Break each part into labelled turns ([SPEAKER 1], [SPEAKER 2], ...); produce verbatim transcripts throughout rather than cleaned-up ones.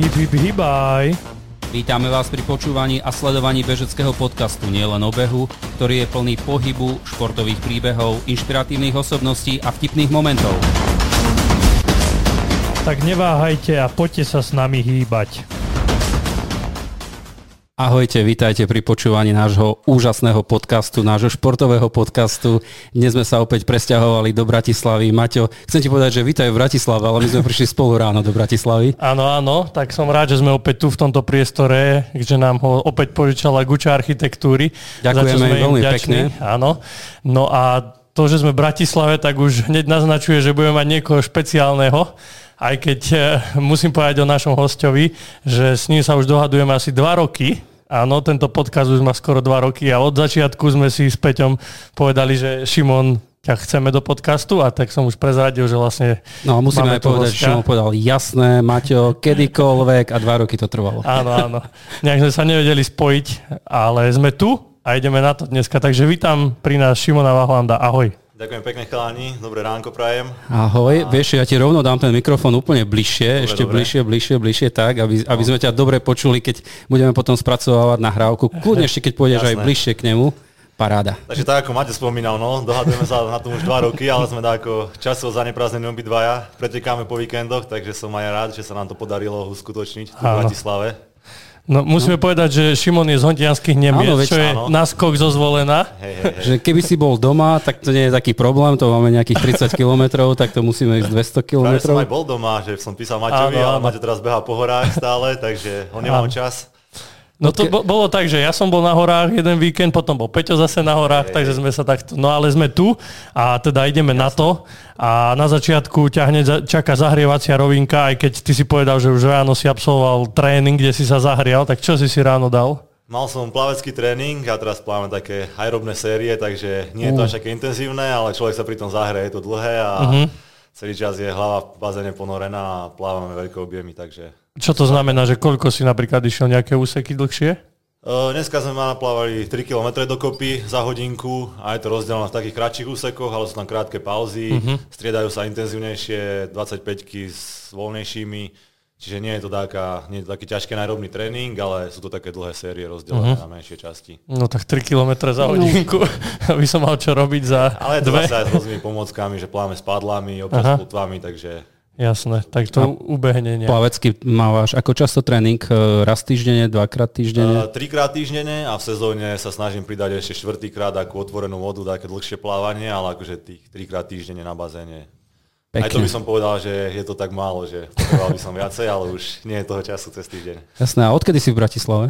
[SPEAKER 1] Hip, hip, hibaj.
[SPEAKER 2] Vítame vás pri počúvaní a sledovaní bežeckého podcastu Nielen o behu, ktorý je plný pohybu, športových príbehov, inšpiratívnych osobností a vtipných momentov.
[SPEAKER 1] Tak neváhajte a poďte sa s nami hýbať.
[SPEAKER 2] Ahojte, vítajte pri počúvaní nášho úžasného podcastu, nášho športového podcastu. Dnes sme sa opäť presťahovali do Bratislavy. Maťo, chcem ti povedať, že vítaj v Bratislave, ale my sme prišli spolu ráno do Bratislavy.
[SPEAKER 1] Áno, áno, tak som rád, že sme opäť tu v tomto priestore, že nám ho opäť požičala Guča architektúry.
[SPEAKER 2] Ďakujeme im veľmi
[SPEAKER 1] vďační.
[SPEAKER 2] pekne.
[SPEAKER 1] Áno, no a to, že sme v Bratislave, tak už hneď naznačuje, že budeme mať niekoho špeciálneho. Aj keď e, musím povedať o našom hostovi, že s ním sa už dohadujeme asi dva roky. Áno, tento podcast už má skoro dva roky a od začiatku sme si s Peťom povedali, že Šimon, ťa chceme do podcastu a tak som už prezradil, že vlastne...
[SPEAKER 2] No a musíme aj povedať, že Šimon povedal jasné, Maťo, kedykoľvek a dva roky to trvalo.
[SPEAKER 1] Áno, áno. Nejak sme sa nevedeli spojiť, ale sme tu a ideme na to dneska. Takže vítam pri nás Šimona Vahlanda. Ahoj.
[SPEAKER 3] Ďakujem pekne, chalani. Dobré ránko prajem.
[SPEAKER 2] Ahoj. A... Vieš, ja ti rovno dám ten mikrofón úplne bližšie, dobre, ešte dobre. bližšie, bližšie, bližšie, tak, aby, aby sme ťa dobre počuli, keď budeme potom spracovávať nahrávku. Kľudne ešte, keď pôjdeš aj bližšie k nemu. Paráda.
[SPEAKER 3] Takže tak, ako Maťo spomínal, no, dohadujeme sa na tom už dva roky, ale sme tak ako časovo zaneprázdnení obidvaja. Pretekáme po víkendoch, takže som aj rád, že sa nám to podarilo uskutočniť tu v Bratislave.
[SPEAKER 1] No musíme no. povedať, že Šimon je z Hontianskych Nemiec, áno, veď, čo je áno. náskok zo Zvolena.
[SPEAKER 3] Hej, hej, hej.
[SPEAKER 2] Že keby si bol doma, tak to nie je taký problém, to máme nejakých tridsať kilometrov, tak to musíme ísť dvesto kilometrov.
[SPEAKER 3] Práve som aj bol doma, že som písal Maťovi, ale Maťo teraz behá po horách stále, takže ho nemám čas.
[SPEAKER 1] No to bo- bolo tak, že ja som bol na horách jeden víkend, potom bol Peťo zase na horách, je, takže sme sa takto... No ale sme tu a teda ideme Jasne. na to a na začiatku ťa hneď čaká zahrievacia rovinka, aj keď ty si povedal, že už ráno si absolvoval tréning, kde si sa zahrial, tak čo si si ráno dal?
[SPEAKER 3] Mal som plavecký tréning a teraz plávame také aerobné série, takže nie je to uh. až také intenzívne, ale človek sa pri tom zahrie, je to dlhé a uh-huh. celý čas je hlava v bazéne ponorená a plávame veľké objemy, takže...
[SPEAKER 1] Čo to znamená, že koľko si napríklad išiel nejaké úseky dlhšie?
[SPEAKER 3] Uh, dneska sme naplávali tri kilometre dokopy za hodinku a je to rozdelené v takých kratších úsekoch, ale sú tam krátke pauzy, uh-huh. striedajú sa intenzívnejšie, dvadsaťpäťky s voľnejšími, čiže nie je to taká, nie je to taký ťažký naerobný tréning, ale sú to také dlhé série rozdelené uh-huh. na menšie časti. No
[SPEAKER 1] tak tri kilometre za hodinku, no. aby som mal čo robiť za
[SPEAKER 3] ale
[SPEAKER 1] dve.
[SPEAKER 3] Ale to zase aj s rôznymi pomôckami, že plávame s padlami, občas s plutvami, takže...
[SPEAKER 1] Jasné, tak to ubehne nejak.
[SPEAKER 2] Plavecky mávaš ako často tréning? Raz týždenne, dvakrát týždenne?
[SPEAKER 3] Uh, trikrát týždenne a v sezóne sa snažím pridať ešte štvrtýkrát ako otvorenú vodu, také dlhšie plávanie, ale akože tých trikrát týždenne na bazéne. Pekne. Aj to by som povedal, že je to tak málo, že potreboval by som viacej, ale už nie je toho času cez týždeň.
[SPEAKER 2] Jasné, a odkedy si v Bratislave?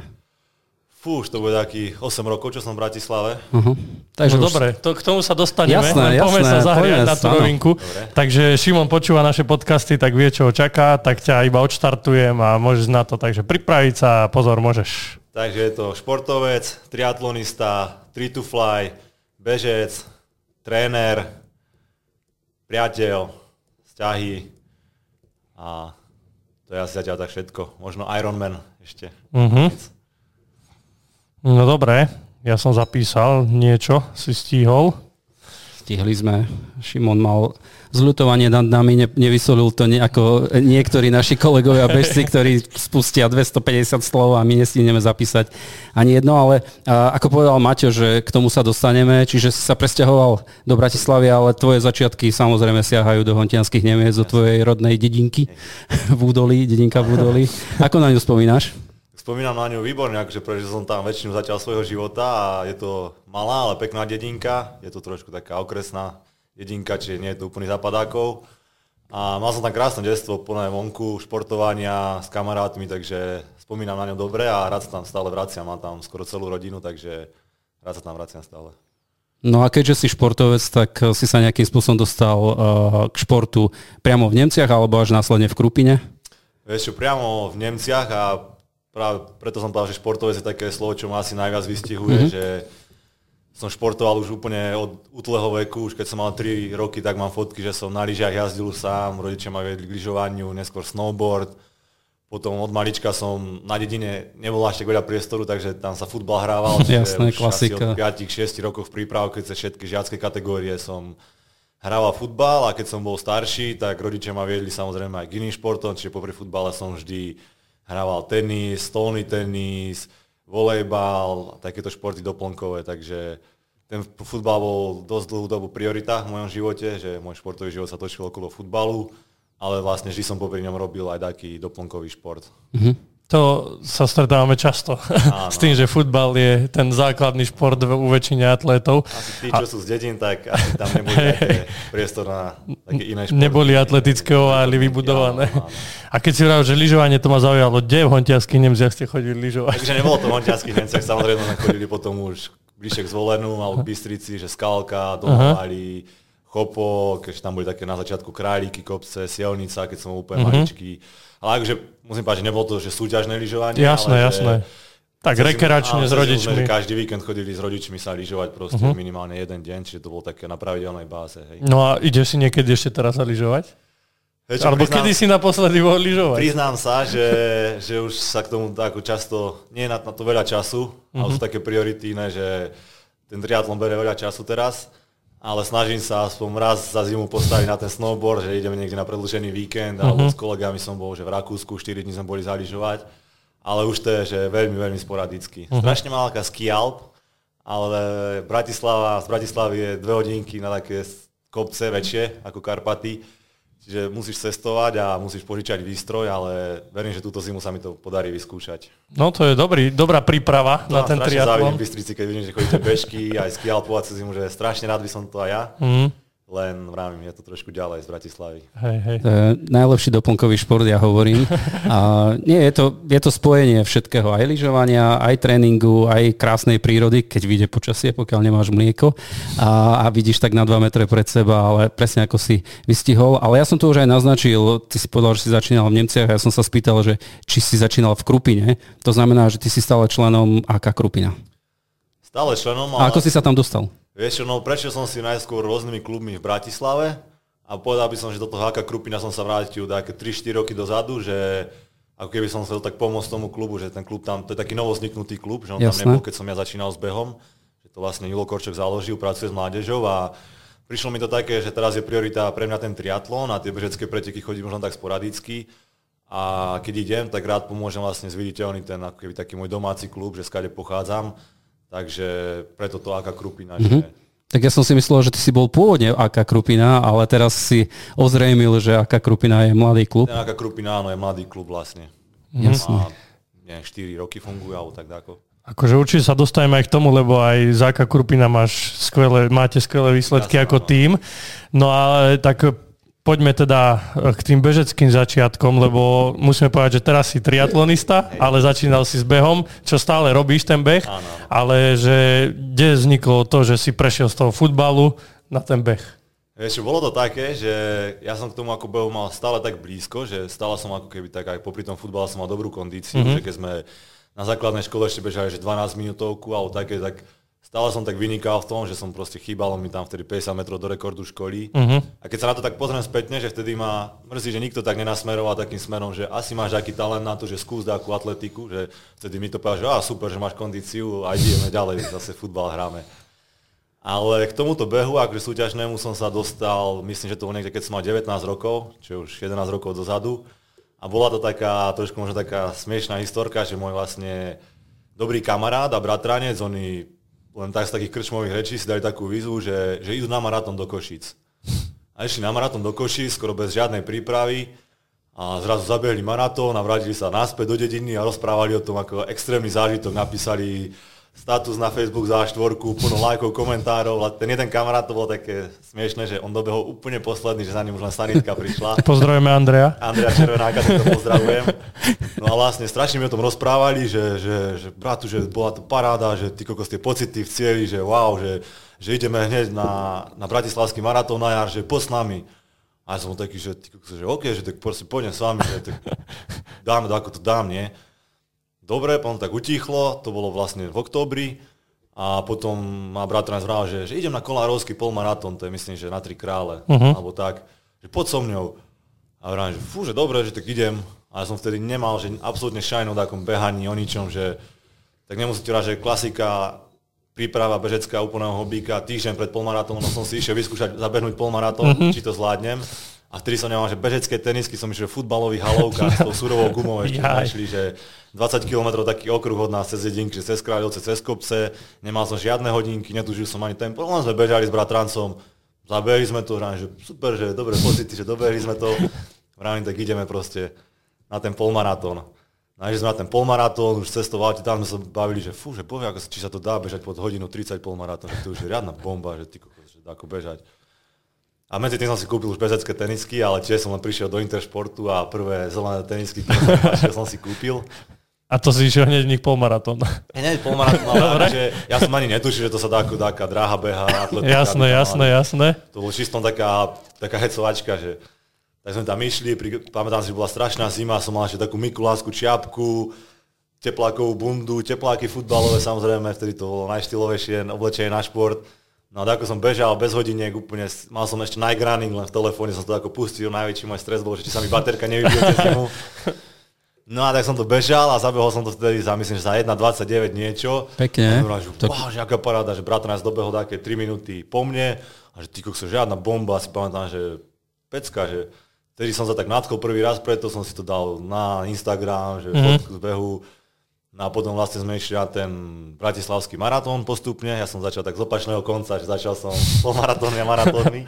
[SPEAKER 3] Fú, už to bude takých osem rokov, čo som v Bratislave.
[SPEAKER 2] Uh-huh. Takže
[SPEAKER 1] no už... dobre, to, k tomu sa dostaneme.
[SPEAKER 2] Jasné,
[SPEAKER 1] jasné. Poďme sa zahriať na tú rovinku.
[SPEAKER 3] Dobre.
[SPEAKER 1] Takže Šimon počúva naše podcasty, tak vie, čo ho čaká, tak ťa iba odštartujem a môžeš na to. Takže pripraviť sa a pozor, môžeš.
[SPEAKER 3] Takže je to športovec, triatlonista, tri to fly, bežec, tréner, priateľ, vzťahy a to je asi zatiaľ tak všetko. Možno Ironman ešte.
[SPEAKER 1] Uh-huh. No dobre, ja som zapísal niečo, si stihol.
[SPEAKER 2] Stihli sme. Šimon mal zľutovanie nad nami, ne, nevysolil to ne, ako niektorí naši kolegovia bežci, ktorí spustia dvestopäťdesiat slov a my nestihneme zapísať ani jedno, ale a, ako povedal Maťo, že k tomu sa dostaneme, čiže si sa presťahoval do Bratislavy, ale tvoje začiatky samozrejme siahajú do Hontianskych Nemiec, do tvojej rodnej dedinky v Údolí, dedinka v Údolí. Ako na ňu spomínaš?
[SPEAKER 3] Spomínam na ňu výborne, akože pretože som tam väčšinu zatiaľ svojho života a je to malá, ale pekná dedinka. Je to trošku taká okresná dedinka, čiže nie je to úplný zapadákov. A mal som tam krásne detstvo, plné vonku, športovania s kamarátmi, takže spomínam na ňu dobre a rád sa tam stále vraciam. Mám tam skoro celú rodinu, takže rád sa tam vraciam stále.
[SPEAKER 2] No a keďže si športovec, tak si sa nejakým spôsobom dostal uh, k športu priamo v Nemciach alebo až následne v Krupine?
[SPEAKER 3] Vieš čo, priamo v Nemciach a práve preto som povedal, že športovec je také slovo, čo ma asi najviac vystihuje, mm-hmm. že som športoval už úplne od útleho veku, už keď som mal tri roky, tak mám fotky, že som na lyžiach jazdil sám, rodičia ma viedli k lyžovaniu, neskôr snowboard, potom od malička som na dedine nebol až tak veľa priestoru, takže tam sa futbal hrával, čiže
[SPEAKER 2] Jasné,
[SPEAKER 3] už
[SPEAKER 2] klasika.
[SPEAKER 3] asi od päť šesť rokov v prípravke cez všetky žiacké kategórie som hrával futbal a keď som bol starší, tak rodičia ma viedli samozrejme aj k iným športom, čiže popri futbale som vždy hrával tenis, stolný tenis, volejbal, takéto športy doplnkové, takže ten futbal bol dosť dlhú dobu priorita v mojom živote, že môj športový život sa točil okolo futbalu, ale vlastne vždy som popri ňom robil aj taký doplnkový šport.
[SPEAKER 1] Mm-hmm. To sa stretávame často s tým, že futbal je ten základný šport u väčšine atlétov.
[SPEAKER 3] Asi tí, čo a... sú z dedín, tak asi tam neboli hey, priestor na také iné športy.
[SPEAKER 1] Neboli atletické ovály vybudované. Áno, áno. A keď si hovoril, že lyžovanie to ma zaujalo, kde v Hontianskych Nemciach ste chodili lyžovať?
[SPEAKER 3] Takže nebolo to v Hontianskych Nemciach, samozrejme chodili potom už bližšie k Zvolenu alebo k Bystrici, že Skalka, Domovali, Chopo, keď tam boli také na začiatku Králiky, kopce, Sielnica, keď som bol úplne uh-huh. maličký. Ale akože musím povedať, že nebolo to že súťažné lyžovanie.
[SPEAKER 1] Jasné,
[SPEAKER 3] ale
[SPEAKER 1] jasné. Tak rekreačne s rodičmi.
[SPEAKER 3] Sme, každý víkend chodili s rodičmi sa lyžovať proste uh-huh. minimálne jeden deň, čiže to bolo také na pravidelnej báze. Hej.
[SPEAKER 1] No a ideš si niekedy ešte teraz sa lyžovať? Hej, Alebo priznám, kedy si naposledy bol lyžovať?
[SPEAKER 3] Priznám sa, že, že už sa k tomu tak často, nie je na, na to veľa času, uh-huh. ale sú také priority, ne, že ten triatlon berie veľa času teraz. Ale snažím sa aspoň raz za zimu postaviť na ten snowboard, že ideme niekde na predĺžený víkend, uh-huh. alebo s kolegami som bol, že v Rakúsku štyri dní sme boli zalyžovať, ale už to je že veľmi, veľmi sporadicky. Uh-huh. Strašne malá ski Alp, ale Bratislava, z Bratislavy je dve hodinky na také kopce väčšie ako Karpaty, čiže musíš cestovať a musíš požičať výstroj, ale verím, že túto zimu sa mi to podarí vyskúšať.
[SPEAKER 1] No to je dobrý, dobrá príprava no, na ten triatlon.
[SPEAKER 3] Strašne závidím v Bystrici, keď vidím, že chodíte bežky, aj ski Alpovaciu zimu, že strašne rád by som to aj ja. Mm. Len vravím, je to trošku ďalej z Bratislavy.
[SPEAKER 1] Hej, hej.
[SPEAKER 2] To je najlepší doplnkový šport, ja hovorím. A nie, je to, je to spojenie všetkého, aj lyžovania, aj tréningu, aj krásnej prírody, keď vyjde počasie, pokiaľ nemáš mlieko a, a vidíš tak na dva metre pred seba, ale presne ako si vystihol. Ale ja som to už aj naznačil, ty si povedal, že si začínal v Nemciach a ja som sa spýtal, že či si začínal v Krupine. To znamená, že ty si stále členom aká Krupina?
[SPEAKER 3] Stále členom. Ale...
[SPEAKER 2] A ako si sa tam dostal?
[SPEAKER 3] Vieš čo, no prešiel som si najskôr rôznymi klubmi v Bratislave a povedal by som, že do toho há ká Krupina som sa vrátil také tri štyri roky dozadu, že ako keby som chcel tak pomôcť tomu klubu, že ten klub tam, to je taký novozniknutý klub, že on Jasné. tam nebol, keď som ja začínal s behom, že to vlastne Julo Korčok založil, pracuje s mládežou a prišlo mi to také, že teraz je priorita pre mňa ten triatlon a tie bežecké preteky chodím možno tak sporadicky a keď idem, tak rád pomôžem vlastne zviditeľniť ten ako keby taký môj domáci klub, že skade pochádzam. Takže preto to á ká Krupina. Mm-hmm. Že...
[SPEAKER 2] Tak ja som si myslel, že ty si bol pôvodne á ká Krupina, ale teraz si ozrejmil, že á ká Krupina je mladý klub.
[SPEAKER 3] Ten á ká Krupina, áno, je mladý klub vlastne.
[SPEAKER 2] Jasne.
[SPEAKER 3] A nie, štyri roky funguje, alebo tak dáko.
[SPEAKER 1] Akože určite sa dostaneme aj k tomu, lebo aj z á ká Krupina máš skvelé, máte skvelé výsledky Jasne, ako áno. tím. No ale tak... Poďme teda k tým bežeckým začiatkom, lebo musíme povedať, že teraz si triatlonista, ale začínal si s behom, čo stále robíš ten beh, áno. ale že kde vzniklo to, že si prešiel z toho futbalu na ten beh?
[SPEAKER 3] Vieš, bolo to také, že ja som k tomu ako behu mal stále tak blízko, že stále som ako keby tak aj popri tom futbale som mal dobrú kondíciu, mm-hmm. že keď sme na základnej škole ešte bežali, že dvanásť minútovku alebo také, tak stále som tak vynikal v tom, že som proste chýbalo mi tam vtedy päťdesiat metrov do rekordu školy. Uh-huh. A keď sa na to tak pozriem spätne, že vtedy ma mrzí, že nikto tak nenasmeroval takým smerom, že asi máš aký talent na to, že skús dáku atletiku, že vtedy mi to povedal, že á, super, že máš kondíciu a ideme ďalej, zase futbal hráme. Ale k tomuto behu, akože súťažnému som sa dostal, myslím, že to bolo niekde, keď som mal devätnásť rokov, čo už jedenásť rokov dozadu. A bola to taká, trošku možno taká smiešná historka, že môj vlastne dobrý kamarát a bratranec, oni len tak z takých krčmových rečí si dali takú výzvu, že, že idú na maratón do Košíc. A išli na maratón do Košíc, skoro bez žiadnej prípravy a zrazu zabehli maratón a vrátili sa naspäť do dediny a rozprávali o tom ako extrémny zážitok, napísali status na Facebook za štvorku, plno lajkov, komentárov. A ten jeden kamarát, to bolo také smiešné, že on dobehol úplne posledný, že za ním už len sanitka prišla.
[SPEAKER 1] Pozdravujeme Andreja.
[SPEAKER 3] Andreja Červenáka, to pozdravujem. No a vlastne strašne mi o tom rozprávali, že, že, že bratu, že bola to paráda, že ty kokos tie pocity v cieli, že wow, že, že ideme hneď na, na bratislavský maratón na jar, že poď s nami. A ja som taký, že, ty kokos, že OK, že tak proste pôjdem s vami, že tak dáme to, ako to dám, nie? Dobre, potom tak utíchlo, to bolo vlastne v októbri a potom ma bratranec vral, že, že idem na Kolárovský polmaratón, to je myslím, že na Tri krále, uh-huh. alebo tak, že poď so mňou. A vrám, že fú, že dobre, že tak idem. A ja som vtedy nemal, že absolútne šajn o takom behaní, o ničom, že tak nemusíte rád, že klasika, príprava bežecká úplného hobíka, týždeň pred polmaratónom som si išiel vyskúšať zabehnúť polmaratón, uh-huh. či to zvládnem. A vtedy som nemal, že bežecké tenisky, som išiel v futbalových halovkách s tou surovou gumou, ešte našli, že dvadsať kilometrov taký okruh od nás cez jedinky, cez Kráľovce, cez kopce, nemal som žiadne hodinky, netužil som ani tempo, len sme bežali s bratrancom, zabehli sme to, že super, že dobré pocity, že dobehli sme to, vrávim, tak ideme proste na ten polmaratón. Našli sme na ten polmaratón, už cestovali, tam sme sa bavili, že fú, že povie, ako, či sa to dá bežať pod hodinu tridsať polmaratón, že to už je riadna bomba, že ty kokos, že dá ako bežať. A medzi tým som si kúpil už bežecké tenisky, ale tiež som len prišiel do Interšportu a prvé zelené tenisky, ktoré som si kúpil.
[SPEAKER 1] A to si išiel hneď v nich polmaratón.
[SPEAKER 3] Hneď polmaratón, ale že ja som ani netušil, že to sa dá ako taká dráha beha. Atletika,
[SPEAKER 1] jasné, jasné, jasné.
[SPEAKER 3] To bolo čistom taká, taká hecovačka, že tak sme tam išli, pri, pamätám si, že bola strašná zima, som mal ešte takú mikulášskú čiapku, teplákovú bundu, tepláky futbalové, samozrejme, vtedy to bolo najštýlovejšie oblečenie na šport. No a ako som bežal bez hodiniek, úplne, mal som ešte night running, len v telefóne som to ako pustil, najväčší môj stres bol, že či sa mi baterka nevybije cez zimu. No a tak som to bežal a zabehol som to vtedy za, myslím, že za jedna dvadsaťdeväť niečo.
[SPEAKER 2] Pekne.
[SPEAKER 3] A že, wow, že aká paráda, že brat nás dobehol také tri minúty po mne a že ty kokso, žiadna bomba, si pamätám, že pecka, že vtedy som sa tak nadchol prvý raz, preto som si to dal na Instagram, že mm-hmm. fotku z behu. No a potom vlastne sme išli na ten bratislavský maratón postupne. Ja som začal tak z opačného konca, že začal som polmaratóny a maratóny.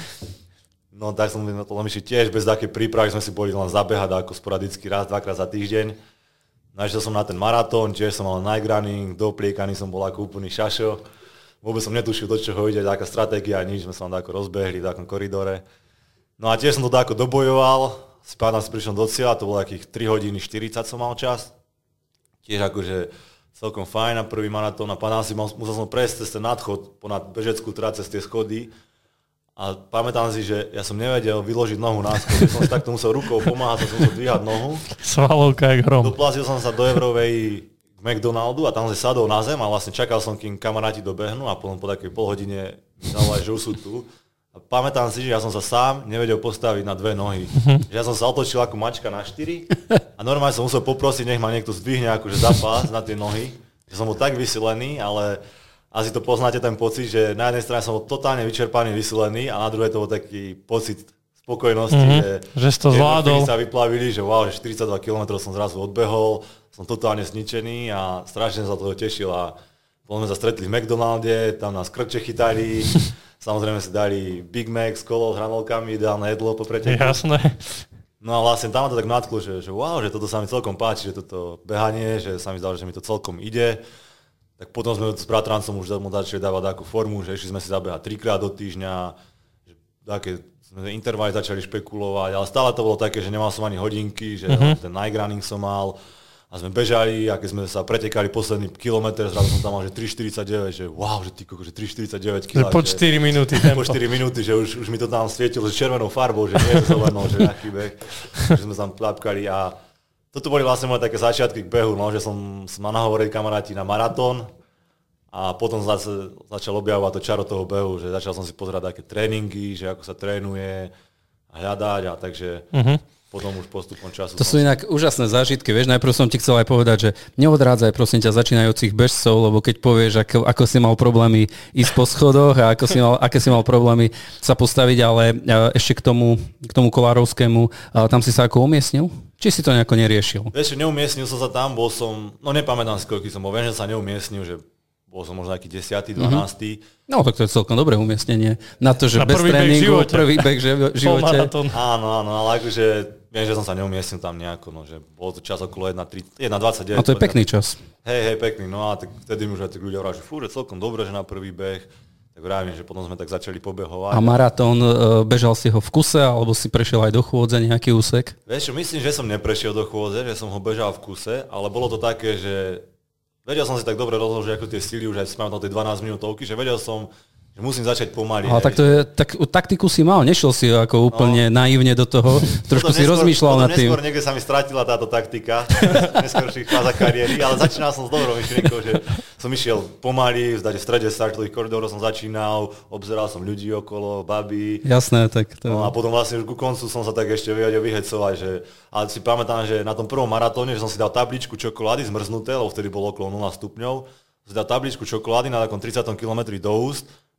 [SPEAKER 3] No tak som na to išli tiež bez také prípravy, sme si boli len zabehať ako sporadicky raz, dvakrát za týždeň. Našiel som na ten maratón, tiež som mal night running, dopliekaný som bol ako úplný šašo. Vôbec som netušil, do čoho ide, taká stratégia, nič, sme sa tam ako rozbehli v takom koridore. No a tiež som to ako dobojoval, spávam si prišiel do cieľa, to bolo takých tri hodiny štyridsať som mal čas. Tiež akože celkom fajn na prvý maratón a pánam si, musel som prejsť cez ten nadchod ponad bežeckú trať cez tie schody a pamätám si, že ja som nevedel vyložiť nohu na schod, som si takto musel rukou pomáhať, som musel dvíhať nohu.
[SPEAKER 1] Svalovka jak hrom.
[SPEAKER 3] Doplazil som sa do Evrovej k McDonaldu a tam som sadol na zem a vlastne čakal som, kým kamaráti dobehnú a potom po takej pol hodine dávali, že už sú tu. A pamätám si, že ja som sa sám nevedel postaviť na dve nohy. Uh-huh. Že ja som sa otočil ako mačka na štyri a normálne som musel poprosiť, nech ma niekto zdvihne akože zapás na tie nohy. Že som bol tak vysilený, ale asi to poznáte ten pocit, že na jednej strane som bol totálne vyčerpaný, vysilený a na druhej to bol taký pocit spokojnosti, uh-huh. že,
[SPEAKER 1] že si to zvládol.
[SPEAKER 3] Sa vyplavili, že wow, že štyridsaťdva kilometrov som zrazu odbehol, som totálne zničený a strašne sa toho tešil a potom sme sa stretli v McDonalde, tam nás krče chytali. Samozrejme si dali Big Mac s kolou, s hranolkami, ideálne jedlo po preteku.
[SPEAKER 1] Jasné.
[SPEAKER 3] No a vlastne tam ma to tak nadchlo, že, že wow, že toto sa mi celkom páči, že toto behanie, že sa mi zdalo, že mi to celkom ide. Tak potom sme s bratrancom už mu začali dávať takú formu, že išli sme si zabehať trikrát do týždňa, že také sme intervaly začali špekulovať, ale stále to bolo také, že nemal som ani hodinky, že uh-huh. ten night running som mal. A sme bežali a keď sme sa pretekali posledný kilometr, zrazu som tam mal, že tri štyridsaťdeväť, že wow, že ty koko, že tri štyridsaťdeväť kilá.
[SPEAKER 1] Po štyri minúty tempo.
[SPEAKER 3] Po štyri minúty, že už, už mi to tam svietilo, že červenou farbou, že nie je zelenou, že nejaký beh. Že sme tam plápkali a toto boli vlastne moje také začiatky k behu, no, že som, som ma nahovorili kamaráti na maratón a potom zase začal objavovať to čaro toho behu, že začal som si pozerať také tréningy, že ako sa trénuje a hľadať a takže... Uh-huh. Potom už postupom času.
[SPEAKER 2] To sú inak úžasné zážitky, vieš, najprv som ti chcel aj povedať, že neodrádzaj prosím ťa začínajúcich bežcov, lebo keď povieš, ako, ako si mal problémy ísť po schodoch a ako si mal, aké si mal problémy sa postaviť, ale ešte k tomu, k tomu Kolárovskému, tam si sa ako umiestnil? Či si to nejako neriešil?
[SPEAKER 3] Vieš, neumiestnil som sa tam, bol som, no nepamätám si, koľký som bol, viem, že sa neumiestnil, že bol som možno nejaký desiatý, dvanásty.
[SPEAKER 2] No tak to je celkom dobré umiestnenie. Na to, že na bez tréningu, prvý beh v živote.
[SPEAKER 3] Áno, áno, ale akože viem, že som sa neumiestnil tam nejako, no, že bol to čas okolo jedna dvadsaťdeväť.
[SPEAKER 2] No to je pekný čas.
[SPEAKER 3] Hej, hej, pekný, no a tak vtedy mi už aj tak ľudia hovorili, že fú, že celkom dobre, že na prvý beh. Tak vravím, že potom sme tak začali pobehovať.
[SPEAKER 2] A maratón, bežal si ho v kuse, alebo si prešiel aj do chôdze nejaký úsek?
[SPEAKER 3] Vieš čo, myslím, že som neprešiel do chôdze, že som ho bežal v kuse, ale bolo to také, že vedel som si tak dobre rozložiť, ako tie síly už aj spomínal tej dvanásť minútovky, že vedel som, že musím začať pomaly.
[SPEAKER 2] Ale tak to je, tak, taktiku si mal, nešiel si ako úplne no. naivne do toho, trošku si neskôr, rozmýšľal nad tým.
[SPEAKER 3] Neskôr niekde sa mi stratila táto taktika, neskôrších fázach kariéry, ale začínal som s dobrou myšlienkou, že som išiel pomaly, v strede startových koridorov som začínal, obzeral som ľudí okolo, baby.
[SPEAKER 2] Jasné, tak to...
[SPEAKER 3] No a potom vlastne už ku koncu som sa tak ešte vedel vyhecovať, že... Ale si pamätám, že na tom prvom maratóne, že som si dal tabličku čokolády zmrznuté, lebo vtedy bolo okolo nula stupňov, si dal tabličku čokolády na takom tridsiatom kilometri do úst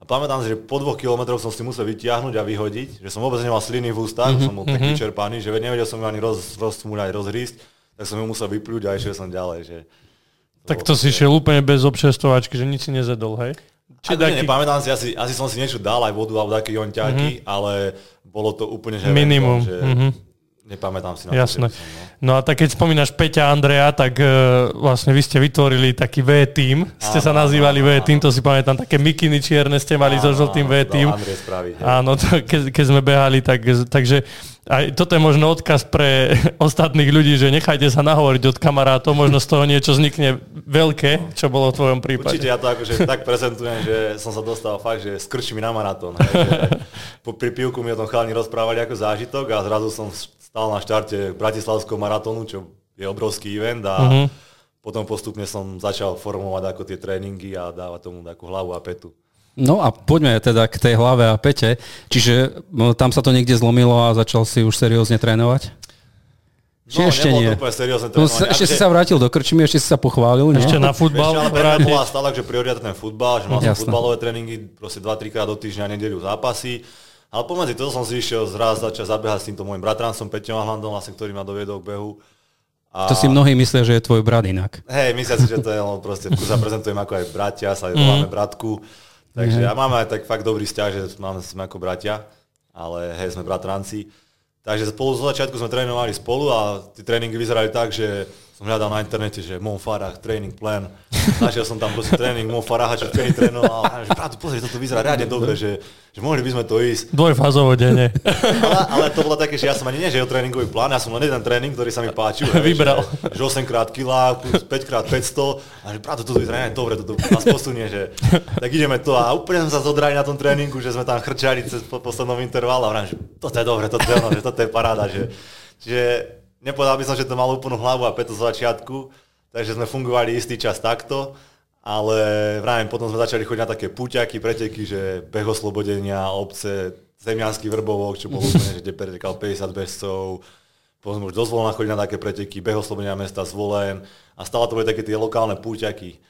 [SPEAKER 3] A pamätám si, že po dvoch kilometroch som si musel vytiahnuť a vyhodiť, že som vôbec nemal sliny v ústach, mm-hmm. som bol tak vyčerpaný, že nevedel som ju ani roz, rozsmúľať, rozhrísť, tak som ju musel vypľuť a išiel som ďalej. Že to
[SPEAKER 1] tak to si šiel úplne bez občerstvovačky, že nič si nezedol, hej?
[SPEAKER 3] Či taký... Nepamätám si, asi, asi som si niečo dal aj vodu alebo také jonťáky, mm-hmm. ale bolo to úplne že
[SPEAKER 1] minimum.
[SPEAKER 3] Venkom, že mm-hmm. nepamätám si na
[SPEAKER 1] Jasné.
[SPEAKER 3] to. Jasné.
[SPEAKER 1] No. no a tak keď spomínaš Peťa a Andreja, tak uh, vlastne vy ste vytvorili taký V-team, ste áno, sa nazývali áno, V-team, áno. To si pamätám, také mikiny čierne ste mali áno, so žltým V-team. Áno, to, ke, keď sme behali, tak, takže aj toto je možno odkaz pre ostatných ľudí, že nechajte sa nahovoriť od kamarátov, možno z toho niečo vznikne veľké, čo bolo v tvojom prípade.
[SPEAKER 3] Určite ja to akože tak prezentujem, že som sa dostal fakt, že s krčmi na maratón. Po pri pivku mi o tom chalani rozprávali ako zážitok a zrazu som stál na štarte Bratislavského maratónu, čo je obrovský event a uh-huh. potom postupne som začal formovať ako tie tréningy a dávať tomu takú hlavu a petu.
[SPEAKER 2] No a poďme teda k tej hlave a pete. Čiže tam sa to niekde zlomilo a začal si už seriózne trénovať? Či
[SPEAKER 3] no,
[SPEAKER 2] ešte nie?
[SPEAKER 3] To seriózne trénovanie.
[SPEAKER 2] No, ešte si sa vrátil do krčmy, ešte si sa pochválil, nie?
[SPEAKER 1] Ešte na futbal?
[SPEAKER 3] Ešte, ale pre mňa bola stále, že priorita ten futbal, že mal som futbalové tréningy, proste dva tri krát do týždňa, nedeľu zápasy. Ale pomedzi toho som si išiel zraz začať zabehať s týmto môjim bratrancom Peťom Ahlandom, vlastne, ktorý ma doviedol k behu. A... To
[SPEAKER 2] si mnohí myslia, že je tvoj brat inak.
[SPEAKER 3] Hej, myslia si, že to je, no, proste tu sa prezentujem ako aj bratia, sa aj voláme mm. bratku. Takže ja máme aj tak fakt dobrý vzťah, že máme, sme ako bratia, ale hej, sme bratranci. Takže spolu zo začiatku sme trénovali spolu a tie tréningy vyzerali tak, že som hľadal na internete, že Mo Farah, training plan. Našiel som tam proste tréning Mo Faraha, čo vtedy trénoval. A že práve, pozri, toto vyzerá riadne dobre, že, že mohli by sme to ísť.
[SPEAKER 1] Dvojfázovo denne.
[SPEAKER 3] ale, ale to bolo také, že ja som ani nie, že je tréningový plán, ja som len jeden tréning, ktorý sa mi páčil. Hej,
[SPEAKER 1] vybral.
[SPEAKER 3] Že, že osem krát kilá, plus päť krát päťsto. A že práve toto vyzerá riadne dobre, toto nás posunie, že tak ideme to. A úplne sme sa zodrali na tom tréningu, že sme tam chrčali cez poslednom intervalu a vrám, že toto je dobre, toto je ono, že toto je paráda. Že, že nepovedal by som, že to malo úplnú hlavu a päť zo začiatku, takže sme fungovali istý čas takto, ale vravím, potom sme začali chodiť na také púťaky, preteky, že beh oslobodenia, obce, Zemiansky Vrbovok, čo bolo úplne, že kde pretekal päťdesiat bežcov, potom sme už dozvolili chodiť na také preteky, beh oslobodenia mesta Zvolen a stále to boli také tie lokálne púťaky.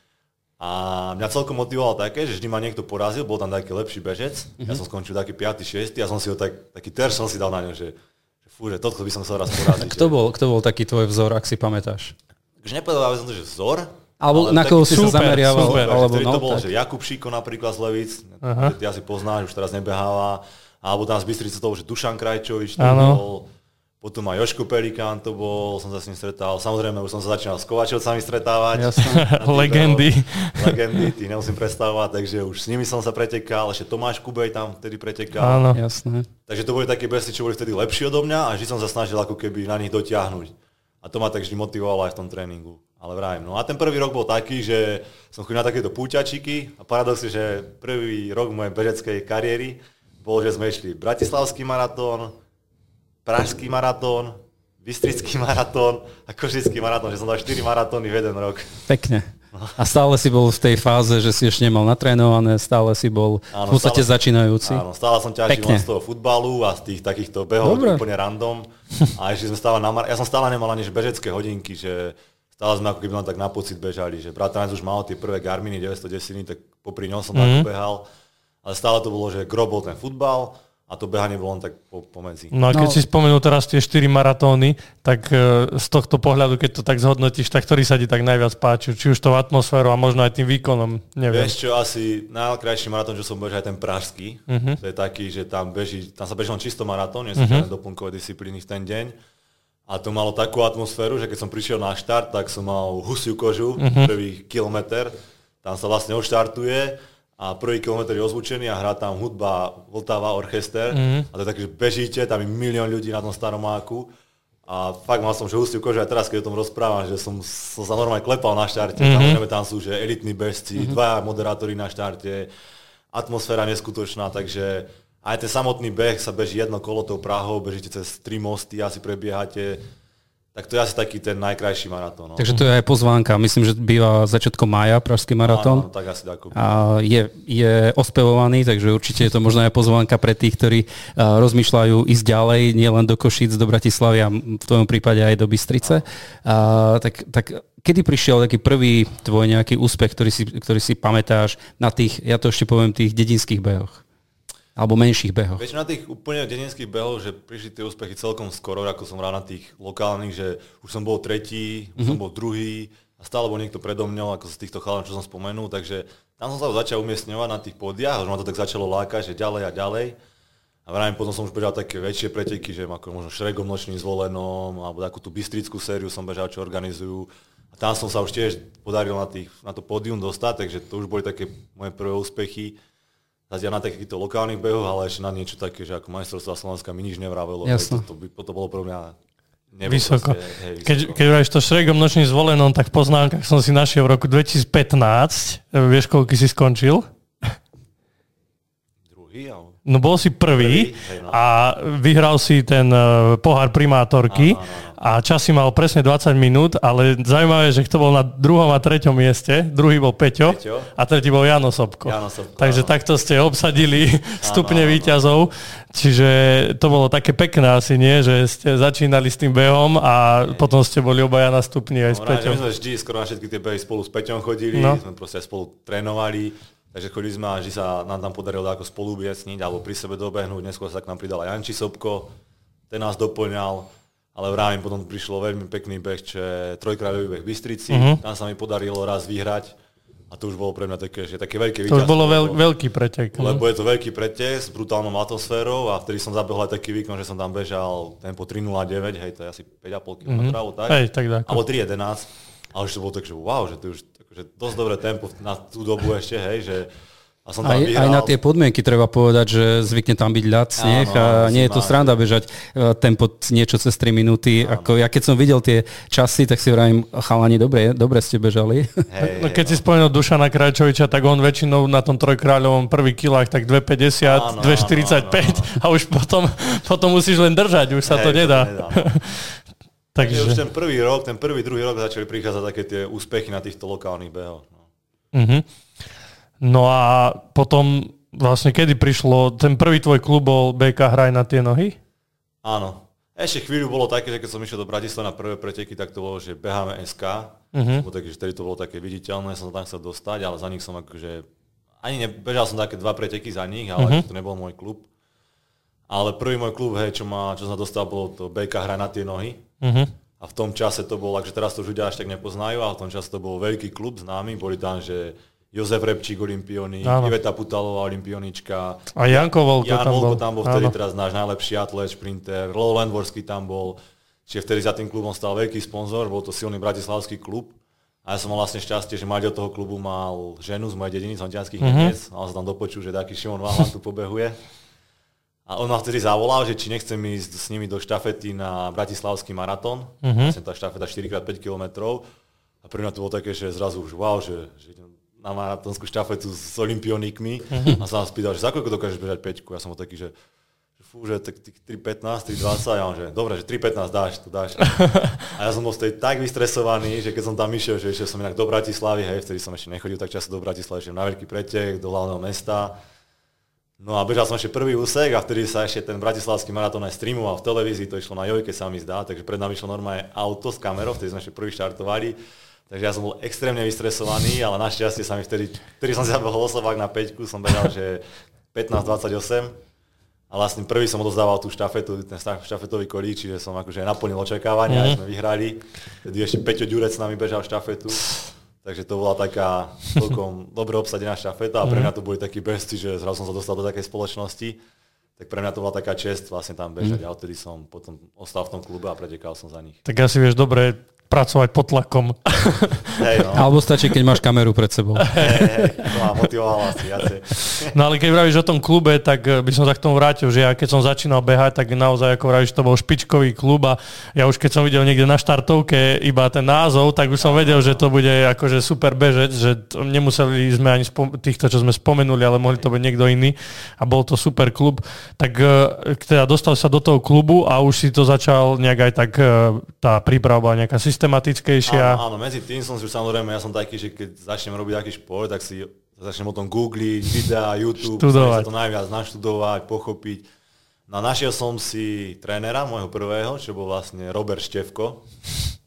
[SPEAKER 3] A mňa celkom motivovalo také, že vždy ma niekto porazil, bol tam taký lepší bežec, mm-hmm. ja som skončil taký piaty šiesty a som si ho tak, taký terč som si dal na ňo, že fú, že toto by som chcel raz poraziť.
[SPEAKER 2] Kto bol, kto bol taký tvoj vzor, ak si pamätáš?
[SPEAKER 3] Takže nepovedal by som to, že vzor.
[SPEAKER 2] Alebo na koho si
[SPEAKER 3] super,
[SPEAKER 2] sa zameriaval.
[SPEAKER 3] Super,
[SPEAKER 2] alebo
[SPEAKER 3] no, to bol,
[SPEAKER 2] tak.
[SPEAKER 3] že Jakub Šíko napríklad z Levic, uh-huh. ty asi poznáš, už teraz nebeháva. Alebo tam z Bystrice to bol, že Dušan Krajčovič, to bol. Potom aj Jožko Pelikán to bol, som sa s ním stretal. Samozrejme, už som sa začínal s Kovačovcami stretávať.
[SPEAKER 1] Legendy.
[SPEAKER 3] Legendy, tých nemusím predstavovať, takže už s nimi som sa pretekal. Ešte Tomáš Kubej tam vtedy pretekal.
[SPEAKER 1] Áno, jasné.
[SPEAKER 3] Takže to boli také besty, čo boli vtedy lepšie odo mňa a vždy som sa snažil ako keby na nich dotiahnuť. A to ma tak vždy motivovalo aj v tom tréningu. Ale vravím. No a ten prvý rok bol taký, že som chodil na takéto púťačiky a paradox je, že prvý rok mojej bežeckej kariéry bol, že sme išli Bratislavský maratón, Pražský maratón, Bystrický maratón a Košický maratón, že som dal štyri maratóny v jeden rok.
[SPEAKER 2] Pekne. A stále si bol v tej fáze, že si ešte nemal natrénované, stále si bol áno, v podstate stále, začínajúci.
[SPEAKER 3] Áno, stále som ťažil len z toho futbalu a z tých takýchto behov úplne random. A ešte sme stále na mar- ja som stále nemal ani bežecké hodinky, že stále sme ako keby len tak na pocit bežali, že bratranec už mal tie prvé Garminy deväťstodesať, tak popri ňom som mm-hmm. tak behal. Ale stále to bolo, že gro bol ten futbal, a to behanie bolo len tak pomedzi.
[SPEAKER 1] No a keď no. si spomenul teraz tie štyri maratóny, tak z tohto pohľadu, keď to tak zhodnotíš, tak ktorý sa ti tak najviac páčil? Či už tou atmosférou a možno aj tým výkonom? Neviem.
[SPEAKER 3] Vieš čo, asi najkrajší maratón, čo som bežal, je ten pražský. Uh-huh. To je taký, že tam beží, tam sa beží len čisto maratón, nie sú uh-huh. žiadne doplnkové disciplíny v ten deň. A to malo takú atmosféru, že keď som prišiel na štart, tak som mal husiu kožu, uh-huh. prvý kilometr. Tam sa vlastne oštartuje a prvý kilometr je ozvučený a hrá tam hudba Vltava orchester. Mm-hmm. A to je také, že bežíte, tam je milión ľudí na tom staromáku. A fakt mal som že hustiu kožu, aj teraz, keď o tom rozprávam, že som, som sa normálne klepal na štarte. Mm-hmm. Tam, tam sú že elitní bežci, mm-hmm. dvaja moderátori na štarte, atmosféra neskutočná, takže aj ten samotný beh sa beží jedno kolo tou Prahou, bežíte cez tri mosty, asi prebiehate. Tak to je asi taký ten najkrajší maratón. No.
[SPEAKER 2] Takže to je aj pozvánka. Myslím, že býva začiatkom mája Pražský maratón.
[SPEAKER 3] Áno, tak asi tak.
[SPEAKER 2] A je, je ospevovaný, takže určite je to možno aj pozvánka pre tých, ktorí uh, rozmýšľajú ísť ďalej, nielen do Košíc, do Bratislavy a v tvojom prípade aj do Bystrice. Uh, tak, tak kedy prišiel taký prvý tvoj nejaký úspech, ktorý si, ktorý si pamätáš na tých, ja to ešte poviem, tých dedinských behoch? Alebo menších behoch?
[SPEAKER 3] Vieš, na tých úplne dedinských behoch, že prišli tie úspechy celkom skoro, ako som rád na tých lokálnych, že už som bol tretí, už mm-hmm. som bol druhý a stále bol niekto predo mňou, ako z týchto chalan, čo som spomenul, takže tam som sa začal umiestňovať na tých pódiach, už ma to tak začalo lákať, že ďalej a ďalej. A vrajím, potom som už bežal také väčšie preteky, že ako možno Šregom nočným zvolenom, alebo takú tú bystrickú sériu som bežal, čo organizujú. A tam som sa už tiež podaril na, tých, na to pódium dostať, takže to už boli také moje prvé úspechy. Zatiaľ na takýchto lokálnych behoch, ale ešte na niečo také, že ako majstrovstvá Slovenska mi nič nevravelo. To, to, by, to bolo pre mňa
[SPEAKER 1] vysoko.
[SPEAKER 3] Proste, hej, vysoko.
[SPEAKER 1] Keď, keď vravíš to Šregom nočným zvolenom, tak v poznámkach som si našiel v roku dvetisícpätnásť. Vieš, koľko si skončil?
[SPEAKER 3] Druhý, ale...
[SPEAKER 1] No bol si prvý, prvý hej, no. A vyhral si ten uh, pohár primátorky áno, áno, áno. A čas si mal presne dvadsať minút, ale zaujímavé, že kto bol na druhom a treťom mieste, druhý bol Peťo, Peťo. A tretí bol Jano Sobko.
[SPEAKER 3] Jano Sobko
[SPEAKER 1] Takže
[SPEAKER 3] áno.
[SPEAKER 1] takto ste obsadili stupne
[SPEAKER 3] áno, áno.
[SPEAKER 1] víťazov, čiže to bolo také pekné asi, nie? Že ste začínali s tým behom a nie. Potom ste boli obaja na stupni aj no, s Peťom.
[SPEAKER 3] My sme vždy skoro na všetky tie behy spolu s Peťom chodili, no. Sme proste spolu trénovali. Takže chodili sme a vždy sa nám tam podarilo ako spolu umiestniť alebo pri sebe dobehnúť. Neskôr sa k nám pridal aj Janči Sobko, ten nás doplňal, ale vravím, potom prišlo veľmi pekný beh, čo je trojkráľový beh v Bystrici. Uh-huh. Tam sa mi podarilo raz vyhrať a to už bolo pre mňa také, že také veľké víťazstvo.
[SPEAKER 1] To už bolo veľ, veľký pretek.
[SPEAKER 3] Lebo je to veľký pretek s brutálnou atmosférou a vtedy som zabehol aj taký výkon, že som tam bežal tempo tri nula deväť, hej, to je asi päť a pol kilometra, uh-huh. tak?
[SPEAKER 1] Hej, tak dáko.
[SPEAKER 3] Alebo tri jedenásť. Ale už to bolo tak, že wow, že to je už že dosť dobré tempo na tú dobu ešte, hej, že a som tam
[SPEAKER 2] aj, aj na tie podmienky treba povedať, že zvykne tam byť ľad, sneh áno, a nie je to sranda bežať uh, tempo niečo cez tri minúty. Ako ja keď som videl tie časy, tak si vravím, chalani, dobre, dobre ste bežali.
[SPEAKER 1] Hey, no, keď no. si spomenul Dušana Krajčoviča, tak on väčšinou na tom trojkráľovom prvých kilách tak dva päťdesiat, dva štyridsaťpäť a už potom, potom musíš len držať, už sa hey, to nedá. To nedá no.
[SPEAKER 3] Takže už ten prvý rok, ten prvý, druhý rok začali prichádzať také tie úspechy na týchto lokálnych behoch. No.
[SPEAKER 1] Uh-huh. No a potom vlastne kedy prišlo, ten prvý tvoj klub bol bé ká Hraj na tie nohy?
[SPEAKER 3] Áno. Ešte chvíľu bolo také, že keď som išiel do Bratislavy na prvé preteky, tak to bolo, že beháme es ká. Uh-huh. Takže vtedy to bolo také viditeľné, som tam chcel dostať, ale za nich som akože, ani nebežal som také dva preteky za nich, ale uh-huh. to nebol môj klub. Ale prvý môj klub, hej, čo, ma, čo som dostal, bolo to bé ká Hraj na tie nohy. Uh-huh. A v tom čase to bol, takže teraz to už ľudia až tak nepoznajú, ale v tom čase to bol veľký klub známy, boli tam, že Jozef Repčík, olimpionik, Iveta Putalová, olimpioníčka.
[SPEAKER 1] A Janko Volko
[SPEAKER 3] Jan
[SPEAKER 1] tam
[SPEAKER 3] Volko
[SPEAKER 1] bol.
[SPEAKER 3] tam bol vtedy áno. Teraz náš najlepší atlet, šprinter, Lolo Landvorský tam bol, čiže vtedy za tým klubom stal veľký sponzor, bol to silný bratislavský klub. A ja som mal vlastne šťastie, že majiteľ toho klubu mal ženu z mojej dediny, z Hontianskych mm-hmm. Nemiec, a on sa tam dopočul, že taký Šimon Vahlan tu pobehuje. A on ma vtedy zavolal, že či nechcem ísť s nimi do štafety na bratislavský maratón. Uh-huh. Vlastne tá štafeta štyri krát päť kilometrov. A pre mňa to bolo také, že zrazu už wow, že, že na maratónskú štafetu s olimpionikmi. Uh-huh. A sa ma spýtal, že za koľko dokážeš bežať päťku? Ja som bol taký, že, že fú, že tak tri pätnásť, tri dvadsať. Ja mám, že dobre, že tri pätnásť dáš, to dáš. A ja som bol vtedy tak vystresovaný, že keď som tam išiel, že išiel som inak do Bratislavy, hej, vtedy som ešte nechodil tak často do Bratislavy, že na veľký pretek, do hlavného mesta. No a bežal som ešte prvý úsek a vtedy sa ešte ten bratislavský maratón aj streamoval v televízii, to išlo na Jojke, sa mi zdá, takže pred nami išlo normálne auto s kamerou, vtedy sme ešte prvý štartovali, takže ja som bol extrémne vystresovaný, ale našťastie sa mi vtedy, vtedy som si zabehol osobák na päťku, som bežal, že pätnásť dvadsaťosem a vlastne prvý som odozdával tú štafetu, ten štafetový kolík, čiže som akože naplnil očakávania, mm-hmm. sme vyhrali, vtedy ešte Peťo Ďurec s nami bežal štafetu. Takže to bola taká celkom dobre obsadená štafeta a pre mňa to boli takí bezci, že zrazu som sa dostal do takej spoločnosti. Tak pre mňa to bola taká česť vlastne tam bežať mm. a odtedy som potom ostal v tom klube a pretekal som za nich.
[SPEAKER 1] Tak asi vieš dobre pracovať pod tlakom.
[SPEAKER 3] Hey, no.
[SPEAKER 2] Alebo stačí, keď máš kameru pred sebou.
[SPEAKER 3] Hej, hej, to ma motivovalo asi viacej.
[SPEAKER 1] No ale keď vravíš o tom klube, tak by som sa k tomu vrátil, že ja keď som začínal behať, tak naozaj ako vravíš, to bol špičkový klub a ja už keď som videl niekde na štartovke iba ten názov, tak už som vedel, že to bude akože super bežec, že nemuseli sme ani spom- týchto, čo sme spomenuli, ale mohli to byť niekto iný a bol to super klub. Tak teda dostal sa do toho klubu a už si to začal nejak aj tak, tá príprava bola nejaká systematickejšia.
[SPEAKER 3] Áno, áno, medzi tým som si už samozrejme, ja som taký, že keď začnem robiť aký šport, tak si začnem o tom googliť, videá, YouTube, sa to najviac naštudovať, pochopiť. No našiel som si trénera, môjho prvého, čo bol vlastne Robert Števko.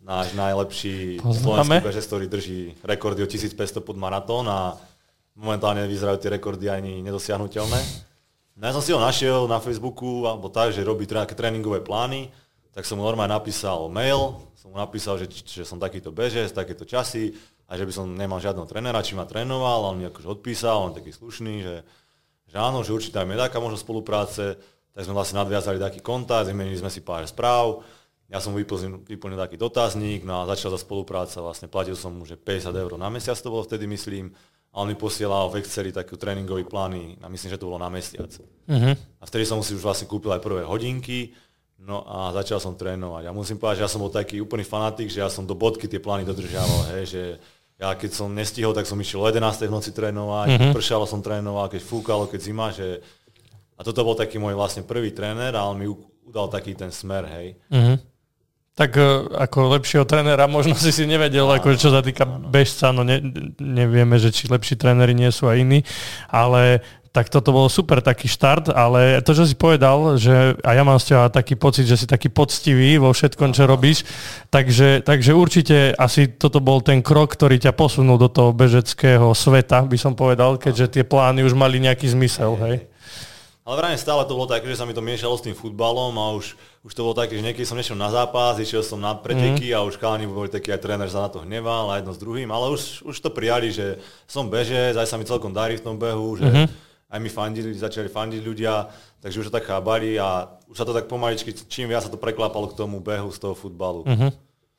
[SPEAKER 3] náš najlepší slovenský bežec, ktorý drží rekordy o tisícpäťsto pod maratón a momentálne vyzerajú tie rekordy ani nedosiahnuteľné. No ja som si ho našiel na Facebooku, alebo tak, že robí nejaké tréningové plány, tak som mu normálne napísal mail, som mu napísal, že, že som takýto bežec, takéto časy a že by som nemal žiadneho trénera, či ma trénoval, a on mi akože odpísal, on taký slušný, že, že áno, že určite aj je taká možnosť spolupráce, tak sme vlastne nadviazali taký kontakt, vymenili sme si pár správ, ja som vyplnil, vyplnil taký dotazník, no a začala sa spolupráca, vlastne platil som mu, že päťdesiat eur na mesiac to bolo vtedy, myslím, a on mi posielal v Exceli takú tréningový plány, a myslím, že to bolo na mesiac. Uh-huh. A vtedy som si už vlastne kúpil aj prvé hodinky, no a začal som trénovať. A musím povedať, že ja som bol taký úplný fanatik, že ja som do bodky tie plány dodržiaval, hej, že ja keď som nestihol, tak som išiel o jedenástej v noci trénovať, uh-huh. keď pršalo som trénoval, keď fúkalo, keď zima, že... A toto bol taký môj vlastne prvý tréner a on mi udal taký ten smer, hej. Uh-huh.
[SPEAKER 1] Tak ako lepšieho trénera možno si si nevedel, áno, ako čo sa týka áno. bežca, no ne, nevieme, že či lepší tréneri nie sú aj iní, ale tak toto bolo super taký štart, ale to, čo si povedal, že a ja mám z teba taký pocit, že si taký poctivý vo všetkom, čo robíš, takže, takže určite asi toto bol ten krok, ktorý ťa posunul do toho bežeckého sveta, by som povedal, keďže tie plány už mali nejaký zmysel, hej.
[SPEAKER 3] Ale vrajme stále to bolo také, že sa mi to miešalo s tým futbalom a už, už to bolo také, že niekedy som nešiel na zápas, išiel som na preteky mm. a už chalani boli takí, aj tréner sa na to hneval a jedno s druhým, ale už, už to prijali, že som bežec, aj sa mi celkom darí v tom behu, že mm-hmm. aj mi fandili, začali fandiť ľudia, takže už to tak chábali a už sa to tak pomaličky, čím viac sa to preklápalo k tomu behu z toho futbalu. Mm-hmm.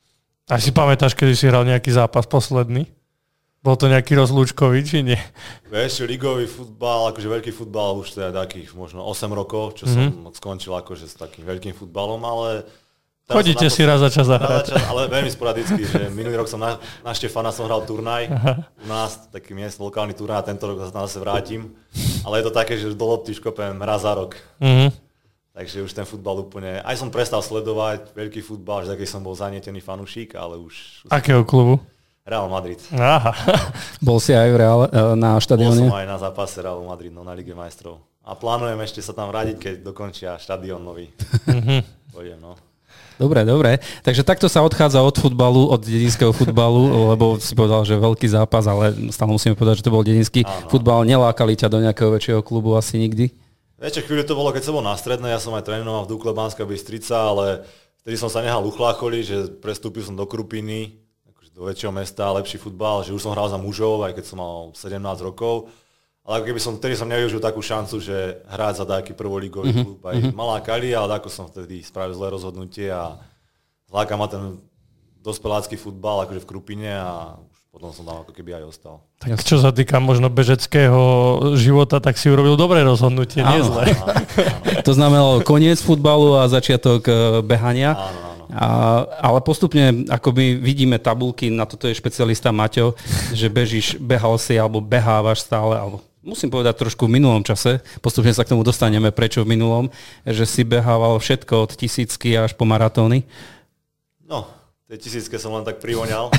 [SPEAKER 1] A si pamätáš, kedy si hral nejaký zápas posledný? Bol to nejaký rozlúčkový, či nie?
[SPEAKER 3] Vieš, ligový futbal, akože veľký futbal, už teda takých možno osem rokov, čo mm-hmm. som skončil akože s takým veľkým futbalom, ale...
[SPEAKER 1] Chodíte si raz za čas zahrať.
[SPEAKER 3] Čas, ale veľmi sporadicky, že minulý rok som na, na Štefana som hral turnaj, Aha. u nás taký miest, lokálny turnaj a tento rok sa tam zase vrátim, ale je to také, že do lopty škopem raz za rok. Mm-hmm. Takže už ten futbal úplne... Aj som prestal sledovať veľký futbal, že taký som bol zanietený fanúšik, ale už...
[SPEAKER 1] Akého klubu?
[SPEAKER 3] Real Madrid.
[SPEAKER 1] Aha.
[SPEAKER 2] Bol si aj v Real, na štadióne?
[SPEAKER 3] Bol som aj na zápase Realu Madrid, no, na Lige majstrov. A plánujem ešte sa tam vrátiť, keď dokončia štadión nový. Pôjdem, no.
[SPEAKER 2] Dobre, dobre. Takže takto sa odchádza od futbalu, od dedinského futbalu, lebo si povedal, že veľký zápas, ale stále musíme povedať, že to bol dedinský Áno. futbal. Nelákali ťa do nejakého väčšieho klubu asi nikdy?
[SPEAKER 3] Viete, chvíľu to bolo, keď som bol na strednej, ja som aj trénoval v Dukle Banská Bystrica, ale vtedy som sa nehal uchlácholiť, že prestúpil som do Krupiny, do väčšieho mesta, lepší futbal, že už som hral za mužov, aj keď som mal sedemnásť rokov. Ale ako keby som, vtedy som nevyužil takú šancu, že hrať za taký prvoligový mm-hmm. klub. Aj mm-hmm. malá kali, ale ako som vtedy spravil zlé rozhodnutie a zláka ma ten dospelácky futbal akože v Krupine a už potom som tam ako keby aj ostal.
[SPEAKER 1] Tak čo sa týka možno bežeckého života, tak si urobil dobré rozhodnutie, nie zlé.
[SPEAKER 2] To znamenalo koniec futbalu a začiatok behania.
[SPEAKER 3] Áno, áno.
[SPEAKER 2] A, ale postupne, akoby vidíme tabulky, na toto je špecialista Maťo, že bežíš, behal si alebo behávaš stále, alebo musím povedať trošku v minulom čase, postupne sa k tomu dostaneme, prečo v minulom, že si behával všetko od tisícky až po maratóny.
[SPEAKER 3] No, tie tisícke som len tak privoňal.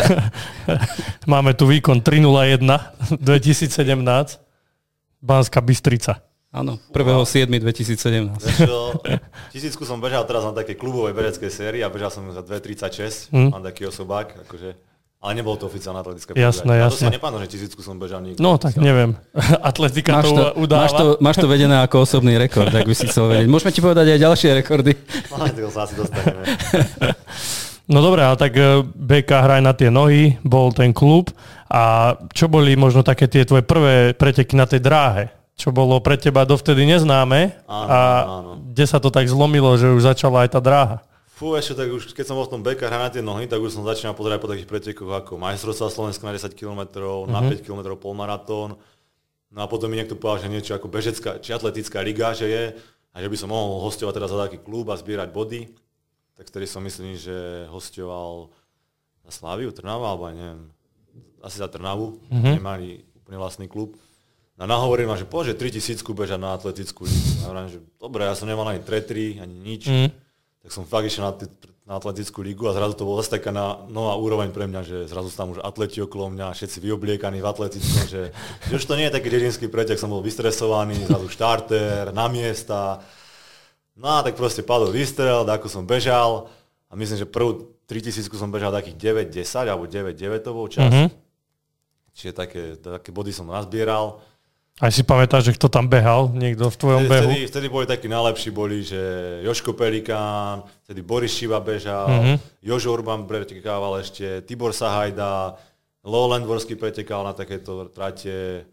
[SPEAKER 1] Máme tu výkon tri nula jeden dvetisícsedemnásť, Banská Bystrica.
[SPEAKER 2] Áno, prvého siedmeho dvetisícsedemnásť.
[SPEAKER 3] Tisícku som bežal teraz na takej klubovej bežeckej sérii a bežal som za dva tridsaťšesť, mm. mám taký osobák, akože, ale nebolo to oficiálne atletické
[SPEAKER 1] podujanie. Jasné, jasné.
[SPEAKER 3] A to si nepamätám, že tisícku som bežal nikdy.
[SPEAKER 1] No tak neviem, atletika
[SPEAKER 2] máš
[SPEAKER 1] to, to udáva.
[SPEAKER 2] Máš to, máš to vedené ako osobný rekord, ak by si chcel vedieť. Môžeme ti povedať aj ďalšie rekordy.
[SPEAKER 3] No, to sa asi dostaneme.
[SPEAKER 1] No dobré, ale tak bé ká hraj na tie nohy, bol ten klub a čo boli možno také tie tvoje prvé preteky na tej dráhe? Čo bolo pre teba dovtedy neznáme
[SPEAKER 3] áno,
[SPEAKER 1] a
[SPEAKER 3] áno.
[SPEAKER 1] kde sa to tak zlomilo, že už začala aj tá dráha?
[SPEAKER 3] Fú, ešte tak už, keď som bol v tom bé ká hrať na tie nohy, tak už som začínal pozerať po takých pretekoch ako majstrovstvá Slovenska na desať kilometrov, uh-huh. na päť kilometrov polmaratón. No a potom mi niekto povedal, že niečo ako bežecká či atletická liga, že je a že by som mohol hostovať teraz za taký klub a zbierať body. Tak vtedy som myslím, že hostoval za Slaviu, Trnavu, alebo aj neviem, asi za Trnavu, uh-huh. nemali úplne vlastný klub. A nahovoril ma, že poď, že tritisícku bežať na atletickú ligu. Ja hovorím, že dobre, ja som nemal ani tretri, ani nič. Mm. Tak som fakt išiel na, t- na atletickú ligu a zrazu to bolo zase taká na, nová úroveň pre mňa, že zrazu tam už atleti okolo mňa, všetci vyobliekaní v atletickom, že, že už to nie je taký dedinský pretek, som bol vystresovaný, zrazu štarter, na miesta. No a tak proste padol výstrel, ako som bežal a myslím, že prvú, tritisíc som bežal takých deväť desať alebo deväť deväť to bol čas. Mm-hmm. Čiže také, také body som nazbieral.
[SPEAKER 1] Aj si pamätáš, že kto tam behal, niekto v tvojom
[SPEAKER 3] vtedy,
[SPEAKER 1] behu?
[SPEAKER 3] Vtedy, vtedy boli takí najlepší, boli, že Joško Pelikán, vtedy Boris Šiva bežal, mm-hmm. Jožo Urban pretekával ešte, Tibor Sahajda, Lowlandvorský pretekal na takéto trate,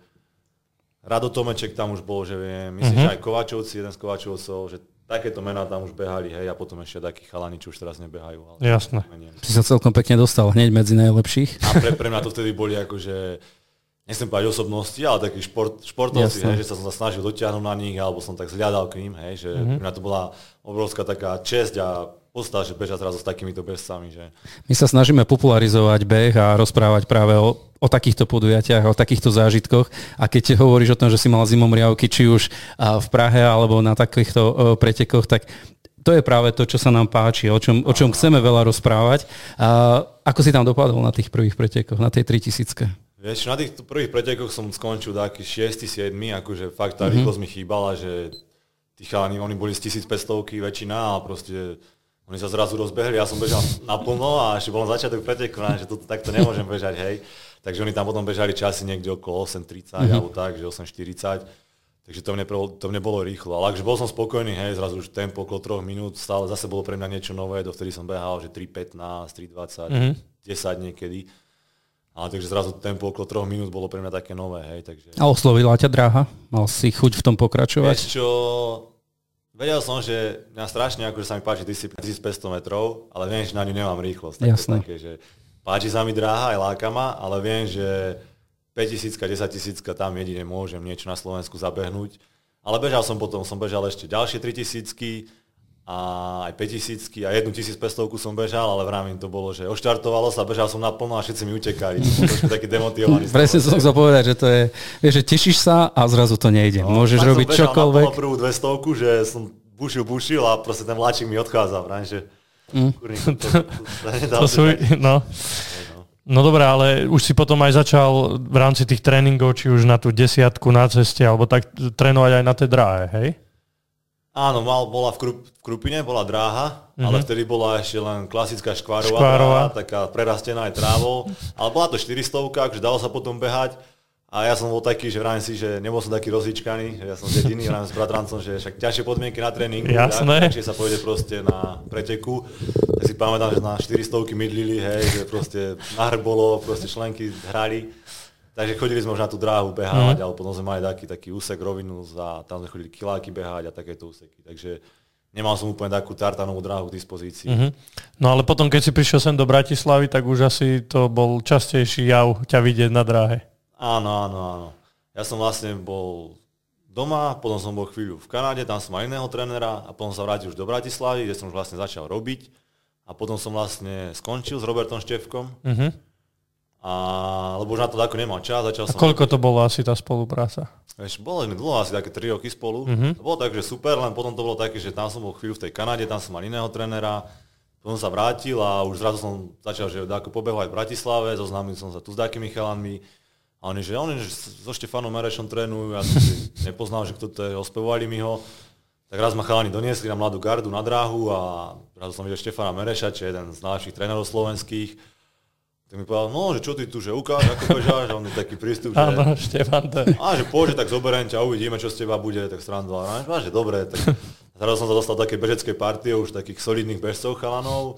[SPEAKER 3] Rado Tomeček tam už bol, že viem, myslím, mm-hmm. že aj Kovačovci, jeden z Kovačovcov, že takéto mená tam už behali, hej, a potom ešte takí chalani, čo už teraz nebehajú. Ale
[SPEAKER 1] jasné.
[SPEAKER 2] Si sa celkom pekne dostal hneď medzi najlepších.
[SPEAKER 3] A pre, pre mňa to vtedy boli akože, nechcem povedať osobnosti, ale takí šport, športovci, hej, že sa som sa snažil dotiahnuť na nich, alebo som tak zľadal k ním, hej, že mm-hmm. pre mňa to bola obrovská taká česť a podstata, že bežať zrazu s takýmito bežcami. Že...
[SPEAKER 2] My sa snažíme popularizovať beh a rozprávať práve o, o takýchto podujatiach, o takýchto zážitkoch. A keď hovoríš o tom, že si mal zimomriavky, či už v Prahe alebo na takýchto pretekoch, tak to je práve to, čo sa nám páči, o čom, o čom chceme veľa rozprávať. A ako si tam dopadol na tých prvých pretekoch, na tej tritisícke?
[SPEAKER 3] Vieš, na tých prvých pretekoch som skončil taký šiesty siedmy akože fakt tá mm-hmm. rýchlosť mi chýbala, že tí chalani, oni boli z tisícpäťstovky väčšina a proste oni sa zrazu rozbehli, ja som bežal naplno a ešte bol začiatok preteku, že to, takto nemôžem bežať, hej. Takže oni tam potom bežali časy niekde okolo osem tridsať mm-hmm. alebo tak, že osem štyridsať. Takže to mne, to mne bolo rýchlo. Ale akže bol som spokojný, hej, zrazu už tempo okolo troch minút, stále zase bolo pre mňa niečo nové, dovtedy som behal, že tri pätnásť, tri dvadsať, mm-hmm. desať niekedy. Ale takže zrazu tempo okolo troch minút bolo pre mňa také nové, hej. Takže...
[SPEAKER 2] A oslovila ťa dráha? Mal si chuť v tom pokračovať?
[SPEAKER 3] Vieš čo... Vedel som, že mňa strašne akože sa mi páči disciplína tisícpäťsto metrov, ale viem, že na ňu nemám rýchlosť.
[SPEAKER 2] Jasné.
[SPEAKER 3] Také, že páči sa mi dráha, aj láka ma, ale viem, že päťtisíc, desaťtisíc tam jedine môžem niečo na Slovensku zabehnúť. Ale bežal som potom, som bežal ešte ďalšie tritisícky a aj päťtisícky a jednu tisícpäťstovku som bežal, ale vravím, to bolo, že oštartovalo sa, bežal som naplno a všetci mi utekali. Som trošku taký demotivovaný.
[SPEAKER 2] Presne som chcel povedať, že to je, vieš, že tešíš sa a zrazu to nejde. No, môžeš robiť čokoľvek.
[SPEAKER 3] Som bežal prvú dvestovku, že som bušil, bušil a proste ten vláčik mi odchádza. Vravím, že mm. kurník, to, to, to, to, to sú,
[SPEAKER 1] no. No dobré, ale už si potom aj začal v rámci tých tréningov, či už na tú desiatku na ceste, alebo tak trénovať aj na tej dráhe, hej?
[SPEAKER 3] Áno, mal, bola v, Krup, v Krupine, bola dráha, mm-hmm. ale vtedy bola ešte len klasická škvárová dráha, taká prerastená aj trávou, ale bola to štyristovka, takže dalo sa potom behať a ja som bol taký, že vrajím si, že nebol som taký rozhýčkaný, že ja som z dediny, vrajím s bratrancom, že však ťažšie podmienky na tréningu, takže sa pôjde proste na preteku, tak si pamätám, že na štyristovky mydlili, hej, že proste nahrbolo, proste členky hrali. Takže chodili sme už na tú dráhu behávať, mm. ale potom sme mali taký, taký úsek, rovinu a tam sme chodili kiláky behať a takéto úseky. Takže nemal som úplne takú tartanovú dráhu k dispozícii. Mm-hmm.
[SPEAKER 1] No ale potom, keď si prišiel sem do Bratislavy, tak už asi to bol častejší jav ťa vidieť na dráhe.
[SPEAKER 3] Áno, áno, áno. Ja som vlastne bol doma, potom som bol chvíľu v Kanáde, tam som mal iného trénera a potom sa vrátil už do Bratislavy, kde som už vlastne začal robiť. A potom som vlastne skončil s Robertom Štefkom. Mm-hmm. A, lebo už na to tako nemal čas. Začal
[SPEAKER 1] a
[SPEAKER 3] som
[SPEAKER 1] koľko to bolo asi tá spolupráca?
[SPEAKER 3] Vieš, bolo sme dlho, asi také tri roky spolu. Mm-hmm. To bolo tak, že super, len potom to bolo také, že tam som bol chvíľu v tej Kanade, tam som mal iného trénera, potom sa vrátil a už zrazu som začal, že ako pobehovať v Bratislave, zoznámil som sa tu s takými chalanmi. A oni, že oni že so Štefanom Merešom trénujú, ja som si nepoznal, že kto to je, ospevovali mi ho. Tak raz ma chalani doniesli na mladú gardu na dráhu a zrazu som videl Štefana Mereša, čo je jeden z najlepších trénerov slovenských. Tak mi povedal, no, že čo ty tu, že ukáž, ako bežáš, a on je taký prístup, že...
[SPEAKER 1] Áno, Štefan, to je...
[SPEAKER 3] A že pôjde, tak zoberiem ťa a uvidíme, čo z teba bude, tak srandoval. A že dobre, tak teraz som sa dostal do takej bežeckej partie, už takých solidných bežcov chalanov.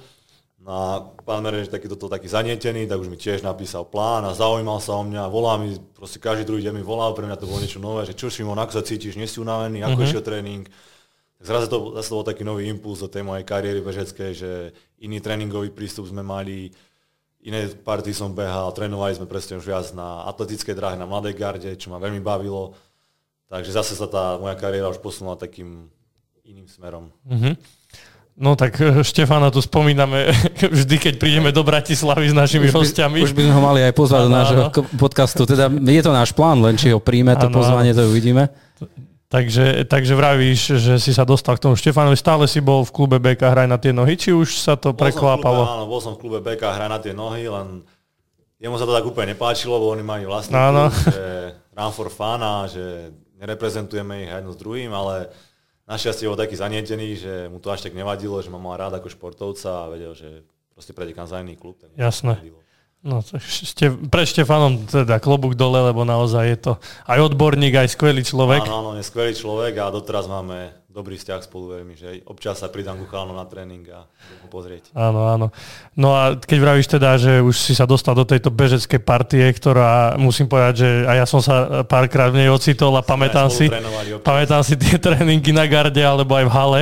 [SPEAKER 3] A pán Mereš taký toto taký zanietený, tak už mi tiež napísal plán a zaujímal sa o mňa, volá mi, proste každý druhý deň mi volal, pre mňa to bolo niečo nové, že čo Šimon, ako sa cítiš, nie si unavený, ako mm-hmm. išiel tréning. Tak zrazu to, zase to bol taký nový impuls do tej mojej kariéry bežeckej, že iný tréningový prístup sme mali. Iné party som behal, trénovali sme presne už viac na atletickej dráhe, na mladej garde, čo ma veľmi bavilo. Takže zase sa tá moja kariéra už posunula takým iným smerom. Mm-hmm.
[SPEAKER 1] No tak Štefana tu spomíname vždy, keď prídeme do Bratislavy s našimi
[SPEAKER 2] už by,
[SPEAKER 1] hostiami.
[SPEAKER 2] Už by sme ho mali aj pozvať do nášho podcastu. Teda je to náš plán, len či ho príjme to ano, pozvanie, to uvidíme.
[SPEAKER 1] Takže, takže vravíš, že si sa dostal k tomu Štefanovi. Stále si bol v klube bé ká Hraj na tie nohy, či už sa to bol preklápalo?
[SPEAKER 3] Klube, áno, bol som v klube bé ká Hraj na tie nohy, len jemu sa to tak úplne nepáčilo, lebo oni majú vlastný klub, že run for fun a že nereprezentujeme ich jedno s druhým, ale našťastie bol taký zanietený, že mu to až tak nevadilo, že ma mal rád ako športovca a vedel, že proste pretekám za iný klub. Tak
[SPEAKER 1] jasné. No, ste, pre Štefanom teda klobúk dole, lebo naozaj je to aj odborník, aj skvelý človek.
[SPEAKER 3] Áno, áno, je skvelý človek a doteraz máme dobrý vzťah spolu, veľmi, že občas sa pridám ku chalanom na tréning a ho pozrieť.
[SPEAKER 1] Áno, áno. No a keď vravíš teda, že už si sa dostal do tejto bežeckej partie, ktorá, musím povedať, že aj ja som sa párkrát v nej ocitol a pamätám si, pamätám si tie tréningy na garde alebo aj v hale,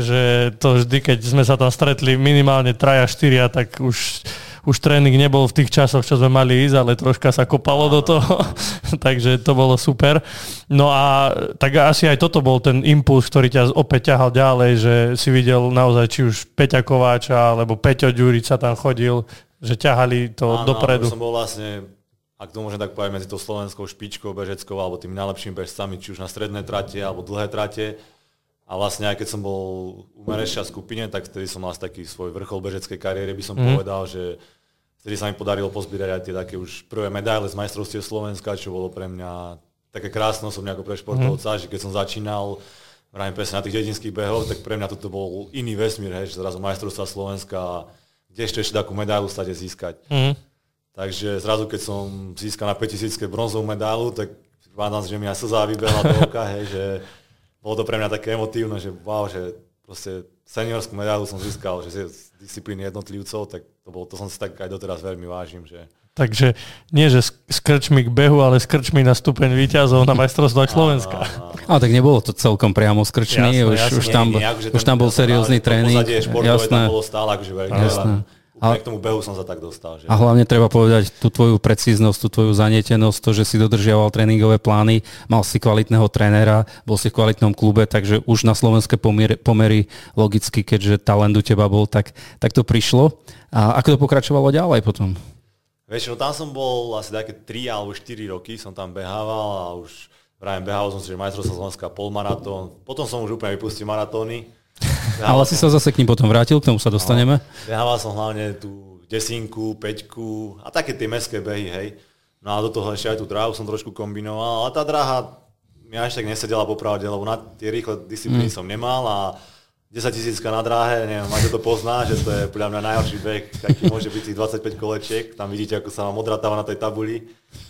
[SPEAKER 1] že to vždy, keď sme sa tam stretli minimálne traja, štyria, tak už už tréning nebol v tých časoch, čo sme mali ísť, ale troška sa kopalo do toho, takže to bolo super. No a tak asi aj toto bol ten impuls, ktorý ťa opäť ťahal ďalej, že si videl naozaj či už Peťa Kováča, alebo Peťo Ďurica tam chodil, že ťahali to áno, dopredu.
[SPEAKER 3] Áno, som bol vlastne, ak to môžem tak povedať, medzi tou slovenskou špičkou bežeckou, alebo tými najlepšími bežcami, či už na stredné trate, alebo dlhé trate. A vlastne aj keď som bol u Mereša v skupine, tak vtedy som mal taký svoj vrchol bežeckej kariéry, by som mm. povedal, že vtedy sa mi podarilo pozbierať aj tie také už prvé medaile z majstrovstiev Slovenska, čo bolo pre mňa také krásne osobne ako pre športovca, mm. že keď som začínal vrajím presne na tých dedinských behoch, tak pre mňa toto bol iný vesmír, hej, že zrazu majstrovstvá Slovenska, kde ešte ešte takú medailu státe získať. Mm. Takže zrazu keď som získal na päťtisícke bronzovú medailu, tak vám že mi aj slzá vybehla do oka, hej, že bolo to pre mňa také emotívne, že wow, že proste seniorskú medailu som získal, že z disciplíny jednotlivcov, tak to, bolo, to som si tak aj doteraz veľmi vážim. Že...
[SPEAKER 1] Takže nie, že s krčmi k behu, ale s krčmi na stupeň víťazov na majstrovstvách Slovenska.
[SPEAKER 2] Ale tak nebolo to celkom priamo s krčmi, jasné, už, jasné. Už, tam, nie, nie, akože už tam bol seriózny tréning.
[SPEAKER 3] Pozadie športové tam bolo stále akože veľké. Úplne k tomu behu som sa tak dostal. Že...
[SPEAKER 2] A hlavne treba povedať tú tvoju precíznosť, tú tvoju zanietenosť, to, že si dodržiaval tréningové plány, mal si kvalitného trénera, bol si v kvalitnom klube, takže už na slovenské pomery, pomery logicky, keďže talent u teba bol, tak, tak to prišlo. A ako to pokračovalo ďalej potom?
[SPEAKER 3] Vieš, no tam som bol asi také tri alebo štyri roky, som tam behával a už vrajím, behával som si, že majstrovstvá Slovenska polmaratón, potom som už úplne vypustil maratóny.
[SPEAKER 2] Ale si sa zase k ním potom vrátil, k tomu sa dostaneme.
[SPEAKER 3] Behával som hlavne tú desinku, päťku a také tie mestské behy, hej. No a do toho ešte aj tú dráhu som trošku kombinoval, ale tá dráha mi až tak nesedela popravde, lebo na tie rýchle disciplíny mm. som nemal a desaťtisícka na dráhe, neviem, Maťo to pozná, že to je podľa mňa najhorší beh, aký môže byť tých dvadsaťpäť kolečiek, tam vidíte, ako sa vám odratáva na tej tabuli,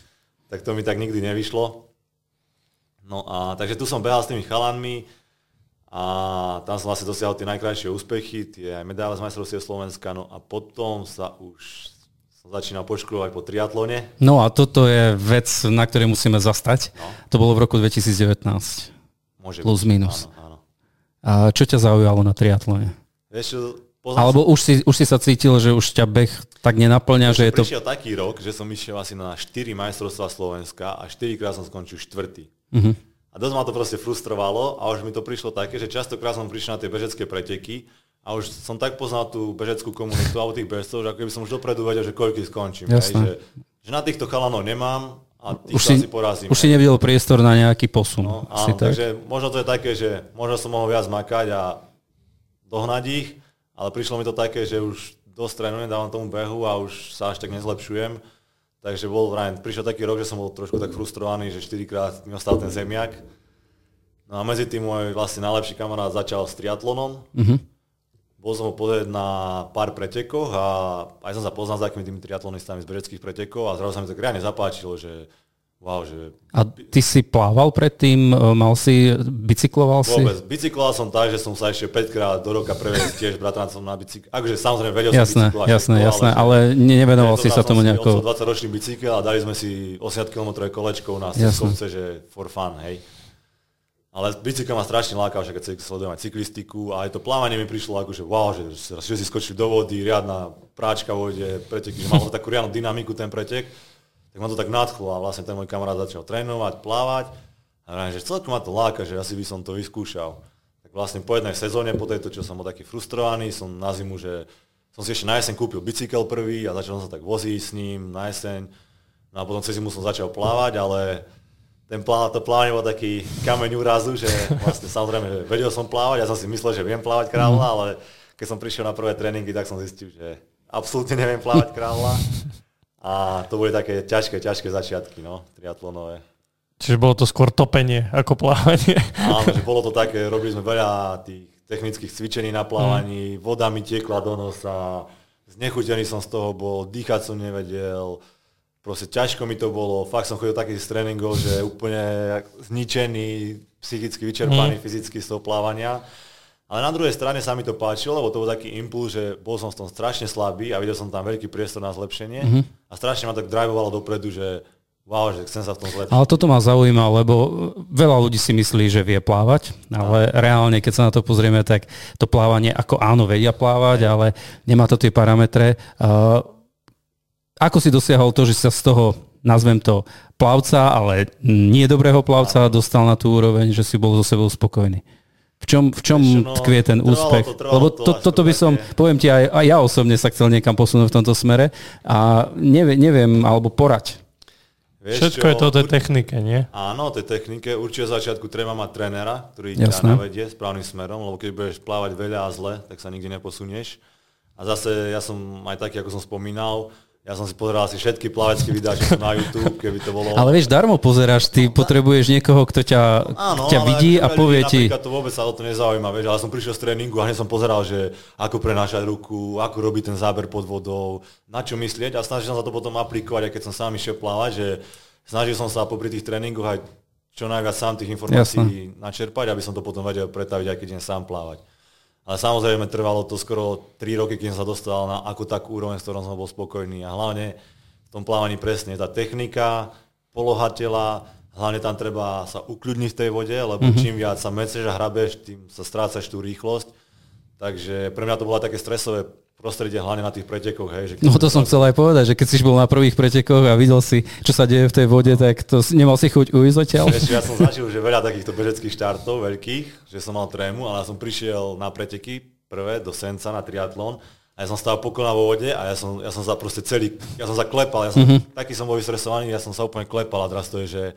[SPEAKER 3] tak to mi tak nikdy nevyšlo. No a takže tu som behal s tými chalanmi, a tam som vlastne dosiahol tie najkrajšie úspechy, tie aj medaile z majstrovstiev Slovenska, no a potom sa už som začínal poškolovať po triatlone.
[SPEAKER 2] No a toto je vec, na ktorej musíme zastať. No. To bolo v roku dvetisícdevätnásť.
[SPEAKER 3] Môže
[SPEAKER 2] plus
[SPEAKER 3] byť.
[SPEAKER 2] minus.
[SPEAKER 3] Áno, áno.
[SPEAKER 2] A čo ťa zaujalo na triatlone?
[SPEAKER 3] Vieš,
[SPEAKER 2] Alebo už si, už si sa cítil, že už ťa beh tak nenaplňa, že je to...
[SPEAKER 3] Prišiel taký rok, že som išiel asi na štyri majstrovstvá Slovenska a štyrikrát som skončil štvrtý. Uh-huh. A dosť ma to proste frustrovalo a už mi to prišlo také, že častokrát som prišiel na tie bežecké preteky a už som tak poznal tú bežeckú komunitu alebo tých bežcov, že ako keby som už dopredu vedel, že koľký skončím. Hej, že, že na týchto chalanov nemám a tých
[SPEAKER 2] už si,
[SPEAKER 3] asi porazím.
[SPEAKER 2] Už hej. Si nevidel priestor na nejaký posun.
[SPEAKER 3] No, áno, tak? Takže možno to je také, že možno som mohol viac makať a dohnať ich, ale prišlo mi to také, že už dosť trénujem, dávam tomu behu a už sa až tak nezlepšujem. Takže bol vrajím, prišiel taký rok, že som bol trošku tak frustrovaný, že štyrikrát mi ostal ten zemiak. No a medzi tým môj vlastne najlepší kamarát začal s triatlonom. Mm-hmm. Bol som ho pozrieť na pár pretekoch a aj som sa poznal s takými tými triatlonistami z bežeckých pretekov a zrazu sa mi to reálne zapáčilo, že wow, že...
[SPEAKER 2] A ty si plával predtým? Mal si, bicykloval si?
[SPEAKER 3] Vôbec. Bicykloval som tak, že som sa ešte päťkrát do roka previezol tiež bratrancom na bicykle. Akože samozrejme vedel
[SPEAKER 2] jasné,
[SPEAKER 3] som bicyklovať.
[SPEAKER 2] Jasné, jasné, ale, ale nevenoval si sa tomu nejako...
[SPEAKER 3] Ja som dvadsaťročný bicykel a dali sme si osemdesiat kilometrové kolečko na Seskovce, že for fun, hej. Ale bicykel ma strašne lákal, že keď sledujem aj cyklistiku a aj to plávanie mi prišlo akože wow, že, že si skočili do vody, riadna práčka vo vode, preteky, že mal to takú riadnu dynamiku ten pretek. Tak ma to tak nadchlo a vlastne ten môj kamarát začal trénovať, plávať a vrajím, že celkom ma to láka, že asi by som to vyskúšal. Tak vlastne po jednej sezóne, po tejto, čo som bol taký frustrovaný, som na zimu, že som si ešte na jeseň kúpil bicykel prvý a začal som sa tak voziť s ním na jeseň. No a potom cez zimu som začal plávať, ale ten plá, to plávanie bol taký kameň úrazu, že vlastne samozrejme, že vedel som plávať, ja som si myslel, že viem plávať kráľa, ale keď som prišiel na prvé tréningy, tak som zistil, že absolútne neviem plávať kráľa. A to boli také ťažké, ťažké začiatky, no, triatlonové.
[SPEAKER 1] Čiže bolo to skôr topenie ako plávanie.
[SPEAKER 3] Áno, že bolo to také, robili sme veľa tých technických cvičení na plávaní, voda mi tiekla do nosa, znechutený som z toho bol, dýchať som nevedel, proste ťažko mi to bolo, fakt som chodil takých z tréningov, že úplne zničený, psychicky vyčerpaný, mm. fyzicky z toho plávania. Ale na druhej strane sa mi to páčilo, lebo to bol taký impuls, že bol som v tom strašne slabý a videl som tam veľký priestor na zlepšenie mm-hmm. a strašne ma tak drivovalo dopredu, že wow, že chcem sa v tom zlepšiť. Ale
[SPEAKER 2] toto ma zaujíma, lebo veľa ľudí si myslí, že vie plávať, ale no. reálne, keď sa na to pozrieme, tak to plávanie, ako áno, vedia plávať, ale nemá to tie parametre. Uh, ako si dosiahol to, že sa z toho, nazvem to, plavca, ale nie dobrého plavca, no. dostal na tú úroveň, že si bol so sebou spokojný? V čom, v čom no, tkvie ten úspech?
[SPEAKER 3] To, Lebo
[SPEAKER 2] to, to, toto by som, poviem ti, aj, aj ja osobne sa chcel niekam posunúť v tomto smere a neviem, neviem alebo porať.
[SPEAKER 1] Vieš, všetko čo, je to o tej technike, nie?
[SPEAKER 3] Áno, o tej technike. Určite v začiatku treba mať trénera, ktorý ťa navedie správnym smerom, lebo keď budeš plávať veľa a zle, tak sa nikde neposunieš. A zase ja som aj taký, ako som spomínal, ja som si pozeral asi všetky plavecké videá, čo sú na YouTube, keby to bolo...
[SPEAKER 2] Ale vieš, darmo pozeráš, ty potrebuješ niekoho, kto ťa,
[SPEAKER 3] áno,
[SPEAKER 2] ťa vidí a povie ti...
[SPEAKER 3] Napríklad to vôbec sa o to nezaujíma, vieš, ale som prišiel z tréningu a hneď som pozeral, že ako prenášať ruku, ako robiť ten záber pod vodou, na čo myslieť a snažil som sa to potom aplikovať, aj keď som sám išiel plávať, že snažil som sa popri tých tréningoch aj čo najviac sám tých informácií Jasne. načerpať, aby som to potom vedel pretaviť, aj keď idem sám plávať. Ale samozrejme trvalo to skoro tri roky, keď som sa dostal na ako takú úroveň, s ktorou som bol spokojný. A hlavne v tom plávaní presne tá technika, poloha tela, hlavne tam treba sa ukľudniť v tej vode, lebo mm-hmm. čím viac sa meceš a hrabeš, tým sa strácaš tú rýchlosť. Takže pre mňa to bolo také stresové prostredie, hlavne na tých pretekoch. Hej, že
[SPEAKER 2] no to som chcel aj povedať, že keď si bol na prvých pretekoch a videl si, čo sa deje v tej vode, tak to nemal si chuť ujsť odtiaľ.
[SPEAKER 3] Ja som zažil, že veľa takýchto bežeckých štartov veľkých, že som mal trému, ale ja som prišiel na preteky prvé do Senca na triatlon a ja som stál pokolná vo vode a ja som, ja som sa proste celý, ja som sa klepal, ja som, mm-hmm. taký som bol vystresovaný, ja som sa úplne klepal a teraz to je, že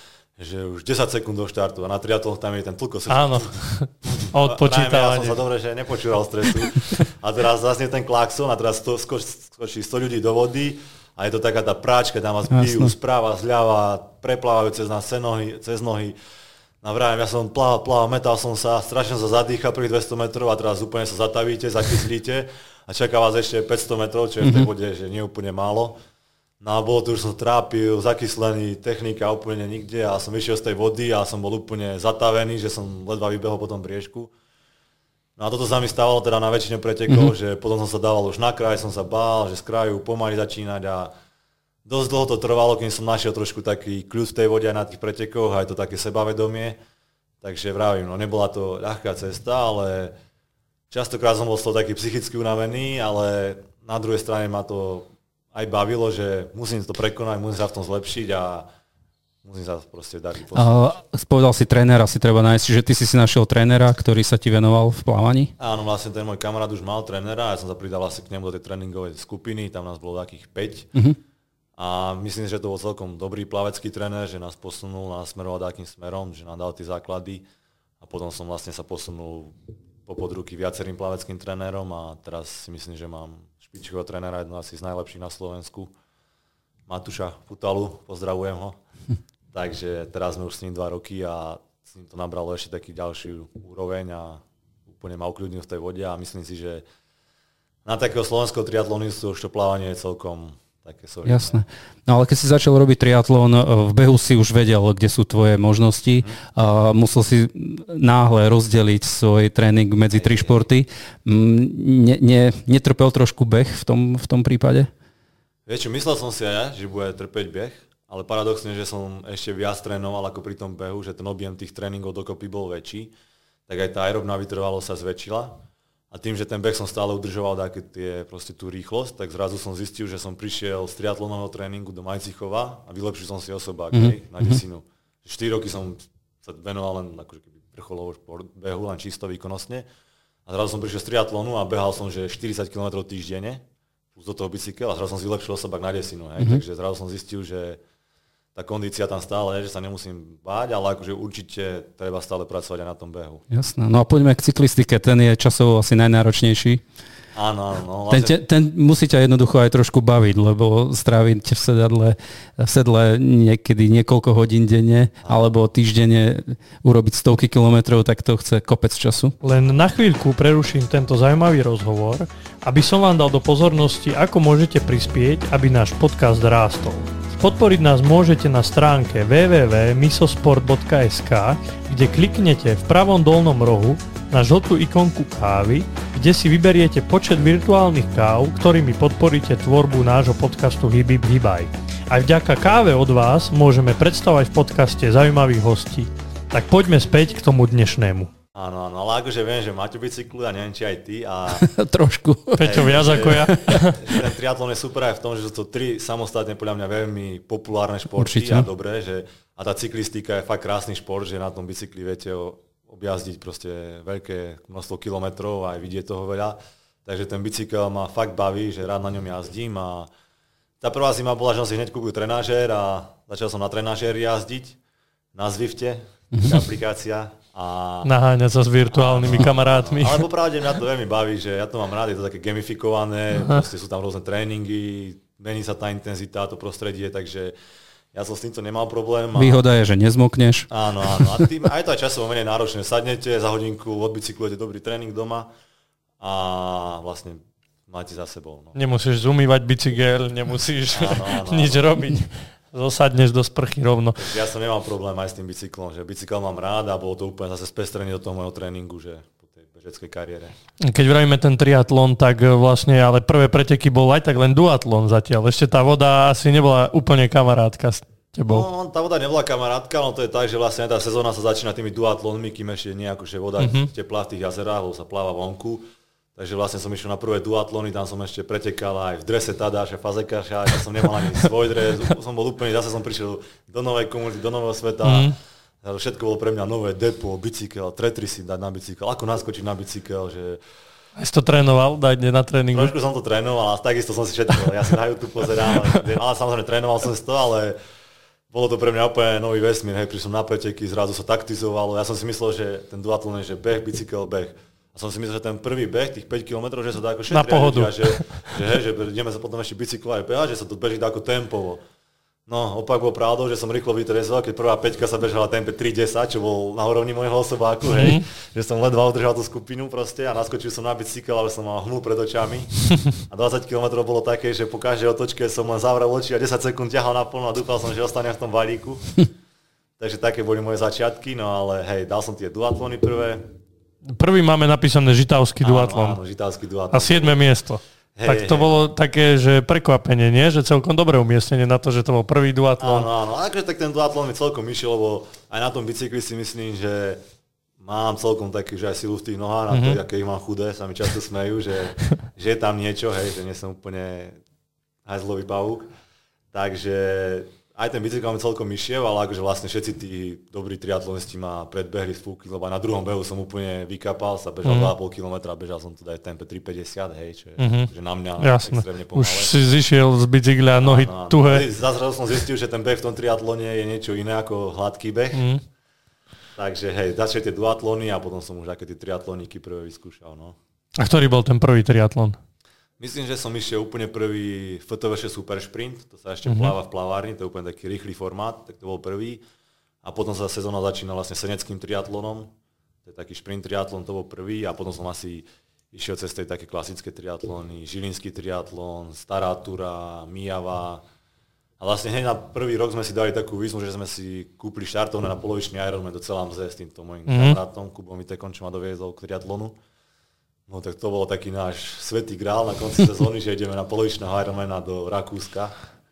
[SPEAKER 3] že už desať sekúnd do štartu a na triatlon tam je ten tlko.
[SPEAKER 1] Áno, odpočítavanie.
[SPEAKER 3] Ja som sa dobre, že nepočúval stresu. A teraz zase ten klakson a teraz sto, skoč, skočí sto ľudí do vody a je to taká tá práčka, tam vás bijú správa, zľava, preplávajú cez nás cez nohy. Cez nohy. No vrajím, ja som plával, plával, metal som sa, strašne sa zadýchal pri dvesto metrov a teraz úplne sa zatavíte, zakyslíte a čaká vás ešte päťsto metrov, čo je v tej vode, že nie úplne málo. No a bolo to, už som trápil, zakyslený, technika úplne nikde a som vyšiel z tej vody a som bol úplne zatavený, že som ledva vybehol po tom briežku. No a toto sa mi stávalo teda na väčšine pretekov, mm-hmm. že potom som sa dával už na kraj, som sa bál, že z kraju pomaly začínať a dosť dlho to trvalo, kým som našiel trošku taký kľud v tej vode aj na tých pretekoch, aj to také sebavedomie. Takže vravím, no nebola to ľahká cesta, ale častokrát som bol z toho taký psychicky unavený, ale na druhej strane ma to aj bavilo, že musím to prekonať, musím sa v tom zlepšiť a musím sa proste dať posunúť.
[SPEAKER 2] Spovedal si trénera, si treba nájsť, že ty si si našiel trénera, ktorý sa ti venoval v plávaní?
[SPEAKER 3] Áno, vlastne ten môj kamarát už mal trénera, ja som sa pridal vlastne k nemu do tej tréningovej skupiny, tam nás bolo takých päť. Uh-huh. A myslím, že to bol celkom dobrý plavecký tréner, že nás posunul, nás smeroval takým smerom, že nám dal tie základy a potom som vlastne sa posunul popod ruky viacerým plaveckým trénerom a teraz si myslím, že mám špičkového trénera, jedno asi z najlepších na Slovensku, Matúša Putalu, pozdravujem ho. Takže teraz sme už s ním dva roky a s ním to nabralo ešte taký ďalší úroveň a úplne ma ukľudnil v tej vode a myslím si, že na takého slovenského triatlonistu už to plávanie je celkom také solidné.
[SPEAKER 2] Jasné. No ale keď si začal robiť triatlon, v behu si už vedel, kde sú tvoje možnosti. Hmm. A musel si náhle rozdeliť svoj tréning medzi tri športy. Ne, ne, netrpel trošku beh v tom, v tom prípade?
[SPEAKER 3] Vieš čo, myslel som si aj ja, že bude trpeť beh, ale paradoxne, že som ešte viac trénoval ako pri tom behu, že ten objem tých tréningov dokopy bol väčší, tak aj tá aerobná vytrvalosť sa zväčšila. A tým, že ten beh som stále udržoval také tie, proste tú rýchlosť, tak zrazu som zistil, že som prišiel z triatlonového tréningu do Majcichova a vylepšil som si osobák mm-hmm. na desinu. štyri roky som sa venoval len akože vrcholovo behu, len čisto výkonnostne. A zrazu som prišiel z triatlonu a behal som že štyridsať kilometrov týždenne, plus do toho bicykel a zrazu som si vylepšil osobák na desinu. Hej. Mm-hmm. Takže zrazu som zistil, že tá kondícia tam stále je, že sa nemusím báť, ale akože určite treba stále pracovať aj na tom behu.
[SPEAKER 2] Jasné. No a poďme k cyklistike, ten je časovo asi najnáročnejší.
[SPEAKER 3] Áno, áno.
[SPEAKER 2] Vlastne... Ten, ten musí ťa jednoducho aj trošku baviť, lebo stráviť v sedadle, v sedle niekedy niekoľko hodín denne, alebo týždenne urobiť stovky kilometrov, tak to chce kopec času.
[SPEAKER 1] Len na chvíľku preruším tento zaujímavý rozhovor, aby som vám dal do pozornosti, ako môžete prispieť, aby náš podcast rástol. Podporiť nás môžete na stránke w w w bodka misosport bodka es ka, kde kliknete v pravom dolnom rohu na žltú ikonku kávy, kde si vyberiete počet virtuálnych káv, ktorými podporíte tvorbu nášho podcastu Hibib Hibaj. Aj vďaka káve od vás môžeme predstavovať v podcaste zaujímavých hostí. Tak poďme späť k tomu dnešnému.
[SPEAKER 3] Áno, áno, ale akože viem, že máte bicyklu a neviem, či aj ty. A...
[SPEAKER 2] Trošku.
[SPEAKER 1] Peťo viac ako ja.
[SPEAKER 3] Ten triatlon je super aj v tom, že sú to tri samostatne podľa mňa veľmi populárne športy. Určite. A dobré, že a tá cyklistika je fakt krásny šport, že na tom bicykli viete objazdiť proste veľké množstvo kilometrov a aj vidieť toho veľa. Takže ten bicykel ma fakt baví, že rád na ňom jazdím a tá prvá zima bola, že som si hneď kúpil trenažér a začal som na trenažér jazdiť na Zwifte, aplikácia. A...
[SPEAKER 1] Naháňať sa s virtuálnymi
[SPEAKER 3] a,
[SPEAKER 1] kamarátmi.
[SPEAKER 3] Ale popravde mňa to veľmi baví, že ja to mám rád, je to také gamifikované, proste sú tam rôzne tréningy, mení sa tá intenzita, to prostredie, takže ja som s týmto nemal problém. A...
[SPEAKER 2] Výhoda je, že nezmokneš.
[SPEAKER 3] Áno, áno. A tým, aj to aj časovo menej náročné. Sadnete, za hodinku odbicyklujete dobrý tréning doma a vlastne máte za sebou. No.
[SPEAKER 1] Nemusíš zumývať bicykel, nemusíš
[SPEAKER 3] áno, áno,
[SPEAKER 1] nič
[SPEAKER 3] áno.
[SPEAKER 1] robiť. Zosadneš do sprchy rovno.
[SPEAKER 3] Ja som nemal problém aj s tým bicyklom, že bicykel mám rád a bolo to úplne zase spestrenie do toho môjho tréningu, že po tej bežeckej kariére. Keď
[SPEAKER 1] vravíme ten triatlon, tak vlastne, ale prvé preteky bol aj tak len duatlon zatiaľ. Ešte tá voda asi nebola úplne kamarátka s tebou.
[SPEAKER 3] No, tá voda nebola kamarátka, no to je tak, že vlastne tá sezóna sa začína tými duatlonmi, kým ešte nie akože voda mm-hmm. teplá v tých jazerách, lebo sa pláva vonku. Takže vlastne som išiel na prvé duatlony, tam som ešte pretekal aj v drese Tadáša Fazekáša, ja som nemal ani svoj dres, som bol úplne, zase som prišiel do novej komunity, do nového sveta, mm. všetko bolo pre mňa nové, depo, bicykel, tretry si dať na bicykel, ako naskočiť na bicykel, že...
[SPEAKER 1] Aj si to trénoval, dať na tréningu?
[SPEAKER 3] Trošku som to trénoval, ale takisto som si všetko, ja si na YouTube pozerám, ale, ale samozrejme trénoval som si to, ale bolo to pre mňa úplne nový vesmír, hej, prišiel na preteky, zrazu sa taktizovalo, ja som si myslel, že ten duatlon je, že beh, bicykel, beh. A som si myslel, že ten prvý beh, tých päť kilometrov, že sa dá ako šetria.
[SPEAKER 1] Na pohodu.
[SPEAKER 3] A že, že, hej, že ideme sa potom ešte bicyklovať behať, že sa to beží ako tempovo. No, opak bol pravdou, že som rýchlo vytrezoval, keď prvá päťka sa bežala tempe tri desať, čo bol na úrovni môjho osobáku, hej. Mm-hmm. Že som ledva udržal tú skupinu proste a naskočil som na bicykel, ale som mal hmlu pred očami. A dvadsať kilometrov bolo také, že po každej otočke som len zavrel oči a desať sekúnd ťahal naplno a dúfal som, že ostanem v tom balíku. Takže také boli moje začiatky, no ale hej, dal som tie duatlony prvé.
[SPEAKER 1] Prvý máme napísané Žitavský duatlon.
[SPEAKER 3] Áno, áno, Žitavský duatlon.
[SPEAKER 1] A siedme miesto. Hey, tak to hey. Bolo také, že prekvapenie, nie? Že celkom dobré umiestnenie na to, že to bol prvý duatlon.
[SPEAKER 3] Áno, áno. Akože tak ten duatlon mi celkom išiel, lebo aj na tom bicykli si myslím, že mám celkom taký, že aj silu v tých nohách, mm-hmm. na to, aké ich mám chudé, sa mi často smejú, že, že je tam niečo, hej, že nie som úplne hajzlový pavúk. Takže aj ten bicykel mi celkom išiel, ale akože vlastne všetci tí dobrí triatlonisti ma predbehli z fúky, lebo aj na druhom behu som úplne vykapal, sa bežal mm-hmm. dva a pol kilometra, bežal som teda aj v tempe tri päťdesiat, hej, čo je mm-hmm. že na mňa
[SPEAKER 1] Jasne.
[SPEAKER 3] Extrémne pomalé.
[SPEAKER 1] Už si zišiel z bicykla, nohy no, no, tuhé.
[SPEAKER 3] Zase som zistil, že ten beh v tom triatlone je niečo iné ako hladký beh. Mm. Takže hej, začali tie duatlony a potom som už také tie triatloniky prvé vyskúšal. No.
[SPEAKER 1] A ktorý bol ten prvý triatlon?
[SPEAKER 3] Myslím, že som išiel úplne prvý ef té vé šesť Super Sprint, to sa ešte mm-hmm. pláva v plavárni, to je úplne taký rýchly formát, tak to bol prvý. A potom sa sezóna začína vlastne seneckým triatlonom, to je taký šprint triatlon, to bol prvý a potom som asi išiel cez tej také klasické triatlony, Žilinský triatlon, Stará Tura, Mijava. A vlastne hneď na prvý rok sme si dali takú výzvu, že sme si kúpili štartovné na polovičný Ironman do celá mze s týmto môjim mm-hmm. kamarátom, Kubom Vitekom, čo ma doviezol k triatlonu. No tak to bol taký náš svätý grál na konci sezóny, že ideme na polovičného Ironmana do Rakúska.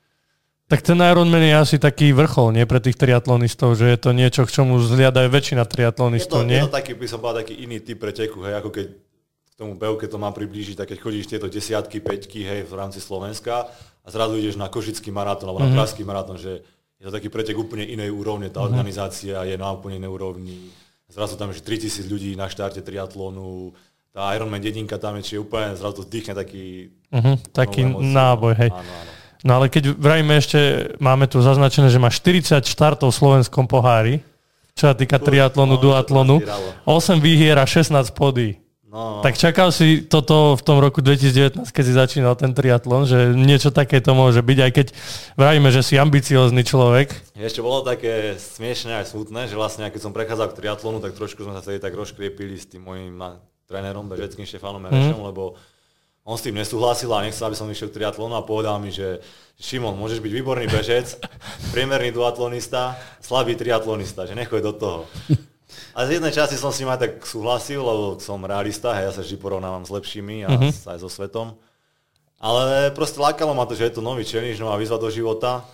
[SPEAKER 1] Tak ten Ironman je asi taký vrchol, nie, pre tých triatlonistov, že je to niečo, k čomu zhliadajú väčšina triatlonistov, nie?
[SPEAKER 3] Je to taký, by som povedal, taký iný typ preteku, hej, ako keď k tomu behu, keď to mám priblížiť, tak keď chodíš tieto desiatky, päťky, hej, v rámci Slovenska a zrazu ideš na košický maratón alebo mm-hmm. na pražský maratón, že je to taký pretek úplne inej úrovne, tá mm-hmm. organizácia je na úplne inej úrovni. Zrazu tam je tritisíc ľudí na štarte triatlonu. Tá Ironman dedinka tam je, či úplne zrazu to vdýchne taký...
[SPEAKER 1] Uh-huh, taký náboj, hej.
[SPEAKER 3] Áno, áno.
[SPEAKER 1] No ale keď vravíme ešte, máme tu zaznačené, že má štyridsať štartov v slovenskom pohári, čo sa týka triatlonu, duatlonu, osem výhier a šestnásť podí.
[SPEAKER 3] No, no.
[SPEAKER 1] Tak čakal si toto v tom roku dvetisícdevätnásť, keď si začínal ten triatlon, že niečo takéto môže byť, aj keď vravíme, že si ambiciózny človek.
[SPEAKER 3] Ešte bolo také smiešné aj smutné, že vlastne keď som prechádzal k triatlonu, tak trošku sme sa vtedy tak rozkriepili s tým mojím trénerom, bežeckým Štefánom Merešom, mm. lebo on s tým nesúhlasil a nechcel, aby som išiel k triatlonu a povedal mi, že Šimon, môžeš byť výborný bežec, priemerný duatlonista, slabý triatlonista, že nechoď do toho. A z jednej časti som s ním aj tak súhlasil, lebo som realista, hej, ja sa vždy porovnávam s lepšími a mm-hmm. aj so svetom. Ale proste lákalo ma to, že je to nový challenge, nová výzva do života.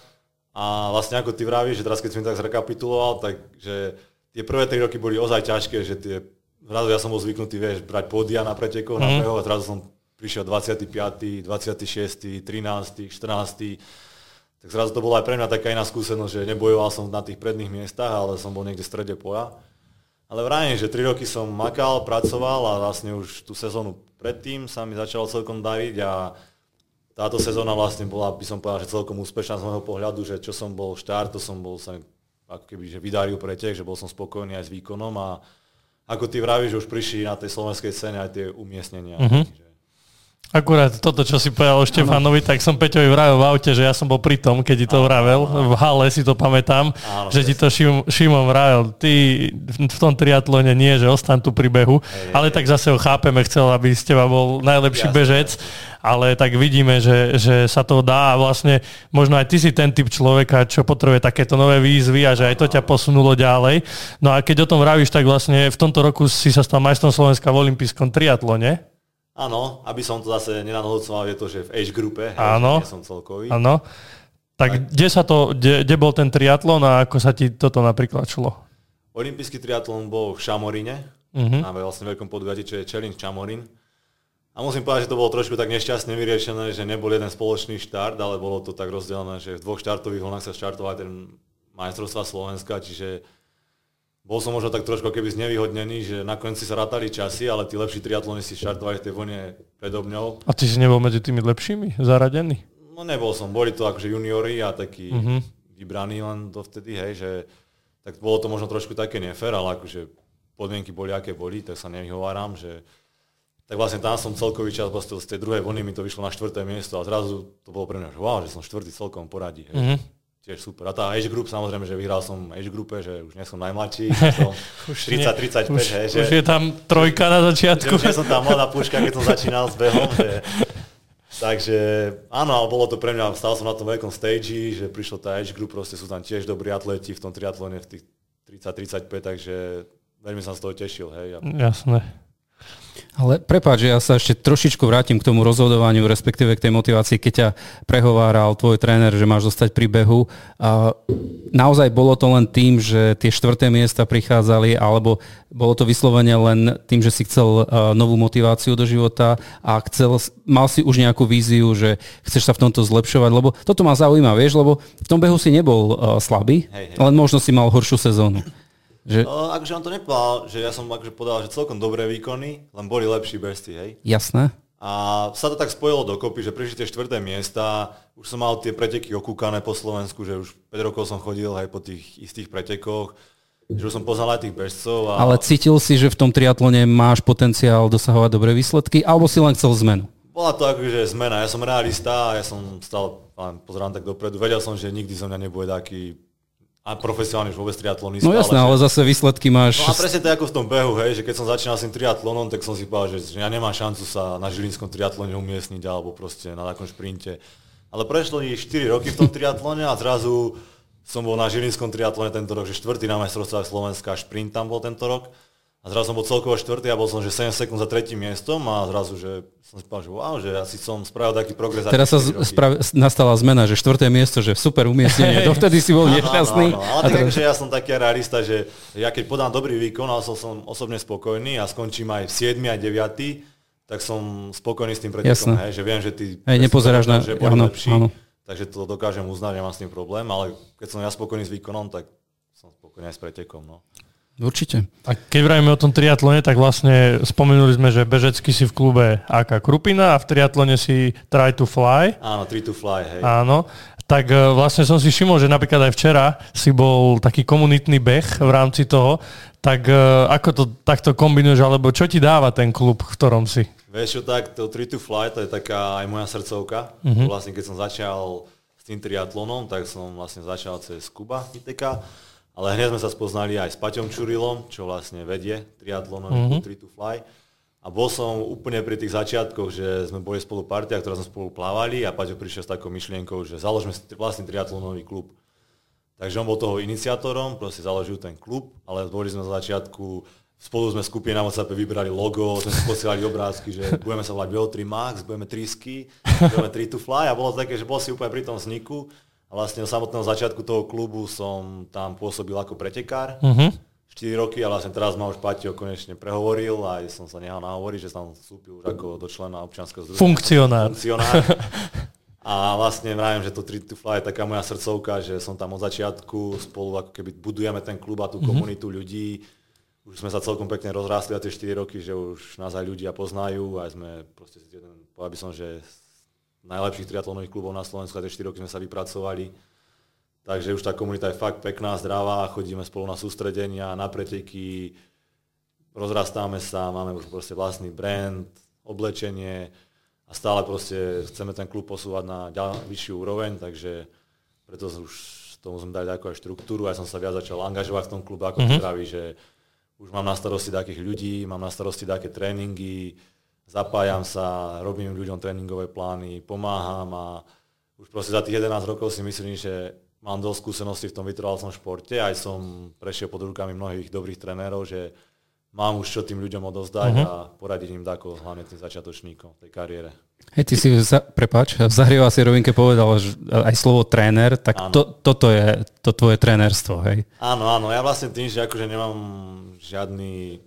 [SPEAKER 3] A vlastne ako ty vravíš, že teraz keď som tak zrekapituloval, takže tie prvé tri roky boli ozaj ťažké, že tie, zrazu ja som bol zvyknutý, vieš, brať pódia na pretekoch, mm-hmm. na behoch, a zrazu som prišiel dvadsiaty piaty, dvadsiaty šiesty, trinásty, štrnásty. Tak zrazu to bola aj pre mňa taká iná skúsenosť, že nebojoval som na tých predných miestach, ale som bol niekde v strede poja. Ale vravím, že tri roky som makal, pracoval a vlastne už tú sezónu predtým sa mi začalo celkom dariť a táto sezóna vlastne bola, by som povedal, že celkom úspešná z môjho pohľadu, že čo som bol štart, to som bol sa ako keby že vydaril pretek, že bol som spokojný aj s výkonom a ako ty vravíš, že už prišli na tej slovenskej scéne aj tie umiestnenia. Mm-hmm.
[SPEAKER 1] Akurát toto, čo si povedal o Štefánovi, tak som Peťovi vravil v aute, že ja som bol pri tom, keď ti to vravel. V hale si to pamätám, áno, že ti to Šim, Šimon vravel. Ty v tom triatlone nie, že ostan tu pri behu, hej, ale hej. Tak zase ho chápeme, chcel, aby z teba bol najlepší jasne, bežec, ale tak vidíme, že, že sa to dá a vlastne možno aj ty si ten typ človeka, čo potrebuje takéto nové výzvy a že aj to ťa posunulo ďalej. No a keď o tom vravíš, tak vlastne v tomto roku si sa stal majstrom Slovenska v olympijskom triatlone.
[SPEAKER 3] Áno, aby som to zase nenadhodcoval, je to, že v age grupe,
[SPEAKER 1] áno,
[SPEAKER 3] nie som celkový.
[SPEAKER 1] Áno, tak, tak kde sa to, kde, kde bol ten triatlon a ako sa ti toto napríklad šlo?
[SPEAKER 3] Olympijský triatlon bol v Šamorine, uh-huh. na vlastne veľkom podujatí, čo je Challenge Šamorín. A musím povedať, že to bolo trošku tak nešťastne vyriešené, že nebol jeden spoločný štart, ale bolo to tak rozdelené, že v dvoch štartových vlnách sa štartoval ten majstrovstvá Slovenska, čiže bol som možno tak trošku keby znevýhodnený, že nakoniec si sa rátali časy, ale tí lepší triatlonisti štartovali v tej vlne predo mňou.
[SPEAKER 1] A ty si nebol medzi tými lepšími zaradený?
[SPEAKER 3] No nebol som, boli to akože juniori a takí uh-huh. vybraní len dovtedy, hej, že tak bolo to možno trošku také nefér, ale akože podmienky boli aké boli, tak sa nevyhováram, že tak vlastne tam som celkový čas, proste z tej druhej vlny mi to vyšlo na štvrté miesto a zrazu to bolo pre mňa, že wow, že som štvrtý celkom poradí, hej. Uh-huh. Tiež super. A tá age group, samozrejme, že vyhral som age grupe, že už nie som najmladší, som tridsať tridsaťpäť,
[SPEAKER 1] už,
[SPEAKER 3] hej,
[SPEAKER 1] že... Už je tam trojka na začiatku.
[SPEAKER 3] Že už nie som tá mladá puška, keď som začínal s behom, že... Takže áno, ale bolo to pre mňa, stál som na tom veľkom stage, že prišlo tá age group, proste sú tam tiež dobrí atleti v tom triatlone v tých tridsať tridsaťpäť, takže veľmi som z toho tešil, hej.
[SPEAKER 1] Jasné.
[SPEAKER 2] Ale prepáč, že ja sa ešte trošičku vrátim k tomu rozhodovaniu, respektíve k tej motivácii, keď ťa prehováral tvoj tréner, že máš zostať pri behu. A naozaj bolo to len tým, že tie štvrté miesta prichádzali, alebo bolo to vyslovene len tým, že si chcel novú motiváciu do života a chcel, mal si už nejakú víziu, že chceš sa v tomto zlepšovať, lebo toto ma zaujíma, vieš, lebo v tom behu si nebol uh, slabý, hej, hej. Len možno si mal horšiu sezónu.
[SPEAKER 3] Že... No, akože on to nepovedal, že ja som akože podal, že celkom dobré výkony, len boli lepší bežci, hej.
[SPEAKER 2] Jasné.
[SPEAKER 3] A sa to tak spojilo dokopy, že prišli tie štvrté miesta, už som mal tie preteky okúkané po Slovensku, že už päť rokov som chodil aj po tých istých pretekoch, že už som poznal aj tých bežcov. A... Ale
[SPEAKER 2] cítil si, že v tom triatlone máš potenciál dosahovať dobré výsledky, alebo si len chcel zmenu?
[SPEAKER 3] Bola to akože zmena, ja som realista, ja som stal, pozerám tak dopredu, vedel som, že nikdy zo mňa nebude taký a profesionálne už vôbec triatlonista.
[SPEAKER 2] No jasné, ale, že... ale zase výsledky máš...
[SPEAKER 3] No a presne to ako v tom behu, hej, že keď som začínal s tým triatlonom, tak som si povedal, že, že ja nemám šancu sa na žilinskom triatlone umiestniť alebo proste na takom šprinte. Ale prešli štyri roky v tom triatlone a zrazu som bol na žilinskom triatlone tento rok, že štvrtý na majstrovstvách Slovenska, šprint tam bol tento rok. A zrazu som bol celkovo štvrtý a bol som že sedem sekúnd za tretím miestom a zrazu, že som si povedal, že wow, že asi som spravil taký progres.
[SPEAKER 2] Teraz sa sprav- nastala zmena, že štvrté miesto, že super umiestnenie, dovtedy si bol nešťastný.
[SPEAKER 3] Áno, áno, áno. Ale tak, teraz... ja som taký realista, že ja keď podám dobrý výkon, ale som, som osobne spokojný a skončím aj v siedmy aj deviaty, tak som spokojný s tým pretekom, hej, že viem, že ty
[SPEAKER 2] hej, nepozeráš na...
[SPEAKER 3] že boli lepší, áno. Takže to dokážem uznať, nemám s tým problém, ale keď som ja spokojný s výkonom, tak som spokojný aj s pretekom. No.
[SPEAKER 2] Určite.
[SPEAKER 1] A keď vravíme o tom triatlone, tak vlastne spomenuli sme, že bežecky si v klube á ká Krupina a v triatlone si Try to Fly.
[SPEAKER 3] Áno, Try to Fly, hej.
[SPEAKER 1] Áno. Tak vlastne som si všimol, že napríklad aj včera si bol taký komunitný beh v rámci toho. Tak uh, ako to takto kombinuješ, alebo čo ti dáva ten klub, v ktorom si?
[SPEAKER 3] Vieš čo, tak to tri to fly, to je taká aj moja srdcovka.
[SPEAKER 1] Uh-huh.
[SPEAKER 3] Vlastne keď som začal s tým triatlonom, tak som vlastne začal cez Kuba í té ká, ale hneď sme sa spoznali aj s Paťom Čurilom, čo vlastne vedie triatlonový uh-huh. tri to fly. A bol som úplne pri tých začiatkoch, že sme boli spolu partia, ktorá sme spolu plávali a Paťo prišiel s takou myšlienkou, že založme si vlastný triatlonový klub. Takže on bol toho iniciátorom, proste založil ten klub, ale boli sme za začiatku, spolu sme skupine na WhatsAppe vybrali logo, sme si posielali obrázky, že budeme sa volať vé ó tri Max, budeme tri ski, budeme tri to fly a bolo to také, že bol si úplne pri tom vzniku a vlastne od samotného začiatku toho klubu som tam pôsobil ako pretekár. Uh-huh. štyri roky a vlastne teraz ma už Paťo konečne prehovoril a aj som sa nehal nahovoriť, že som vstúpil už ako do člena občianskeho združenia.
[SPEAKER 1] Funkcionár.
[SPEAKER 3] Funkcionár. A vlastne vravím, že to tri to fly je taká moja srdcovka, že som tam od začiatku, spolu ako keby budujeme ten klub a tú mm-hmm. komunitu ľudí. Už sme sa celkom pekne rozrástli za tie štyri roky, že už nás aj ľudia poznajú a sme proste jeden, povedal by som, že z najlepších triatlonových klubov na Slovensku a tie štyri roky sme sa vypracovali. Takže už tá komunita je fakt pekná, zdravá, chodíme spolu na sústredenia, na preteky, rozrastáme sa, máme už proste vlastný brand, oblečenie, a stále proste chceme ten klub posúvať na ďalej vyššiu úroveň, takže preto už tomu sme dali takú aj štruktúru, aj som sa viac začal angažovať v tom klube, ako mm-hmm. to praví, že už mám na starosti takých ľudí, mám na starosti také tréningy, zapájam sa, robím ľuďom tréningové plány, pomáham a už proste za tých jedenásť rokov si myslím, že mám dosť skúseností v tom vytrvalostnom športe, aj som prešiel pod rukami mnohých dobrých trénerov, že mám už čo tým ľuďom odovzdať uh-huh. a poradiť im tako, hlavne tým začiatočníkom v tej kariére.
[SPEAKER 2] Hej, ty si, za, prepáč, v zahrievacej rovinke povedal že aj slovo tréner, tak to, toto je to tvoje trénerstvo, hej? Áno,
[SPEAKER 3] áno, ja vlastne tým, že akože nemám žiadny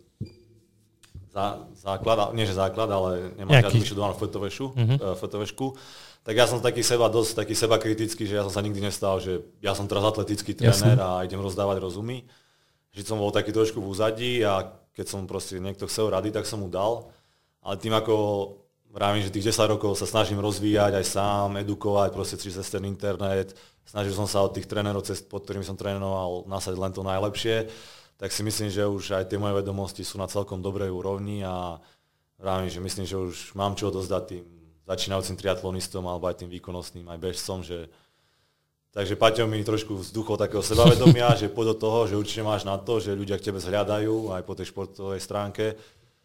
[SPEAKER 3] zá, základ, nie že základ, ale nemám Jaký? žiadnu vyštudovanú fotovešu, uh-huh. fotovešku, tak ja som taký seba, dosť taký seba kritický, že ja som sa nikdy nestal, že ja som teraz atletický tréner a idem rozdávať rozumy. Že som bol taký trošku v úzadí a keď som proste niekto chcel rady, tak som mu dal. Ale tým ako vravím, že tých desať rokov sa snažím rozvíjať aj sám, edukovať, proste cez ten internet. Snažil som sa od tých trénerov, pod ktorými som trénoval, nasať len to najlepšie. Tak si myslím, že už aj tie moje vedomosti sú na celkom dobrej úrovni a vravím, že myslím, že už mám čo odozdať tým začínajúcim triatlonistom alebo aj tým výkonnostným, aj bežcom, že takže Paťo mi trošku vzduchol takého sebavedomia, že poď do toho, že určite máš na to, že ľudia k tebe zhľadajú aj po tej športovej stránke,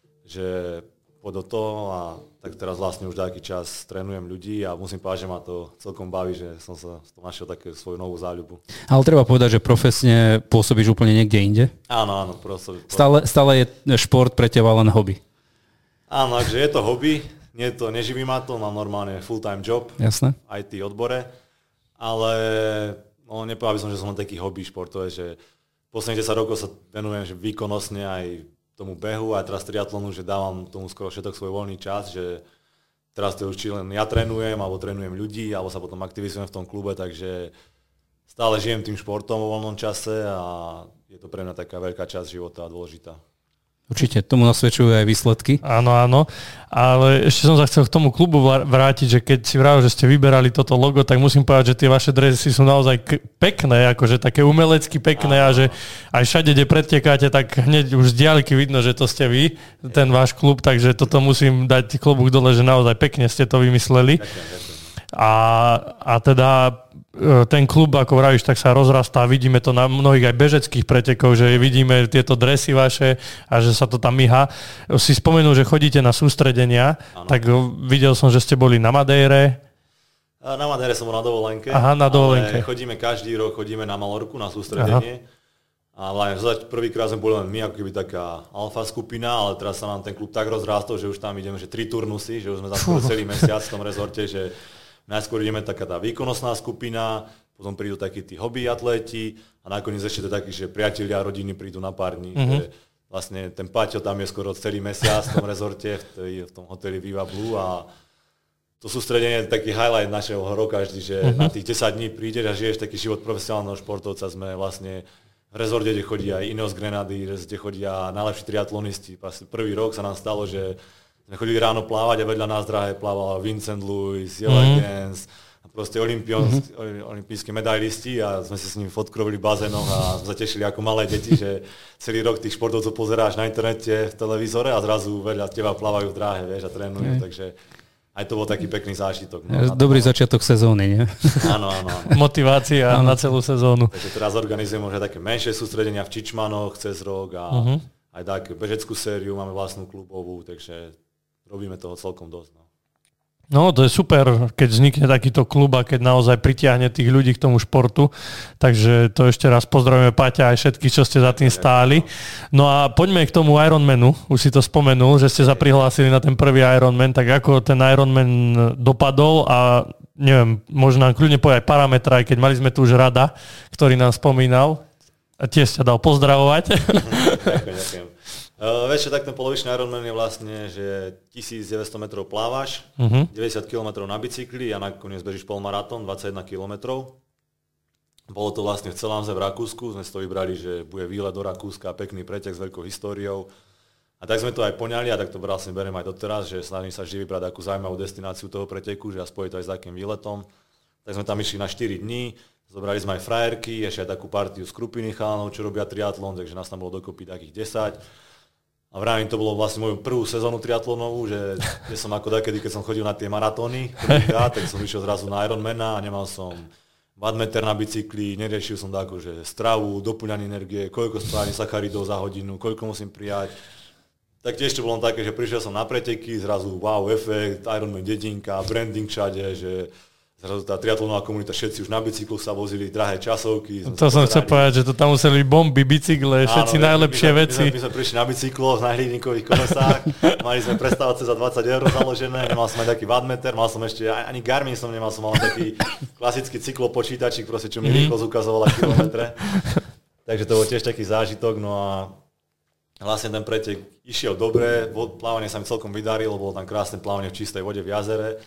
[SPEAKER 3] že poď do toho a tak teraz vlastne už taký čas trénujem ľudí a musím povedať, že ma to celkom baví, že som sa to našiel také svoju novú záľubu.
[SPEAKER 2] Ale treba povedať, že profesne pôsobíš úplne niekde inde?
[SPEAKER 3] Áno, áno. Proste,
[SPEAKER 2] stále, stále je šport pre teba len hobby?
[SPEAKER 3] Áno, takže je to hobby, nie to, neživí ma to, mám normálne full-time job
[SPEAKER 2] Jasné.
[SPEAKER 3] v í té odbore. Ale no, nepovedal by som, že som len taký hobby športové, že posledných desať rokov sa venujem že výkonnostne aj tomu behu, aj teraz triatlonu, že dávam tomu skoro všetok svoj voľný čas, že teraz to už či len ja trénujem, alebo trénujem ľudí, alebo sa potom aktivizujem v tom klube, takže stále žijem tým športom vo voľnom čase a je to pre mňa taká veľká časť života a dôležitá.
[SPEAKER 2] Určite, tomu nasvedčujú aj výsledky.
[SPEAKER 1] Áno, áno, ale ešte som sa chcel k tomu klubu vrátiť, že keď si vravel, že ste vyberali toto logo, tak musím povedať, že tie vaše dresy sú naozaj k- pekné, akože také umelecky pekné áno. A že aj všade, kde pretekáte, tak hneď už z diaľky vidno, že to ste vy, ten váš klub, takže toto musím dať klobúk dole, že naozaj pekne ste to vymysleli. Ďakujem, ďakujem. A, a teda ten klub, ako vravíš, tak sa rozrastá, vidíme to na mnohých aj bežeckých pretekov, že vidíme tieto dresy vaše a že sa to tam myhá. Si spomenul, že chodíte na sústredenia, ano. Tak videl som, že ste boli na Madére.
[SPEAKER 3] Na Madére som bol na dovolenke.
[SPEAKER 1] Aha, na dovolenke.
[SPEAKER 3] Chodíme každý rok, chodíme na Malorku na sústredenie. Aha. A prvýkrát sme boli len my, ako keby taká alfa skupina, ale teraz sa nám ten klub tak rozrástol, že už tam ideme, že tri turnusy, že už sme tam celý mesiac v tom rezorte, že najskôr ideme taká tá výkonnostná skupina, potom prídu takí tí hobby atléti a nakoniec ešte to takí, že priatelia a rodiny prídu na pár dní. Mm-hmm. Že vlastne ten Paťo tam je skoro celý mesiac v tom rezorte, v, tej, v tom hoteli Viva Blue a to sústredenie je taký highlight našeho roka vždy, že mm-hmm. na tých desať dní prídeš a žiješ taký život profesionálneho športovca. Sme vlastne v rezorte, kde chodí aj Ineos Grenadiers, kde chodia najlepší triatlonisti. Prvý rok sa nám stalo, že sme chodili ráno plávať a vedľa nás drahé plával Vincent Luis, Jela mm. Gens. A proste olympijskí mm-hmm. medailisti a sme si s nimi fotku robili v bazénoch a sme sa tešili ako malé deti, že celý rok tých športovcov pozeráš na internete, v televízore a zrazu vedľa teba plávajú v dráhe, vieš, a trénujú, mm. takže aj to bol taký pekný zážitok. No,
[SPEAKER 2] Dobrý začiatok sezóny, nie?
[SPEAKER 3] Áno, áno.
[SPEAKER 1] Motivácia áno. na celú sezónu.
[SPEAKER 3] Takže teraz organizujeme už aj také menšie sústredenia v Čičmanoch cez rok a uh-huh. aj takú bežeckú sériu, máme vlastnú klubovú, takže robíme toho celkom dosť. No.
[SPEAKER 1] No, to je super, keď vznikne takýto klub a keď naozaj pritiahne tých ľudí k tomu športu. Takže to ešte raz pozdravujeme Paťa aj všetkých, čo ste za tým stáli. No a poďme k tomu Ironmanu. Už si to spomenul, že ste sa prihlásili na ten prvý Ironman. Tak ako ten Ironman dopadol a neviem, možno nám kľudne povedať parametra, aj keď mali sme tu už Rada, ktorý nám spomínal. A tiež ťa dal pozdravovať.
[SPEAKER 3] Ďakujem, ďakujem. Uh, vieš, tak ten polovičný Ironman je vlastne, že tisícdeväťsto metrov plávaš, uh-huh. deväťdesiat kilometrov na bicykli a nakoniec bežíš polmaratón, dvadsaťjeden kilometrov. Bolo to vlastne v Celámze v Rakúsku, sme si to vybrali, že bude výlet do Rakúska, pekný pretek s veľkou históriou. A tak sme to aj poňali a tak to vlastne beriem aj doteraz, že snažím sa vždy vybrať takú zaujímavú destináciu toho preteku, že a spojiť to aj s takým výletom. Tak sme tam išli na štyri dní, zobrali sme aj frajerky, ešte aj takú partiu skupiny chalanov, čo robia triatlon, takže nás tam bolo dokopy takých desať. A vravím, to bolo vlastne moju prvú sezónu triatlonovú, že ja som ako takedy, keď som chodil na tie maratóny, prvýkrát, tak som išiel zrazu na Ironmana a nemal som wattmeter na bicykli, neriešil som takú, že stravu, doplňanie energie, koľko spálim sacharidov za hodinu, koľko musím prijať. Tak tiež to bolo také, že prišiel som na preteky, zrazu wow, efekt, Ironman dedinka, branding všade, že zrazu tá triatlonová komunita, všetci už na bicykloch sa vozili, drahé časovky.
[SPEAKER 1] To som chcel povedať, že to tam museli bomby, bicykle, všetci áno, najlepšie
[SPEAKER 3] my, my,
[SPEAKER 1] veci.
[SPEAKER 3] My, my sme prišli na bicykloch, na hliníkových kolesách, mali sme prestávce za dvadsať eur založené, nemal som aj taký wattmeter, mal som ešte, ani Garmin som nemal, som mal taký klasický cyklopočítačík, proste, čo mi mm-hmm. rýchlo ukazovala kilometre. Takže to bol tiež taký zážitok, no a vlastne ten pretek išiel dobre, plávanie sa mi celkom vydarilo, bolo tam krásne plávanie v čistej vode v jazere.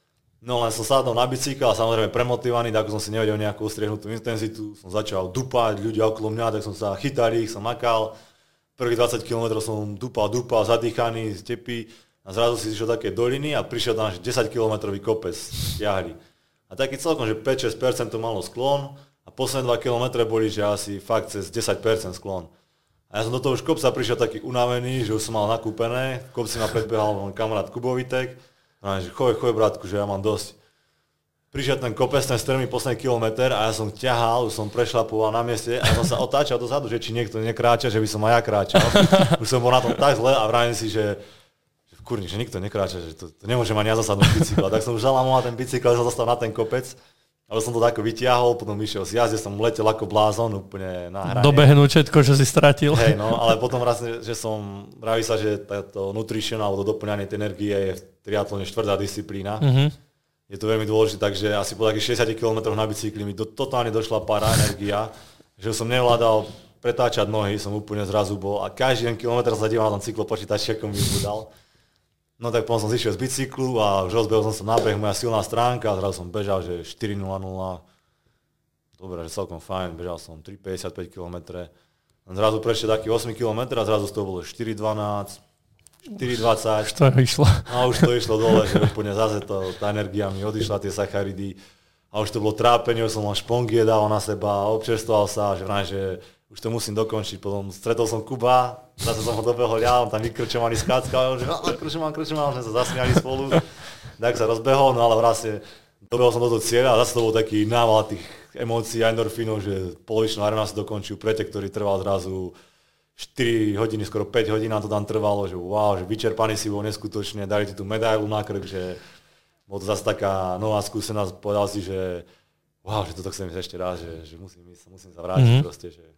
[SPEAKER 3] No len som sadol na bicykel a samozrejme premotivovaný, tak som si nevedel nejakú ustriehnutú intenzitu, som začal dupať, ľudia okolo mňa, tak som sa chytal ich, som makal. Prvých dvadsať kilometrov som dupal, dupal, zadýchaný, z tepy a zrazu si išiel také doliny a prišiel tam až desať kilometrový kopec, stiahli. A taký celkom, že päť až šesť percent to malo sklon a posledné dva kilometre boli, že asi fakt cez desať percent sklon. A ja som do toho už kopca prišiel taký unavený, že už som mal nakúpené, v kopci ma predbehal môj kamarát Kubovitek. A že choj, choj, bratku, že ja mám dosť. Prišiel ten kopec, ten strmý posledný kilometr a ja som ťahal, už som prešlapoval na mieste a som sa otáčal dozadu, že či niekto nekráča, že by som aj ja kráčal. Už som bol na tom tak zle a vravím si, že, že kurník, že nikto nekráča, že to, to nemôžem ani ja zasadnúť bicykla. Tak som už zalamoval ten bicykl, som zastal na ten kopec, ale som to tak vytiahol, potom išiel z jazde, som letel ako blázon úplne na hrane.
[SPEAKER 1] Dobehnúť všetko, čo si stratil.
[SPEAKER 3] Hej, no, ale potom vlastne, že som, vraví sa, že táto nutrition alebo to doplňanie tej energie je v triatlone štvrtá disciplína. Mm-hmm. Je to veľmi dôležité, takže asi po takých šesťdesiat kilometroch na bicykli mi do, totálne došla para energia, že som nevládal pretáčať nohy, som úplne zrazu bol a každý jeden kilometr sa díval na ten cyklopočítač, ako mi budal. No tak potom som zišiel z bicyklu a už rozbehol som sa nábeh, moja silná stránka a zrazu som bežal, že štyri nula nula. Dobre, že celkom fajn, bežal som tri päťdesiatpäť kilometrov. Zrazu prešiel taký osem kilometrov a zrazu z toho bolo štyri dvanásť, štyri dvadsať.
[SPEAKER 1] Už to išlo.
[SPEAKER 3] A už to išlo dole, že úplne zase to, tá energia mi odišla, tie sacharidy. A už to bolo trápenie, už som mal špongie dával na seba, občerstoval sa, že vraj, že už to musím dokončiť. Potom stretol som Kuba, zase som ho dobehol ja, on tam vykrčovaný skáckal, že krčoval, krčoval, sme sa zasmiali spolu. Tak sa rozbehol, no ale vlastne dobehol som do toho cieľa a zase to bol taký nával tých emócií a endorfínov, že polovičnú Ironman si dokončil pretek, ktorý trval zrazu štyri hodiny, skoro päť hodín nám to tam trvalo, že wow, že vyčerpaný si bol neskutočne, dali ti tú medailu na krk, že bol to zase taká nová skúsenosť, povedal si, že wow, že toto chcem ísť ešte raz, že, že musím, ísť, musím sa vrátiť mm-hmm. proste, že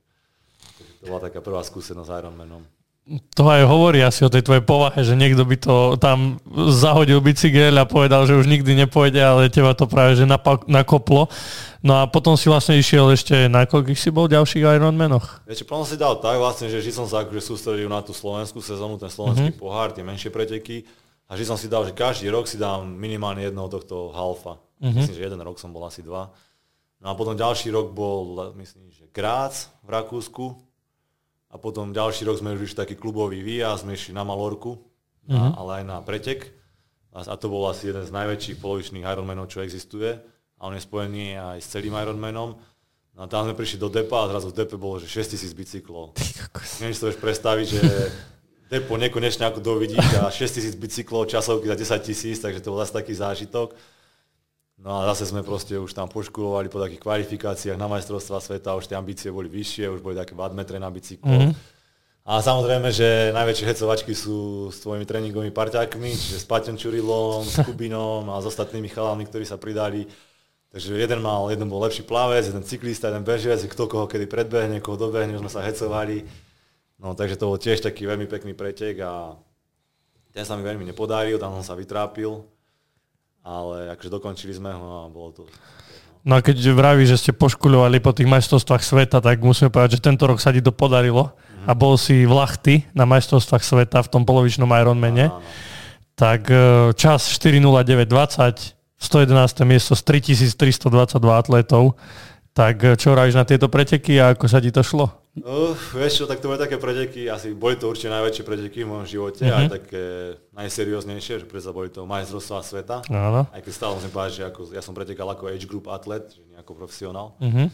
[SPEAKER 3] to bola taká prvá skúsenosť s Ironmanom.
[SPEAKER 1] To aj hovorí asi o tej tvojej povahe, že niekto by to tam zahodil bicykel a povedal, že už nikdy nepôjde, ale teba to práve že napak- nakoplo. No a potom si vlastne išiel ešte, na koľkých si bol ďalších Ironmanoch?
[SPEAKER 3] Viete, potom si dal tak vlastne, že vždy som sa akože sústredil na tú slovenskú sezónu, ten slovenský mm-hmm. pohár, tie menšie preteky. A vždy som si dal, že každý rok si dám minimálne jedného tohto halfa. Mm-hmm. Myslím, že jeden rok som bol asi dva. No a potom ďalší rok bol, myslím, že Grác v Rakúsku. A potom ďalší rok sme už išli taký klubový výjazd, sme išli na Malorku, mm-hmm. na, ale aj na pretek. A, a to bol asi jeden z najväčších polovičných Ironmanov, čo existuje. a on je spojený aj s celým Ironmanom. No a tam sme prišli do depa a zrazu v depe bolo, že šesťtisíc bicyklov. Neviem, si to vieš predstaviť, že depo nekonečne ako dovidíš a šesťtisíc bicyklov, časovky za desaťtisíc, takže to bol zase taký zážitok. No a zase sme proste už tam poškulovali po takých kvalifikáciách na majstrovstvá sveta, už tie ambície boli vyššie, už boli také wattmetre na bicykloch. Mm-hmm. A samozrejme, že najväčšie hecovačky sú s tvojimi tréningovými parťákmi, čiže s Paťom Čurilom, s Kubinom a s ostatnými chalami, ktorí sa pridali. Takže jeden mal, jeden bol lepší plavec, jeden cyklista, jeden bežec, kto koho kedy predbehne, koho dobehne, už sme sa hecovali. No takže to bol tiež taký veľmi pekný pretek a ten sa mi veľmi nepodaril, tam som sa vytrápil. Ale akože dokončili sme ho a bolo to...
[SPEAKER 1] No a keď vraví, že ste poškuľovali po tých majstrovstvách sveta, tak musíme povedať, že tento rok sa ti to podarilo mm-hmm. a bol si v Lahti na majstrovstvách sveta v tom polovičnom Ironmane. Áno. Tak čas štyri nula deväť dvadsať, stojedenáste miesto z tritisíctristodvadsaťdva atletov. Tak čo vravíš na tieto preteky a ako sa ti to šlo?
[SPEAKER 3] Uh, vieš čo, tak to boli také preteky, asi boli to určite najväčšie preteky v mojom živote, uh-huh. aj také najserióznejšie, že predsa boli to majstrovstvá sveta. Uh-huh. Aj keď stále musím povedať, že ako, ja som pretekal ako age group atlet, že nie ako profesionál. Uh-huh.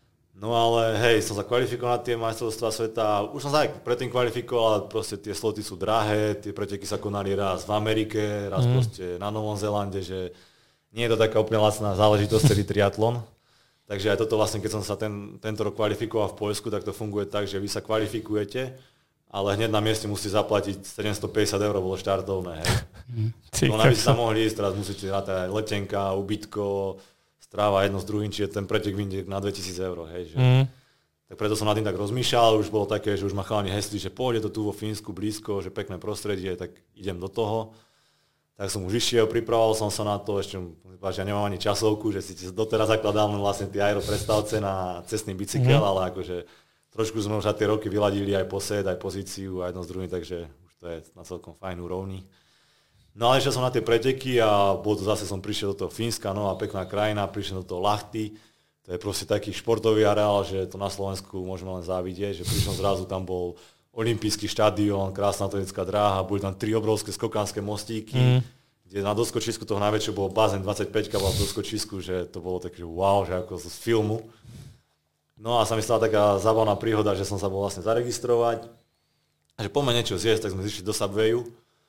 [SPEAKER 3] No ale hej, som sa kvalifikoval na tie majstrovstvá sveta, už som sa aj predtým kvalifikoval, ale proste tie sloty sú drahé, tie preteky sa konali raz v Amerike, raz uh-huh. proste na Novom Zélande, že nie je to taká úplne lacná záležitosť, celý triatlon. Takže aj toto vlastne, keď som sa ten, tento rok kvalifikoval v Poľsku, tak to funguje tak, že vy sa kvalifikujete, ale hneď na mieste musíte zaplatiť sedemstopäťdesiat eur, bolo štartovné. Hej. No aby ste sa mohli ísť, teraz musíte rátať aj letenka, ubytko, stráva jedno s druhým, čiže ten pretek vyjde na dvetisíc eur. Hej, že. Mm. Tak preto som nad tým tak rozmýšľal, už bolo také, že už ma chalani hesli, že pôjde to tu vo Fínsku blízko, že pekné prostredie, tak idem do toho. Tak som už išiel, pripravoval som sa na to, ešte že ja nemám ani časovku, že si doteraz zakladám vlastne tie aero prestavce na cestný bicykel, mm-hmm. ale akože trošku sme už za tie roky vyladili aj posed, aj pozíciu a jedno z druhým, takže už to je na celkom fajn úrovni. No ale išiel som na tie preteky a bol to zase som prišiel do toho Fínska, nová pekná krajina, prišiel do toho Lahti, to je proste taký športový areál, že to na Slovensku môžeme len závidieť, že prišiel zrazu, tam bol olympijský štadión, krásna atletická dráha, boli tam tri obrovské skokánske mostíky, mm. kde na doskočisku toho najväčšieho bol bazén dvadsaťpäťka bola v doskočisku, že to bolo také, že wow, že ako z filmu. No a sa mi stala taká zábavná príhoda, že som sa bol vlastne zaregistrovať a že poďme niečo zjesť, tak sme zišli do Subwayu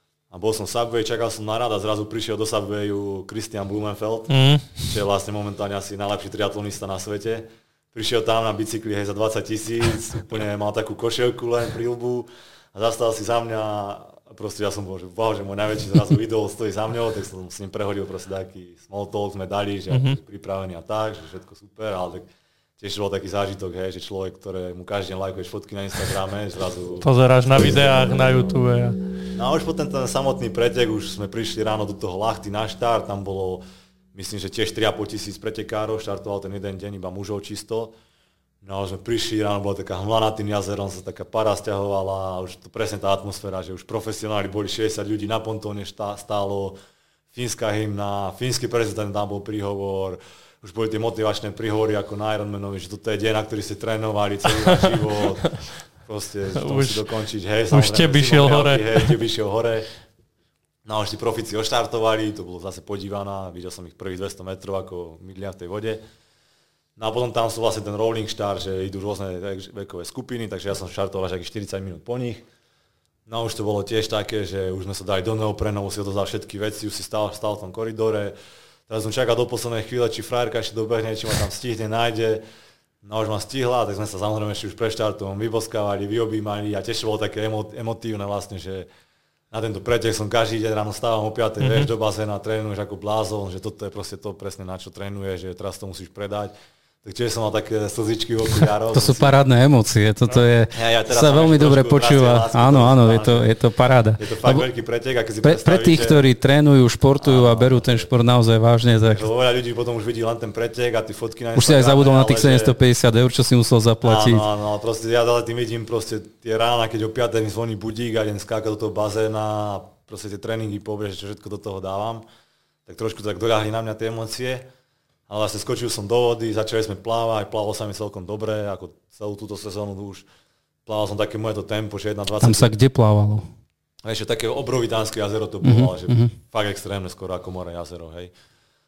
[SPEAKER 3] a bol som v Subway, čakal som na rad a zrazu prišiel do Subwayu Christian Blumenfeld, mm. čo je vlastne momentálne asi najlepší triatlonista na svete. Prišiel tam na bicykli hej, za dvadsať tisíc, úplne mal takú košielku len príľbu a zastal si za mňa a proste ja som bol, že wow, že môj najväčší zrazu idol stojí za mňou, tak som s ním prehodil proste taký small talk sme dali, že mm-hmm. pripravený a tak, že všetko super, ale tak tiež bol taký zážitok, hej, že človek, ktorému každý deň lajkuješ fotky na Instagrame, zrazu...
[SPEAKER 1] Pozeráš na videách na YouTube. Ja.
[SPEAKER 3] No a už potom ten samotný pretek, už sme prišli ráno do toho Lahti na štart, tam bolo myslím, že tiež tri a pol tisíc pretekárov, štartoval ten jeden deň iba mužov čisto. No a sme prišli, ráno bola taká hmla nad tým jazerom, sa taká para sťahovala, už to presne tá atmosféra, že už profesionáli boli šesťdesiat ľudí na pontóne stálo, fínska hymna, fínsky prezident tam bol príhovor, už boli tie motivačné príhovory ako na Ironmanovi, že toto je deň, na ktorý ste trénovali celý váš život, proste to musí dokončiť, hej,
[SPEAKER 1] už tebe šiel hore.
[SPEAKER 3] Hej, tebe šiel hore. No už tí profíci oštartovali, to bolo zase podívaná, videl som ich prvých dvesto metrov ako mydlia v tej vode. No a potom tam sú vlastne ten rolling start, že idú rôzne vekové skupiny, takže ja som štartoval až štyridsať minút po nich. No už to bolo tiež také, že už sme sa dali do neoprenov, si odozdal všetky veci, už si stál, stál v tom koridore. Teraz som čakal do poslednej chvíle, či frajerka ešte dobehne, či ma tam stihne, nájde. No už ma stihla, tak sme sa samozrejme ešte už pre štartom vyboskávali, vyobímali a tiež bolo také emo- emotívne vlastne, že na tento pretek som každý deň ráno stávam o piatej, mm-hmm. vieš do bazéna, trénuješ ako blázon, že toto je proste to presne na čo trénuješ, že teraz to musíš predať. Tak tiež som mal také slzičky v okuliároch.
[SPEAKER 2] To sú si... parádne emócie, toto je, ja, ja sa veľmi dobre počúva. Áno, áno, je to, je to paráda.
[SPEAKER 3] Je to fakt Lebo veľký pretek, a keď si
[SPEAKER 2] pre, pre tých, že... ktorí trénujú, športujú áno, a berú ten šport naozaj vážne. Tak...
[SPEAKER 3] Veľa ľudí potom už vidí len ten pretek a tie fotky na Instagrame.
[SPEAKER 2] Už si aj zabudol na tých sedemstopäťdesiat eur, čo si musel zaplatiť.
[SPEAKER 3] Áno, áno, ale proste ja ale tým vidím proste tie rána, keď o piatej mi zvoní budík a idem skákať do toho bazéna a proste tie tréningy povieš, čo všetko do toho dávam. Tak trošku tak doľahli na mňa tie emócie. Ale vlastne skočil som do vody, začali sme plávať, plávalo sa mi celkom dobre, ako celú túto sezónu už plával som také moje to tempo, že jedna dvadsať.
[SPEAKER 2] Tam sa kde plávalo?
[SPEAKER 3] Ešte také obrovitánske jazero to bolo, mm-hmm, ale že mm-hmm. fakt extrémne skoro ako more jazero, hej.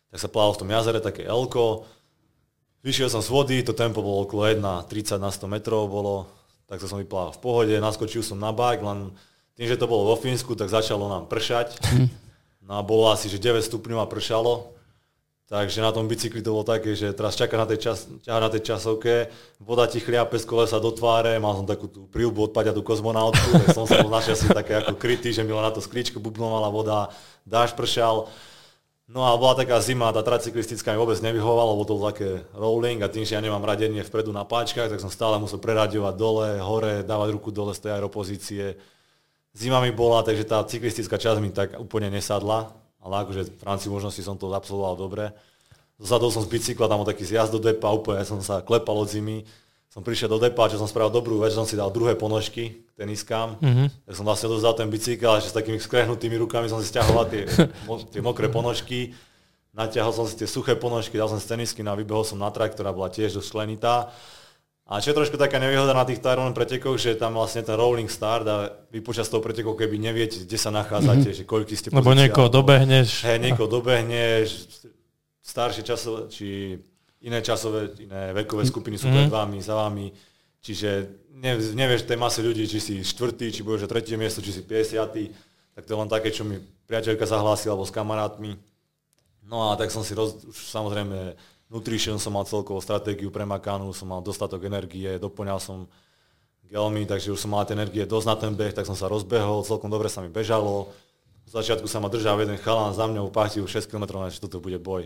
[SPEAKER 3] tak sa plával v tom jazere, také elko. Vyšiel som z vody, to tempo bolo okolo jeden tridsať na sto metrov bolo, tak to som vyplával v pohode, naskočil som na bike, len tým, že to bolo vo Fínsku, tak začalo nám pršať. No a bolo asi, že deväť stupňov a pršalo. Takže na tom bicykli to bolo také, že teraz čaká na tej, čas, na tej časovke, voda ti chliape z kolesa do tváre, mal som takú tú príľubu odpaťa tú kozmonautku, tak som sa bol našťastie také ako krytý, že mi len na to skličku bubnovala voda, dážď pršal. No a bola taká zima, tá trať cyklistická mi vôbec nevyhovala, lebo to bolo také rolling a tým, že ja nemám radenie vpredu na páčkach, tak som stále musel preraďovať dole, hore, dávať ruku dole z tej aeropozície. Zima mi bola, takže tá cyklistická časť mi tak úplne nesadla. Ale akože v rámci možnosti som to absolvoval dobre. Zadol som z bicykla, tam bol taký zjazd do depa, úplne som sa klepal od zimy. Som prišiel do depa, čo som spravil dobrú vec, že som si dal druhé ponožky k teniskám. Mm-hmm. Tak som vlastne odozdal ten bicykel, a s takými skrehnutými rukami som si stiahoval tie, tie mokré ponožky. Natiahol som si tie suché ponožky, dal som si tenisky a vybehol som na trať, ktorá bola tiež dosť sklenitá. A čo je trošku taká nevýhoda na tých Ironman pretekoch, že tam vlastne ten rolling start a vy počas toho preteku, keby neviete, kde sa nachádzate, mm-hmm. že koľký ste pozícia.
[SPEAKER 1] Lebo niekoho dobehneš.
[SPEAKER 3] Hej, niekoho dobehneš, staršie časové, či iné časové, iné vekové skupiny sú mm-hmm. pred vami, za vami. Čiže ne, nevieš tej mase ľudí, či si štvrtý, či budeš tretie miesto, či si päťdesiaty. Tak to je len také, čo mi priateľka zahlásila, alebo s kamarátmi. No a tak som si roz, už samozrejme nutrition som mal celkovú stratégiu premakanú, som mal dostatok energie, doplňal som gelmy, takže už som mal energie dosť na ten beh, tak som sa rozbehol, celkom dobre sa mi bežalo. V začiatku sa ma držal jeden chalán za mňou, páchtil šesť kilometrov, že toto bude boj.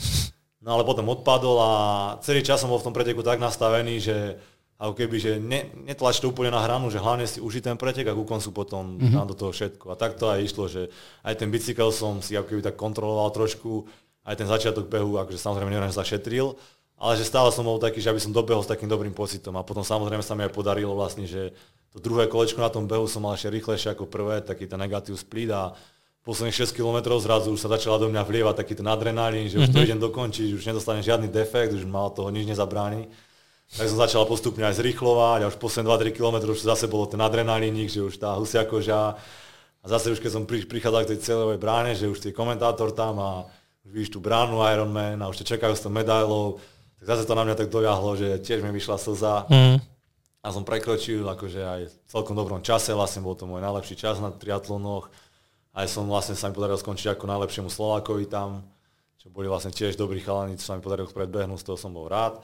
[SPEAKER 3] No ale potom odpadol a celý čas som bol v tom preteku tak nastavený, že ako keby, že ne, netlač to úplne na hranu, že hlavne si užiť ten pretek a ku koncu potom mm-hmm. dám do toho všetko. A tak to aj išlo, že aj ten bicykel som si ako keby tak kontroloval trošku, aj ten začiatok behu, akože samozrejme neviem, že sa šetril, ale že stále som bol taký, že aby som dobehol s takým dobrým pocitom. A potom samozrejme sa mi aj podarilo vlastne, že to druhé kolečko na tom behu som mal ešte rýchlejšie ako prvé, taký ten negatív split a posledných šesť kilometrov zrazu už sa začala do mňa vlievať taký ten adrenalín, že už to idem dokončiť, už nedostane žiadny defekt, už mal toho nič nezabráni. Tak som začal postupne aj zrýchlovať a už posledné dva tri kilometre už zase bolo ten adrenalínik, že už tá husia koža a zase už keď som prichádzal k tej cieľovej bráne, že už tie komentátor tam a už vidíš tú bránu Ironman a už te čakajú s tou medailou, tak zase to na mňa tak dojahlo, že tiež mi vyšla slza mm. a som prekročil akože aj v celkom dobrom čase, vlastne bol to môj najlepší čas na triatlonoch, aj som vlastne sa mi podaril skončiť ako najlepšiemu Slovákovi tam, čo boli vlastne tiež dobrí chalani, čo sa mi podarilo predbehnúť, z toho som bol rád.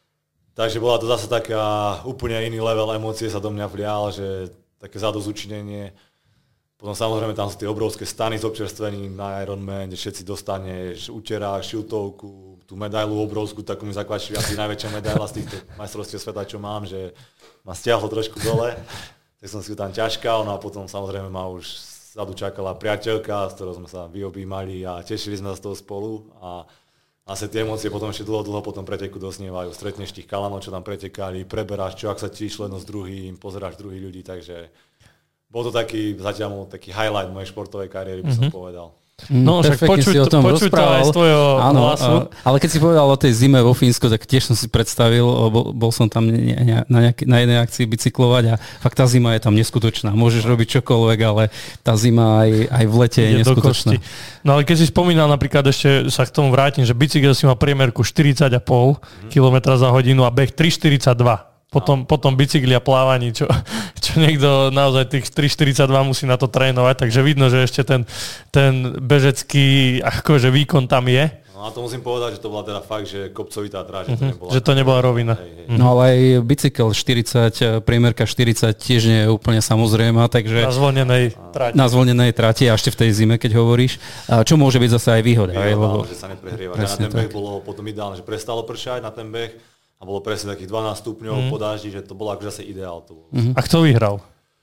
[SPEAKER 3] Takže bola to zase taká úplne iný level emócie sa do mňa vlial, že také zadozučinenie. Potom samozrejme tam sú tie obrovské stany z občerstvení na Ironman, kde všetci dostaneš uterák, šiltovku, tú medailu obrovskú, takú mi zakvačili asi najväčšia medaila z týchto majstrovstiev sveta, čo mám, že ma stiahlo trošku dole, tak som si ju tam ťažkal, no a potom samozrejme ma už zadu čakala priateľka, s ktorou sme sa vyobímali a tešili sme sa z toho spolu a vlastne tie emócie potom ešte dlho, dlho potom preteku dosnievajú. Stretneš tých chalanov, čo tam pretekali, preberáš, čo ak sa ti išlo jedno s druhým, pozeráš druhých ľudí, takže bol to taký, zatiaľ taký highlight mojej športovej kariéry, by som mm-hmm. povedal.
[SPEAKER 1] No, však počuť, si o tom počuť to aj z tvojho
[SPEAKER 2] áno,
[SPEAKER 1] hlasu.
[SPEAKER 2] Ale keď si povedal o tej zime vo Fínsku, tak tiež som si predstavil, bol, bol som tam ne, ne, na, nejaký, na jednej akcii bicyklovať a fakt tá zima je tam neskutočná. Môžeš robiť čokoľvek, ale tá zima aj, aj v lete je, je neskutočná.
[SPEAKER 1] No ale keď si spomínal napríklad, ešte sa k tomu vrátim, že bicykel si má priemerku štyridsať a pol mm-hmm. kilometra za hodinu a beh tri štyridsaťdva. Potom, potom bicykli a plávaní, čo, čo niekto naozaj tých tri štyridsaťdva musí na to trénovať, takže vidno, že ešte ten, ten bežecký akože výkon tam je.
[SPEAKER 3] No a to musím povedať, že to bola teda fakt, že kopcovitá tráž, že to nebola.
[SPEAKER 1] Že to nebola rovina.
[SPEAKER 3] Hej, hej.
[SPEAKER 2] No ale aj bicykel štyridsať, priemerka štyridsať tiež nie je úplne samozrejmá, takže...
[SPEAKER 1] Na zvolnenej trati.
[SPEAKER 2] Na zvolnenej trati a ešte v tej zime, keď hovoríš. A čo môže byť zase aj výhoda.
[SPEAKER 3] Výhoda,
[SPEAKER 2] aj, lebo...
[SPEAKER 3] že sa neprehrieva. Na ten beh bolo potom ideálne, že prestalo pršať na ten beh. A bolo presne takých dvanásť stupňov mm. po dáždi, že to bolo akože zase ideál. To bolo.
[SPEAKER 1] Mm. A kto vyhral?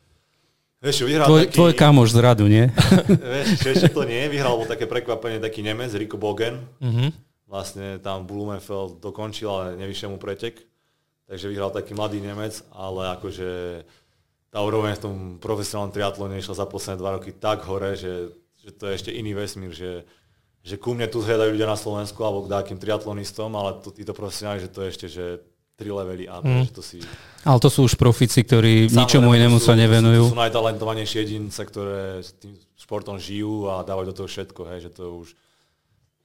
[SPEAKER 3] Vieš, vyhral
[SPEAKER 2] tvoj,
[SPEAKER 3] taký...
[SPEAKER 2] tvoj kamoš z radu, nie?
[SPEAKER 3] Vieš, ešte to nie. Vyhral bol také prekvapenie taký Nemec, Rico Bogen. Mm-hmm. Vlastne tam Blumenfeld dokončil, ale nevyšiel mu pretek. Takže vyhral taký mladý Nemec, ale akože tá úroveň v tom profesionálnom triatlone išla za posledné dva roky tak hore, že, že to je ešte iný vesmír, že že ku mne tu zhľadajú ľudia na Slovensku alebo k nejakým triatlonistom, ale to, títo profesionáli, že to je ešte, že tri levely up, mm. že to si...
[SPEAKER 2] Ale to sú už profici, ktorí samozrejme, ničomu inému sa nevenujú.
[SPEAKER 3] To sú najtalentovanejšie jedince, ktoré s tým športom žijú a dávajú do toho všetko, hej, že to už...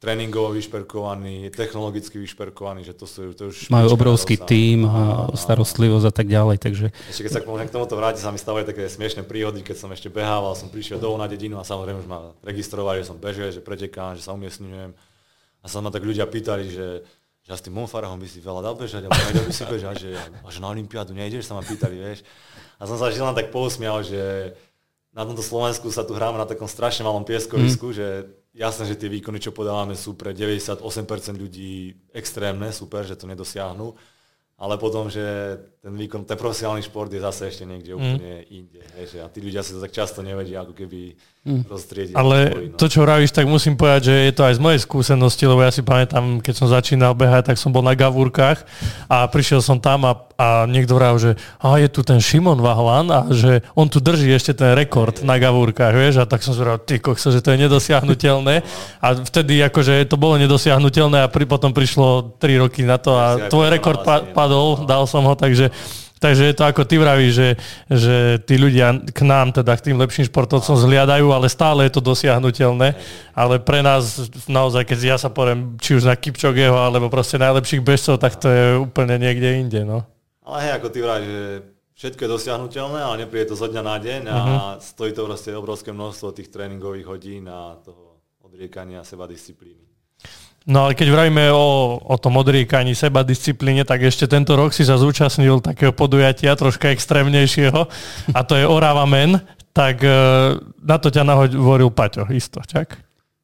[SPEAKER 3] tréningovo vyšperkovaní, technologicky vyšperkovaní, že to sú to už...
[SPEAKER 2] Majú obrovský tím a starostlivosť a tak ďalej, takže...
[SPEAKER 3] Ešte keď sa k tomuto vráti, sa mi stávali také smiešné príhody, keď som ešte behával, som prišiel domov na dedinu a samozrejme už ma registrovali, že som bežel, že pretekám, že sa umiestňujem. A sa ma tak ľudia pýtali, že že s tým Monfarahom by si veľa dal bežať, alebo nedal by si bežať, že, a že na olympiádu nejdeš, sa ma pýtali, vieš. A som sa vždy len tak pousmial, že na tomto Slovensku sa tu hráme na takom strašne malom pieskovisku, mm. že jasné, že tie výkony, čo podávame, sú pre deväťdesiatosem percent ľudí extrémne, super, že to nedosiahnu, ale potom, že ten výkon, ten profesionálny šport je zase ešte niekde úplne mm. inde. Vieš, a tí ľudia si to tak často nevedia, ako keby mm. roztriediť.
[SPEAKER 1] Ale špori, no. To, čo vravíš, tak musím povedať, že je to aj z mojej skúsenosti, lebo ja si pamätám, keď som začínal behať, tak som bol na Gavúrkach a prišiel som tam a, a niekto vravel, že a je tu ten Šimon Vahlan a že on tu drží ešte ten rekord je, na Gavúrkach, vieš, a tak som si vravel, ty kokso, že to je nedosiahnutelné. A vtedy akože to bolo nedosiahnutelné a pri, potom prišlo tri roky na to a tvoj rekord pa, padol, dal som ho, takže Takže je to ako ty vravíš, že, že tí ľudia k nám, teda k tým lepším športovcom zhliadajú, ale stále je to dosiahnutelné. Ale pre nás naozaj, keď ja sa poviem, či už na Kipčogeho, alebo proste najlepších bežcov, tak to je úplne niekde inde. No.
[SPEAKER 3] Ale hej, ako ty vravíš, že všetko je dosiahnutelné, ale nepríde to zo dňa na deň a uh-huh. stojí to proste obrovské množstvo tých tréningových hodín a toho odriekania seba disciplíny.
[SPEAKER 1] No ale keď vravíme o, o tom odriekaní seba disciplíne, tak ešte tento rok si sa zúčastnil takého podujatia troška extrémnejšieho a to je Orava Men, tak na to ťa nahovoril Paťo, isto, čak?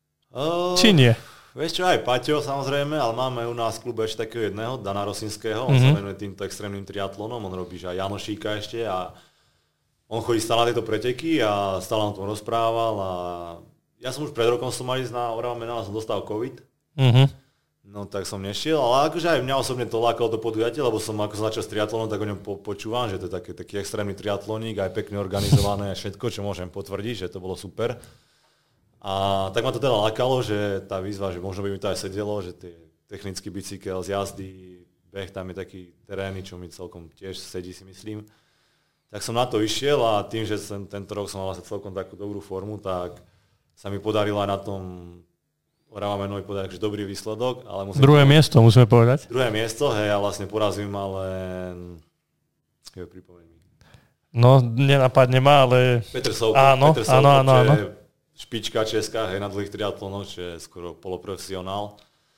[SPEAKER 1] Uh, Či nie?
[SPEAKER 3] Vieš čo, aj Paťo samozrejme, ale máme u nás v klube ešte takého jedného, Dana Rosinského, on mm-hmm. sa venuje týmto extrémnym triatlonom, on robí aj Janošíka ešte a on chodí stále na tieto preteky a stále o tom rozprával a ja som už pred rokom som mal ísť na Orava Men, ale som dostal COVID. Uh-huh. No tak som nešiel, ale akože aj mňa osobne to lákalo to podujatie, lebo som ako začal s triatlonom, tak o ňom po- počúvam, že to je taký, taký extrémny triatloník, aj pekne organizované a všetko, čo môžem potvrdiť, že to bolo super. A tak ma to teda lákalo, že tá výzva, že možno by mi to aj sedelo, že tie technický bicykel z jazdy, beh, tam je taký terénny, čo mi celkom tiež sedí, si myslím. Tak som na to išiel a tým, že som, tento rok som mal vlastne celkom takú dobrú formu, tak sa mi podarilo aj na tom Orava Menovi povedať, že dobrý výsledok, ale musím...
[SPEAKER 1] Druhé povedať, miesto, musíme povedať.
[SPEAKER 3] Druhé miesto, hej, a vlastne porazil ma len... Keby pripomeň mi.
[SPEAKER 1] No, nenapadne ma, ale...
[SPEAKER 3] Petr Souko,
[SPEAKER 1] áno,
[SPEAKER 3] Petr Souko,
[SPEAKER 1] áno, áno, áno.
[SPEAKER 3] je špička česká, hej, na dlhých triatlonoch, čo je skoro poloprofesionál.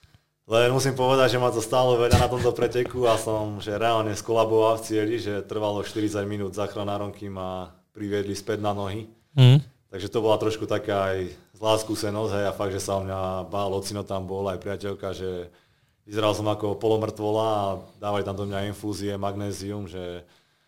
[SPEAKER 3] Len musím povedať, že ma to stálo veľa na tomto preteku a som, že reálne skolaboval v cieli, že trvalo štyridsať minút záchranárom, kým ma priviedli späť na nohy. Mm. Takže to bola trošku taká aj zlá skúsenosť, hej, a fakt, že sa o mňa bál, ocino tam bol, aj priateľka, že vyzeral som ako polomrtvola a dávali tam do mňa infúzie, magnézium, že...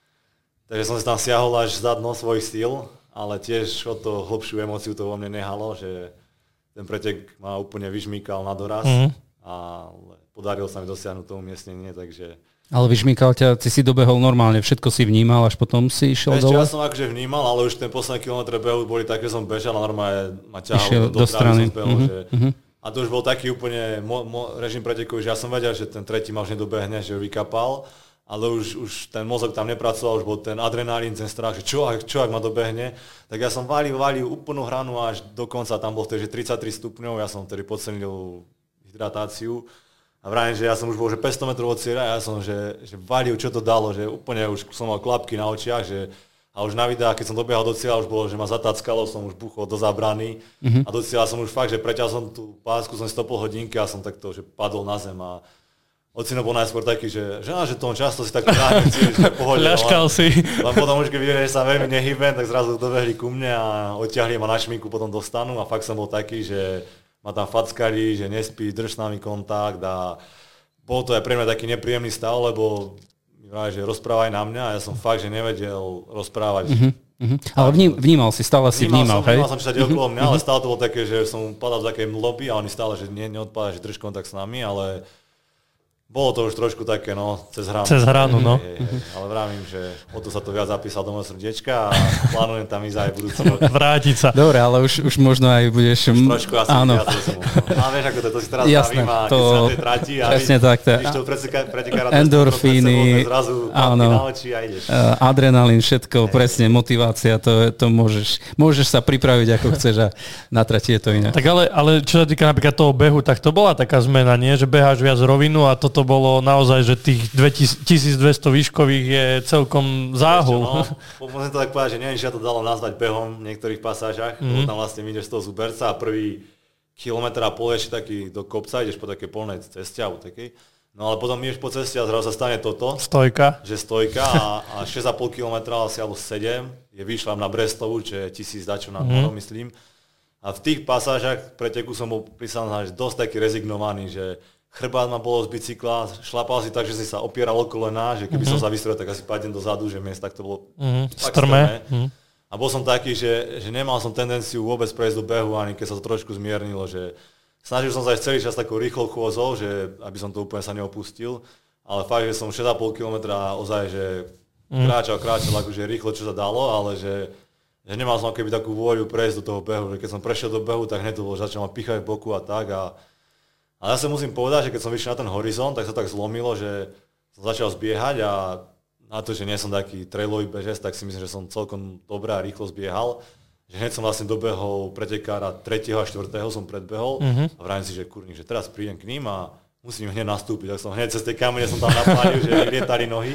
[SPEAKER 3] Takže som si tam siahol až za dno svojich síl, ale tiež o to hlbšiu emóciu to vo mne nehalo, že ten pretek ma úplne vyžmýkal na doraz mm. a podarilo sa mi dosiahnuť to umiestnenie, takže...
[SPEAKER 2] Ale vyžmýkal ťa, ty si dobehol normálne, všetko si vnímal, až potom si išiel
[SPEAKER 3] Ešte
[SPEAKER 2] dole?
[SPEAKER 3] Ja som akože vnímal, ale už ten posledný kilometr behu boli také, že som bežal a normálne ma ťahal do,
[SPEAKER 2] do strany.
[SPEAKER 3] Behol, mm-hmm. že... A to už bol taký úplne mo, mo, režim preteku, že ja som vedel, že ten tretí ma už nedobehne, že ho vykapal, ale už, už ten mozog tam nepracoval, už bol ten adrenalín, ten strach, že čo, čo ak ma dobehne. Tak ja som valil, valil úplnú hranu až do konca, tam bol vtedy tridsaťtri stupňov, ja som vtedy podcenil hydratáciu. A vravím, že ja som už bol že päťsto metrov od cieľa a ja som že, že valil, čo to dalo, že úplne už som mal klapky na očiach, že a už na videách, keď som dobiehal do cieľa, už bolo, že ma zatáckalo, som už buchol do zábrany mm-hmm. a do cieľa som už fakt, že preťal som tú pásku, som stopol hodinky a som takto, že padol na zem a ocino bol najskôr taký, že, že, á, že to on často si tak náhne cieľ, že pohodil.
[SPEAKER 1] Ľaškal si.
[SPEAKER 3] Len potom už keď videli, že sa veľmi nehybem, tak zrazu dobehli ku mne a odtiahli ma na šminku, potom dostanú a fakt som bol taký, že ma tam fackali, že nespí, drž s nami kontakt a bol to aj pre mňa taký nepríjemný stav, lebo že rozprávaj na mňa a ja som fakt, že nevedel rozprávať. Mm-hmm,
[SPEAKER 2] mm-hmm. Ale vním, vnímal si, stále si vnímal,
[SPEAKER 3] vnímal som,
[SPEAKER 2] hej?
[SPEAKER 3] Vnímal som, čo sa deje okolo mňa, mm-hmm. ale stále to bolo také, že som padal z takej mlobby a oni stále, že nie, neodpadá, že drž kontakt s nami, ale Bolo to už trošku také, no, cez hranu.
[SPEAKER 1] Cez hranu, no.
[SPEAKER 3] Hej, hej, ale vravím, že o to sa to viac zapísal do môjho srdiečka a plánujem tam ísť aj budúci rok.
[SPEAKER 1] Vrátiť sa.
[SPEAKER 2] Dobre, ale už, už možno aj budeš...
[SPEAKER 3] Už trošku asi
[SPEAKER 2] áno.
[SPEAKER 3] viac som. Ale vieš, ako to, to si teraz
[SPEAKER 2] Jasné,
[SPEAKER 3] bavím a
[SPEAKER 2] to...
[SPEAKER 3] keď sa na tej trati a
[SPEAKER 2] presne tak, to...
[SPEAKER 3] vidíš to pretekára
[SPEAKER 2] endorfíny,
[SPEAKER 3] zrazu
[SPEAKER 2] áno,
[SPEAKER 3] na oči a ideš.
[SPEAKER 2] Uh, adrenalín, všetko, hej. Presne, motivácia, to, to môžeš, môžeš sa pripraviť ako chceš a na trati je to iné.
[SPEAKER 1] Tak ale, ale čo sa týka napríklad toho behu, tak to bola taká zmena, nie? Že beháš viac rovinu a toto bolo naozaj, že tých tisícdvesto výškových je celkom záhul.
[SPEAKER 3] No, môžem to tak povedať, že neviem, či ja to dalo nazvať behom v niektorých pasážach, mm-hmm. lebo tam vlastne ideš z toho zuberca a prvý kilometr a pol ešte taký do kopca, ideš po takej polnej ceste alebo takej. No ale potom ideš po ceste a zrazu sa stane toto.
[SPEAKER 1] Stojka.
[SPEAKER 3] Že stojka a, a šesť a pol kilometra asi alebo sedem je vyšla na Brestovu, čo je tisíc dačo nad mm-hmm. morom, myslím. A v tých pasážach preteku som bol priznaný dosť taký rezignovaný, že chrbát ma bolo z bicykla, šlapal si tak, že si sa opieral o kolená, že keby mm-hmm. som sa vystrojil, tak asi padnem dozadu, že miest tak to bolo
[SPEAKER 1] mm-hmm.
[SPEAKER 3] tak
[SPEAKER 1] strmé.
[SPEAKER 3] strmé. Mm-hmm. A bol som taký, že, že nemal som tendenciu vôbec prejsť do behu, ani keď sa to trošku zmiernilo, že snažil som sa aj celý čas takou rýchlou chôzou, že aby som to úplne sa neopustil, ale fakt, že som šesť a pol kilometra ozaj, že mm-hmm. kráčal, kráčal, akože rýchlo, čo sa dalo, ale že, že nemal som keby takú vôľu prejsť do toho behu, že keď som prešiel do behu, tak hneď to bolo, že začal ma píchať v boku a tak a A ja sa musím povedať, že keď som vyšiel na ten horizont, tak sa tak zlomilo, že som začal zbiehať a na to, že nie som taký trailový bežec, tak si myslím, že som celkom dobre a rýchlo zbiehal. Že hneď som vlastne dobehol pretekára tretieho a štvrtého som predbehol mm-hmm. a vravím si, že kurník, že teraz prídem k ním a musím hneď nastúpiť. Tak som hneď cez tie kamene som tam napálil, že lietali nohy.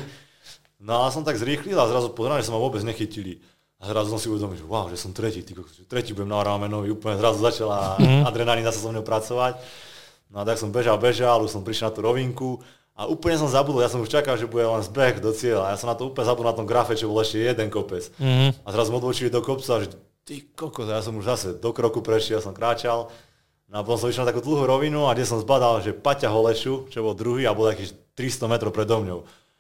[SPEAKER 3] No a som tak zrýchlil a zrazu pozerám, že sa ma vôbec nechytili. A zrazu som si uvedomil, že wow, že som tretí, tyko, že tretí budem na ramenovi, úplne zrazu začala mm-hmm. adrenalína sa so mnou pracovať. No a tak som bežal, bežal, už som prišiel na tú rovinku a úplne som zabudol, ja som už čakal, že bude len zbeh do cieľa. Ja som na to úplne zabudol na tom grafe, čo bol ešte jeden kopec. Mm-hmm. A zrazu ma odbočili do kopca, že ty kokos, ja som už zase do kroku prešiel, som kráčal. No a potom som išiel na takú dlhú rovinu a kde som zbadal, že Paťa Holešu, čo bol druhý a bol taký tristo metrov predo mňou.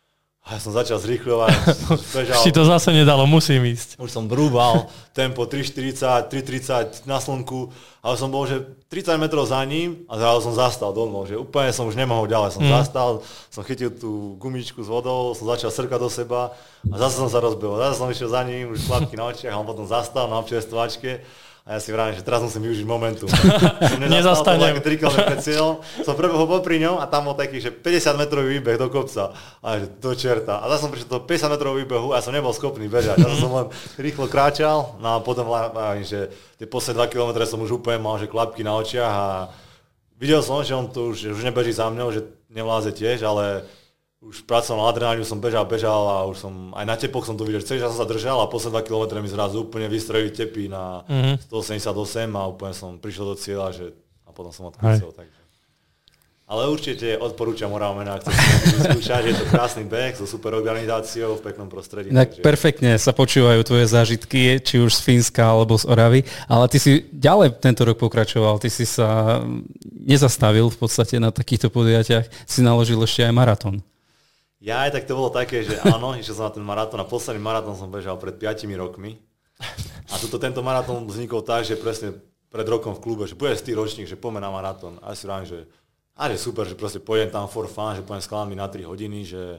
[SPEAKER 3] A ja som začal zrýchľovať, bežal.
[SPEAKER 1] Si to zase nedalo, musím ísť.
[SPEAKER 3] Už som brúbal, tempo tri štyridsať, tri tridsať na slnku, ale som bol, že tridsať metrov za ním a zrazu som zastal domov, že úplne som už nemohol ďalej. Som mm. zastal, som chytil tú gumičku s vodou, som začal srkať do seba a zase som sa rozbehol. Zase som išiel za ním, už chlapky na očiach a on potom zastal na občerstvačke. A ja si vravím, že teraz musím využiť momentum.
[SPEAKER 1] Nezastanem.
[SPEAKER 3] tri kilometre pred cieľom, som prebehol popri ňom a tam bol taký, že päťdesiat metrový výbeh do kopca. A že do čerta. A zase som prišiel do päťdesiat metrového výbehu a ja som nebol schopný bežať. Ja som len rýchlo kráčal, no a potom vravím, že tie posledné dva kilometre som už úplne mal, že klapky na očiach a videl som, že on tu už, už nebeží za mňou, že nevláze tiež, ale už pracoval na adrenalínu, som bežal, bežal a už som, aj na tepoch som to videl, že celý čas som sa držal a posledné dva kilometre mi zrazu úplne vystrelili tepy na mm-hmm. stoosemdesiatosem a úplne som prišiel do cieľa, že, a potom som odpustil. Takže. Ale určite odporúčam Moravmena, ak chcete vyskúšať, je to krásny beh so super organizáciou v peknom prostredí.
[SPEAKER 2] Tak takže perfektne sa počúvajú tvoje zážitky, či už z Fínska alebo z Oravy, ale ty si ďalej tento rok pokračoval, ty si sa nezastavil v podstate na takýchto podujatiach, si naložil ešte aj maratón.
[SPEAKER 3] Ja aj tak to bolo také, že áno, išiel som na ten maratón a posledný maratón som bežal pred piatimi rokmi. A tuto, tento maratón vznikol tak, že presne pred rokom v klube, že bude stý ročník, že poďme na maratón. A ja si rámim, že a že super, že proste pôjdem tam for fun, že pôjdem s chalami na tri hodiny, že,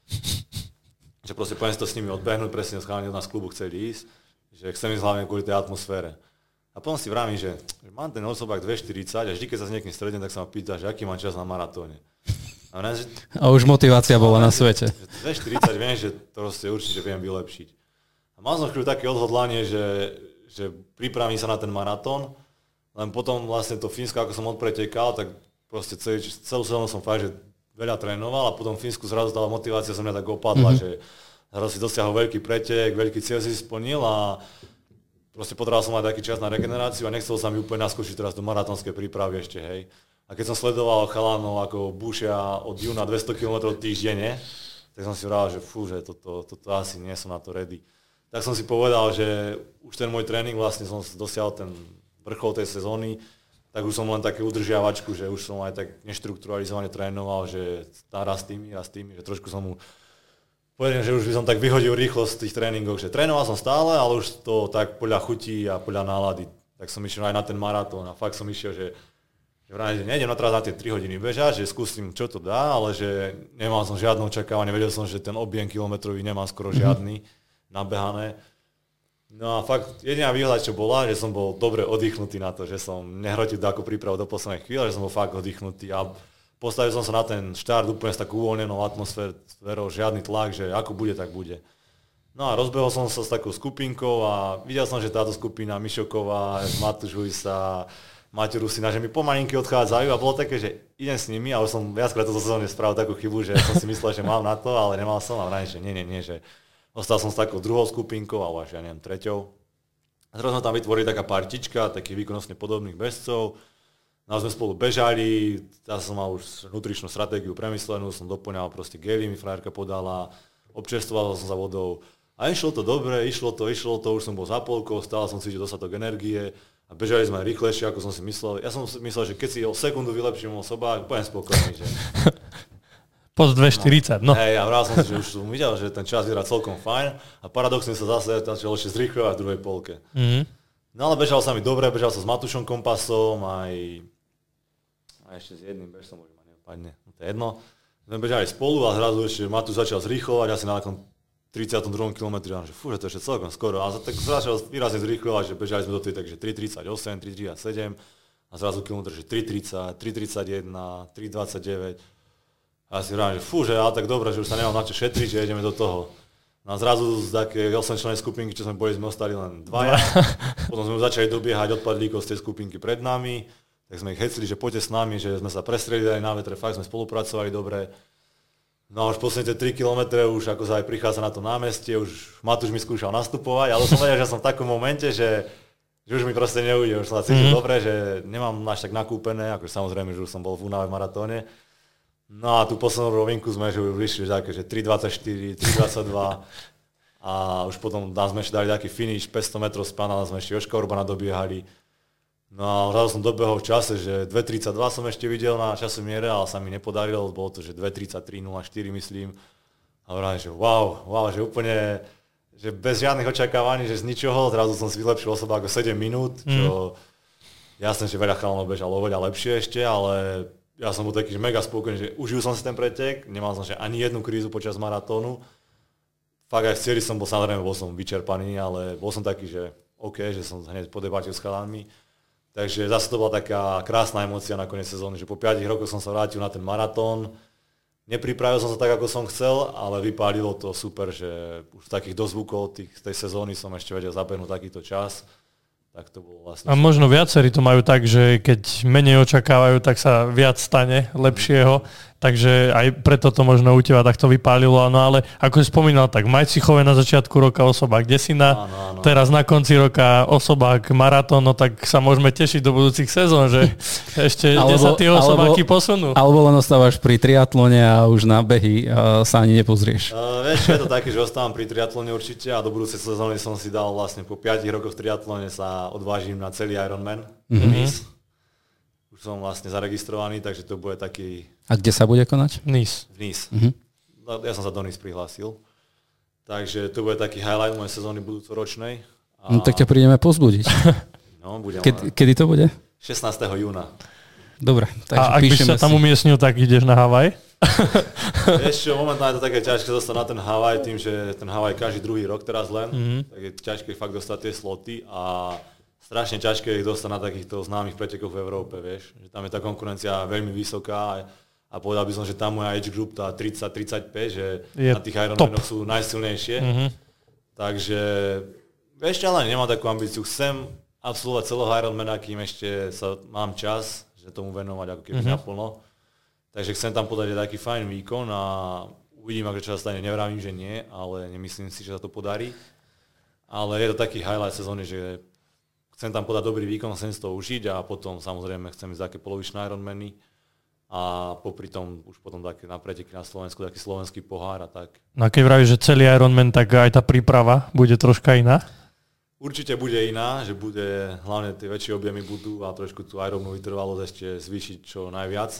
[SPEAKER 3] že proste pôjdem si to s nimi odbehnúť, presne s chalami od nás klubu chceli ísť, že chcem ísť hlavne kvôli tej atmosfére. A potom si vravím, že, že mám ten osobák dve štyridsať a vždy, keď sa s niekým stretnem, tak sa ma pýta, že aký mám čas na maratóne. A, ne, že,
[SPEAKER 2] a už motivácia bola na svete.
[SPEAKER 3] dve štyridsať viem, že to proste určite viem vylepšiť. A mal som chvíľu také odhodlanie, že, že pripravím sa na ten maratón, len potom vlastne to Fínsko, ako som odpretekal, tak proste celý, celú sezónu som fakt, že veľa trénoval a potom v Fínsku zrazu tá motivácia sa mňa tak opadla, mm-hmm. že zrazu si dosiahol veľký pretek, veľký cieľ si splnil a proste potreboval som mať taký čas na regeneráciu a nechcel sa mi úplne naskočiť teraz do maratónskej prípravy ešte, hej. A keď som sledoval chalanov, ako búšia od júna dvesto kilometrov týždenne, tak som si vral, že fú, že toto, toto asi nie som na to ready. Tak som si povedal, že už ten môj tréning, vlastne som dosiahol ten vrchol tej sezóny, tak už som len také udržiavačku, že už som aj tak neštrukturalizovane trénoval, že raz s tými, raz s tými, že trošku som mu povedal, že už by som tak vyhodil rýchlosť v tých tréningoch, že trénoval som stále, ale už to tak podľa chutí a podľa nálady. Tak som išiel aj na ten maratón a fakt som išiel, že, že vraj, že nejdem na teraz na tie tri hodiny bežať, že skúsim, čo to dá, ale že nemal som žiadne očakávanie, vedel som, že ten objem kilometrový nemám skoro žiadny mm-hmm. nabehané. No a fakt jediná výhoda, čo bola, že som bol dobre oddychnutý na to, že som nehrotil takú prípravu do poslednej chvíle, že som bol fakt oddychnutý a postavil som sa na ten štart úplne s takou uvoľnenou atmosférou, žiadny tlak, že ako bude, tak bude. No a rozbehol som sa s takou skupinkou a videl som, že táto skupina Mišoková, Matúš Hujsa, Maťo Rusina, že mi pomalinky odchádzajú a bolo také, že idem s nimi, ale som viackrát to sezóne spravil takú chybu, že som si myslel, že mám na to, ale nemal som a vrajím, že nie, nie, nie, že ostal som s takou druhou skupinkou, alebo až ja neviem, treťou. A teraz sme tam vytvorili taká partička, takých výkonnostne podobných bežcov. No sme spolu bežali, ja som mal už nutričnú stratégiu premyslenú, som doplňal proste gely, mi frajerka podala, občerstvoval som sa vodou. A išlo to dobre, išlo to, išlo to, už som bol za polkou, stále som cítil dostatok energie a bežali sme rýchlejšie, ako som si myslel. Ja som si myslel, že keď si o sekundu vylepším osoba, budem spokojný. Že...
[SPEAKER 1] Pod dve štyridsať, no.
[SPEAKER 3] Hej, a vral som si, že už som videl, že ten čas vyzerá celkom fajn a paradoxne sa zase začal ešte zrýchľovať v druhej polke. Mm-hmm. No ale bežal sa mi dobre, bežal sa s Matúšom Kompasom, aj, aj ešte s jedným bežcom, možno ma neopadne, no to je jedno. Sme bežali spolu a zrazu ešte Matúš začal zrýchľovať, asi na takom tridsiatom druhom kilometri, že fú, že to je ešte celkom skoro. A tak začal výrazne zrýchľovať, že bežali sme do tej, takže tri tridsaťosem, tri tridsaťsedem a zrazu kilometr, že tri tridsať, tri tridsaťjeden, tri dvadsaťdeväť. A si hovorím, že fú, že ale tak dobre, že už sa nemám na čo šetriť, že ideme do toho. No a zrazu z také osemčlennej skupinky, čo sme boli, sme ostali len dvaja. Potom sme začali dobiehať odpadlíkov z tej skupinky pred nami, tak sme ich hecli, že poďte s nami, že sme sa prestrelili aj na vetre, fakt sme spolupracovali dobre. No a už posledné tie tri kilometre už ako sa aj prichádza na to námestie, už Matúš mi skúšal nastupovať, ale som vedel, že som v takom momente, že, že už mi proste neujde, už som sa cítil mm. dobre, že nemám až tak nakúpené, akože samozrejme, že už som bol v únave v maratóne. No a tú poslednú rovinku sme že už vyšli, že také, že tri dvadsaťštyri, tri dvadsaťdva a už potom sme ešte dali taký finish, päťsto metrov z panála sme ešte Jožka Urbana dobiehali. No a zrazu som dobehol v čase, že dva tridsaťdva som ešte videl na časomiere, ale sa mi nepodarilo, bolo to, že dva tridsaťtri nula štyri myslím. A hovorím, že wow, wow, že úplne, že bez žiadnych očakávaní, že z ničoho, zrazu som si vylepšil osoba ako sedem minút, čo mm. jasné, že veľa chalanov bežalo oveľa lepšie ešte, ale ja som bol taký, že mega spokojný, že užil som si ten pretek, nemal som že ani jednu krízu počas maratónu. Fakt aj v cieli som bol, samozrejme bol som vyčerpaný, ale bol som taký, že OK, že som hneď podebatil s chalanmi. Takže zase to bola taká krásna emócia na koniec sezóny, že po piatich rokoch som sa vrátil na ten maratón. Nepripravil som sa tak, ako som chcel, ale vypálilo to super, že už z takých dozvukov tých, tej sezóny som ešte vedel zabehnúť takýto čas. Tak to bolo vlastne...
[SPEAKER 1] A možno viacerí to majú tak, že keď menej očakávajú, tak sa viac stane lepšieho. Takže aj preto to možno u teba takto vypálilo. No ale ako si spomínal, tak Majcichové na začiatku roka osobák Desina, áno, áno. Teraz na konci roka osobák Maratón, no tak sa môžeme tešiť do budúcich sezón, že ešte alebo, kde sa tie osobáky alebo, posunú. Alebo
[SPEAKER 2] len ostávaš pri triatlone a už na behy uh, sa ani nepozrieš.
[SPEAKER 3] Uh, vieš, je to také, že ostávam pri triatlone určite a do budúcej sezóny som si dal vlastne po piatich rokoch v triatlone sa odvážim na celý Ironman. Mm-hmm. Už som vlastne zaregistrovaný, takže to bude taký...
[SPEAKER 2] A kde sa bude konať?
[SPEAKER 1] Nice.
[SPEAKER 3] V Nice. Mm-hmm. Ja som sa do Nice prihlásil. Takže to bude taký highlight mojej sezóny budúcoročnej. A...
[SPEAKER 2] No tak ťa prídeme pozbudiť.
[SPEAKER 3] No, budem.
[SPEAKER 2] Kedy, kedy to bude?
[SPEAKER 3] šestnásteho júna.
[SPEAKER 2] Dobre, takže
[SPEAKER 1] a ak by sa tam umiestnil, tak ideš na Havaj?
[SPEAKER 3] Vieš čo, momentálne je to také ťažké dostať na ten Havaj, tým, že ten Havaj každý druhý rok teraz len. Mm-hmm. Tak je ťažké fakt dostať tie sloty a strašne ťažké je ich dostať na takýchto známych pretekoch v Európe, vieš. Že tam je tá konkurencia veľmi vysoká a povedal by som, že tam moja age group, tá tridsať tridsaťpäť, že je na tých Ironmanoch sú najsilnejšie. Mm-hmm. Takže ešte ale nemám takú ambíciu. Chcem absolvovať celého Ironmana, kým ešte sa mám čas, že tomu venovať ako keby mm-hmm. naplno. Takže chcem tam podať taký fajn výkon a uvidím, ako čo sa stane. Nevravím, že nie, ale nemyslím si, že sa to podarí. Ale je to taký highlight sezóny, že chcem tam podať dobrý výkon, chcem si to užiť a potom samozrejme chcem ísť také polovičné Ironmany a popri tom už potom také na preteky na Slovensku, taký slovenský pohár a tak.
[SPEAKER 1] No a keď vravíš, že celý Ironman, tak aj tá príprava bude troška iná?
[SPEAKER 3] Určite bude iná, že bude, hlavne tie väčšie objemy budú a trošku tú aerobnú vytrvalosť ešte zvýšiť čo najviac.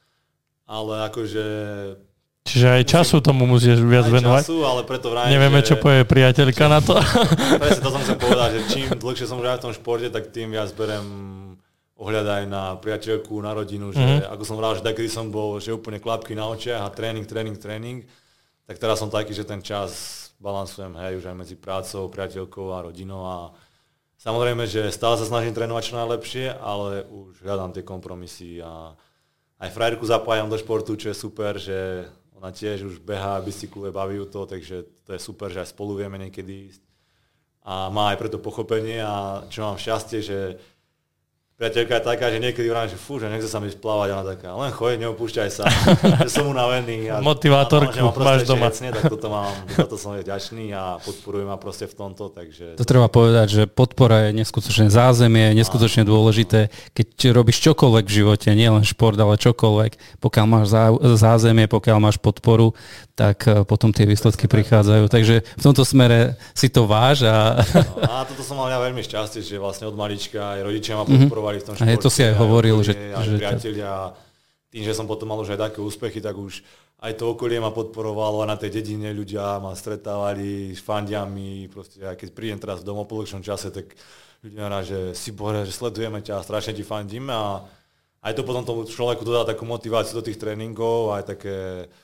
[SPEAKER 3] Ale akože...
[SPEAKER 1] Čiže aj času tomu musíš viac aj venovať?
[SPEAKER 3] Času, ale preto vrajím,
[SPEAKER 1] nevieme,
[SPEAKER 3] že...
[SPEAKER 1] čo povie priateľka na to.
[SPEAKER 3] Presne to som chcel povedať, že čím dlhšie som už aj v tom športe, tak tým viac berem ohľadaj na priateľku, na rodinu, že mm-hmm. ako som vral, že takedy som bol, že úplne klapky na očiach a tréning, tréning, tréning, tak teraz som taký, že ten čas balansujem, hej, už aj medzi prácou, priateľkou a rodinou a samozrejme, že stále sa snažím trénovať čo najlepšie, ale už hľadám tie kompromisy a aj frajerku zapájam do športu, čo je super, že ona tiež už behá, bicykluje, baví ju to, takže to je super, že aj spolu vieme niekedy ísť a má aj preto pochopenie a čo mám šťastie, že priateľka je taká, že niekedy vrám, že fú, že nechce sa mi plávať, a ona taká, len choď, neopúšťaj sa, že som unavený. A,
[SPEAKER 1] motivátorku
[SPEAKER 3] a
[SPEAKER 1] máš doma.
[SPEAKER 3] Hecne, tak toto mám, toto som vďačný a podporujem ma proste v tomto, takže...
[SPEAKER 2] To treba povedať, že podpora je neskutočné zázemie, je neskutočne dôležité, keď robíš čokoľvek v živote, nie len šport, ale čokoľvek, pokiaľ máš zázemie, pokiaľ máš podporu, tak potom tie výsledky prichádzajú. Takže v tomto smere si to váž a...
[SPEAKER 3] No, a toto som mal ja veľmi šťastie, že vlastne od malička aj rodičia ma podporovali v tom športe.
[SPEAKER 2] A to si aj hovoril,
[SPEAKER 3] aj,
[SPEAKER 2] že...
[SPEAKER 3] Aj
[SPEAKER 2] že
[SPEAKER 3] priatelia, tým, že som potom mal už aj také úspechy, tak už aj to okolie ma podporovalo, a na tej dedine ľudia ma stretávali s fandiami, proste aj keď prídem teraz v domopoločnom čase, tak ľudia hovoria, že si Bože, že sledujeme ťa a strašne ti fandíme a aj to potom tomu človeku dodá takú motiváciu do tých tréningov, aj také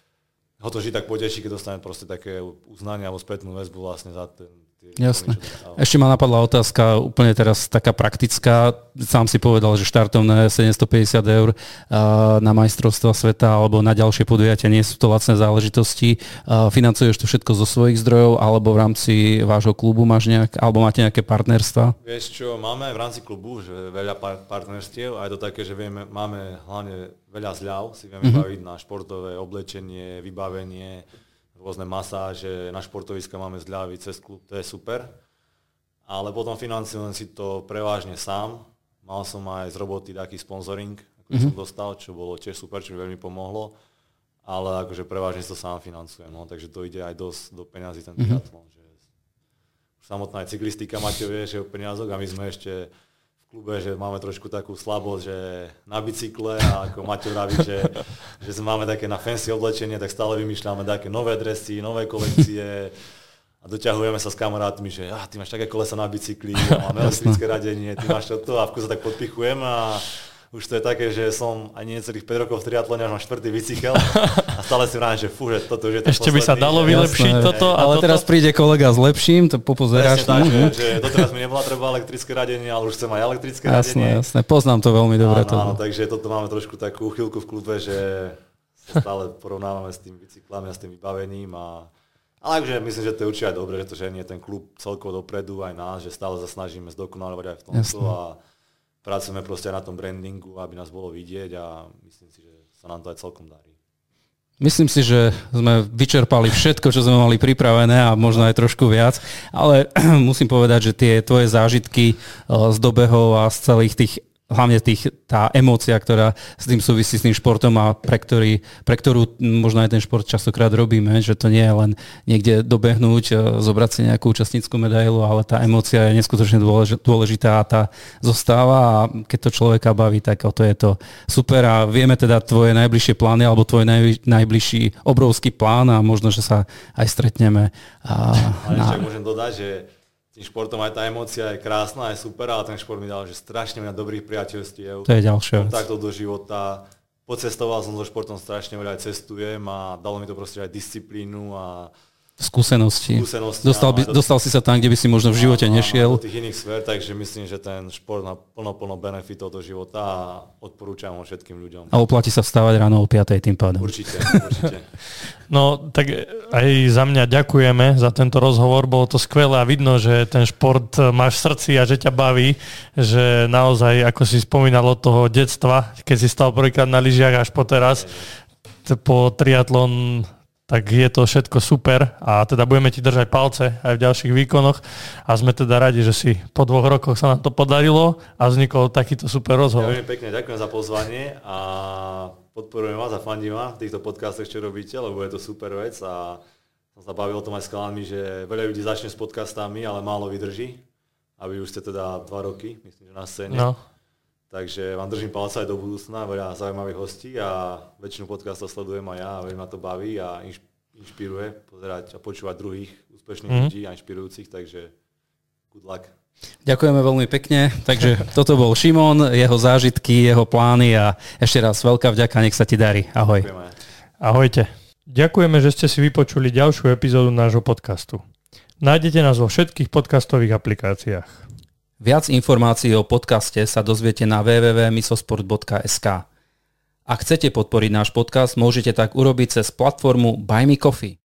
[SPEAKER 3] ho to vždy tak poteší, keď dostane proste také uznanie alebo spätnú väzbu vlastne za ten...
[SPEAKER 2] Jasné. Ešte ma napadla otázka úplne teraz taká praktická. Sám si povedal, že štartovné sedemstopäťdesiat eur na majstrovstvá sveta alebo na ďalšie podujatia nie sú to lacné záležitosti. Financuješ to všetko zo svojich zdrojov alebo v rámci vášho klubu máš nejak, alebo máte nejaké partnerstva?
[SPEAKER 3] Vieš čo, máme aj v rámci klubu že veľa partnerstiev a je to také, že vieme, máme hlavne veľa zľav, si vieme mm-hmm. baviť na športové oblečenie, vybavenie, rôzne masáže, na športoviska máme zľavy cez klub, to je super. Ale potom financujem si to prevažne sám. Mal som aj z roboty taký sponzoring, ako mm-hmm. som dostal, čo bolo tiež super, čo mi veľmi pomohlo. Ale akože prevažne si to sám financujem, no, takže to ide aj dosť do peňazí ten triatlon. Mm-hmm. Že už samotná aj cyklistika, Maťo vie, že je o peniazoch a my sme ešte v klube, že máme trošku takú slabosť, že na bicykle a ako Maťo vraví, že, že sme máme také na fancy oblečenie, tak stále vymýšľame také nové dresy, nové kolekcie a doťahujeme sa s kamarátmi, že ah, ty máš také kolesa na bicykli, ja mám elektrické radenie, ty máš toto a v kuse tak podpichujem a už to je také, že som ani necelých päť rokov v triatlone, až mám štvrtý bicykel a stále si vrám, že fú, že toto už je to
[SPEAKER 1] ešte
[SPEAKER 3] posledný,
[SPEAKER 1] by sa dalo vylepšiť
[SPEAKER 3] že,
[SPEAKER 1] toto a
[SPEAKER 2] ale
[SPEAKER 1] toto.
[SPEAKER 2] teraz príde kolega s lepším, to popozeráš.
[SPEAKER 3] Presne tak, že, že doteraz mi nebola treba elektrické radenie, ale už chcem aj elektrické
[SPEAKER 2] jasné,
[SPEAKER 3] radenie.
[SPEAKER 2] Jasné, poznám to veľmi dobre.
[SPEAKER 3] Áno, áno, takže toto máme trošku takú chvíľku v klube, že sa stále porovnávame s tým bicyklami a s tým vybavením. A, ale akože myslím, že to je určite aj dobre, že to ženie ten klub celkovo dopredu, aj nás, že stále sa snažíme zdokonalovať aj v tomto a pracujeme proste aj na tom brandingu, aby nás bolo vidieť a myslím si, že sa nám to aj celkom darí.
[SPEAKER 2] Myslím si, že sme vyčerpali všetko, čo sme mali pripravené a možno aj trošku viac, ale musím povedať, že tie tvoje zážitky z dobehov a z celých tých, hlavne tých, tá emócia, ktorá s tým súvisí s tým športom a pre, ktorý, pre ktorú možno aj ten šport častokrát robíme, že to nie je len niekde dobehnúť, zobrať si nejakú účastnícku medailu, ale tá emócia je neskutočne dôležitá a tá zostáva a keď to človeka baví, tak o to je to super a vieme teda tvoje najbližšie plány alebo tvoj naj, najbližší obrovský plán a možno, že sa aj stretneme. A,
[SPEAKER 3] ale
[SPEAKER 2] na...
[SPEAKER 3] ešte môžem dodať, že tým športom aj tá emócia je krásna, je super, ale ten šport mi dal, že strašne veľa dobrých priateľstiev.
[SPEAKER 2] To je ďalšia vec.
[SPEAKER 3] Kontaktov do života. Pocestoval som so športom strašne veľa, aj cestujem a dalo mi to proste aj disciplínu a
[SPEAKER 2] skúsenosti.
[SPEAKER 3] skúsenosti
[SPEAKER 2] dostal, by,
[SPEAKER 3] do...
[SPEAKER 2] dostal si sa tam, kde by si možno v živote
[SPEAKER 3] áno,
[SPEAKER 2] nešiel.
[SPEAKER 3] Do tých iných sfér, takže myslím, že ten šport má plno, plno benefitov do života a odporúčam ho všetkým ľuďom.
[SPEAKER 2] A oplatí sa vstávať ráno o piatej tým pádom.
[SPEAKER 3] Určite, určite.
[SPEAKER 1] No, tak aj za mňa ďakujeme za tento rozhovor, bolo to skvelé a vidno, že ten šport máš v srdci a že ťa baví, že naozaj, ako si spomínal od toho detstva, keď si stal prvýkrát na lyžiach až po teraz, po triatlon, tak je to všetko super a teda budeme ti držať palce aj v ďalších výkonoch a sme teda radi, že si po dvoch rokoch sa nám to podarilo a vznikol takýto super rozhovor.
[SPEAKER 3] Ďakujem pekne, ďakujem za pozvanie a podporujem vás a fandím vás v týchto podcastoch, čo robíte, lebo je to super vec a som sa bavil o tom aj s kalánmi, že veľa ľudí začne s podcastami, ale málo vydrží a vy už ste teda dva roky, myslím, že na scéne. No. Takže vám držím palca aj do budúcna, veľa zaujímavých hostí a väčšinu podcastov sledujem aj ja a veľmi ma to baví a inš, inšpiruje pozerať a počúvať druhých úspešných mm-hmm. ľudí a inšpirujúcich, takže good luck.
[SPEAKER 2] Ďakujeme veľmi pekne. Takže toto bol Šimon, jeho zážitky, jeho plány a ešte raz veľká vďaka, nech sa ti darí. Ahoj.
[SPEAKER 3] Ďakujeme.
[SPEAKER 1] Ahojte. Ďakujeme, že ste si vypočuli ďalšiu epizódu nášho podcastu. Nájdete nás vo všetkých podcastových aplikáciách.
[SPEAKER 2] Viac informácií o podcaste sa dozviete na w w w bodka misosport bodka es ka. Ak chcete podporiť náš podcast, môžete tak urobiť cez platformu Buy Me Coffee.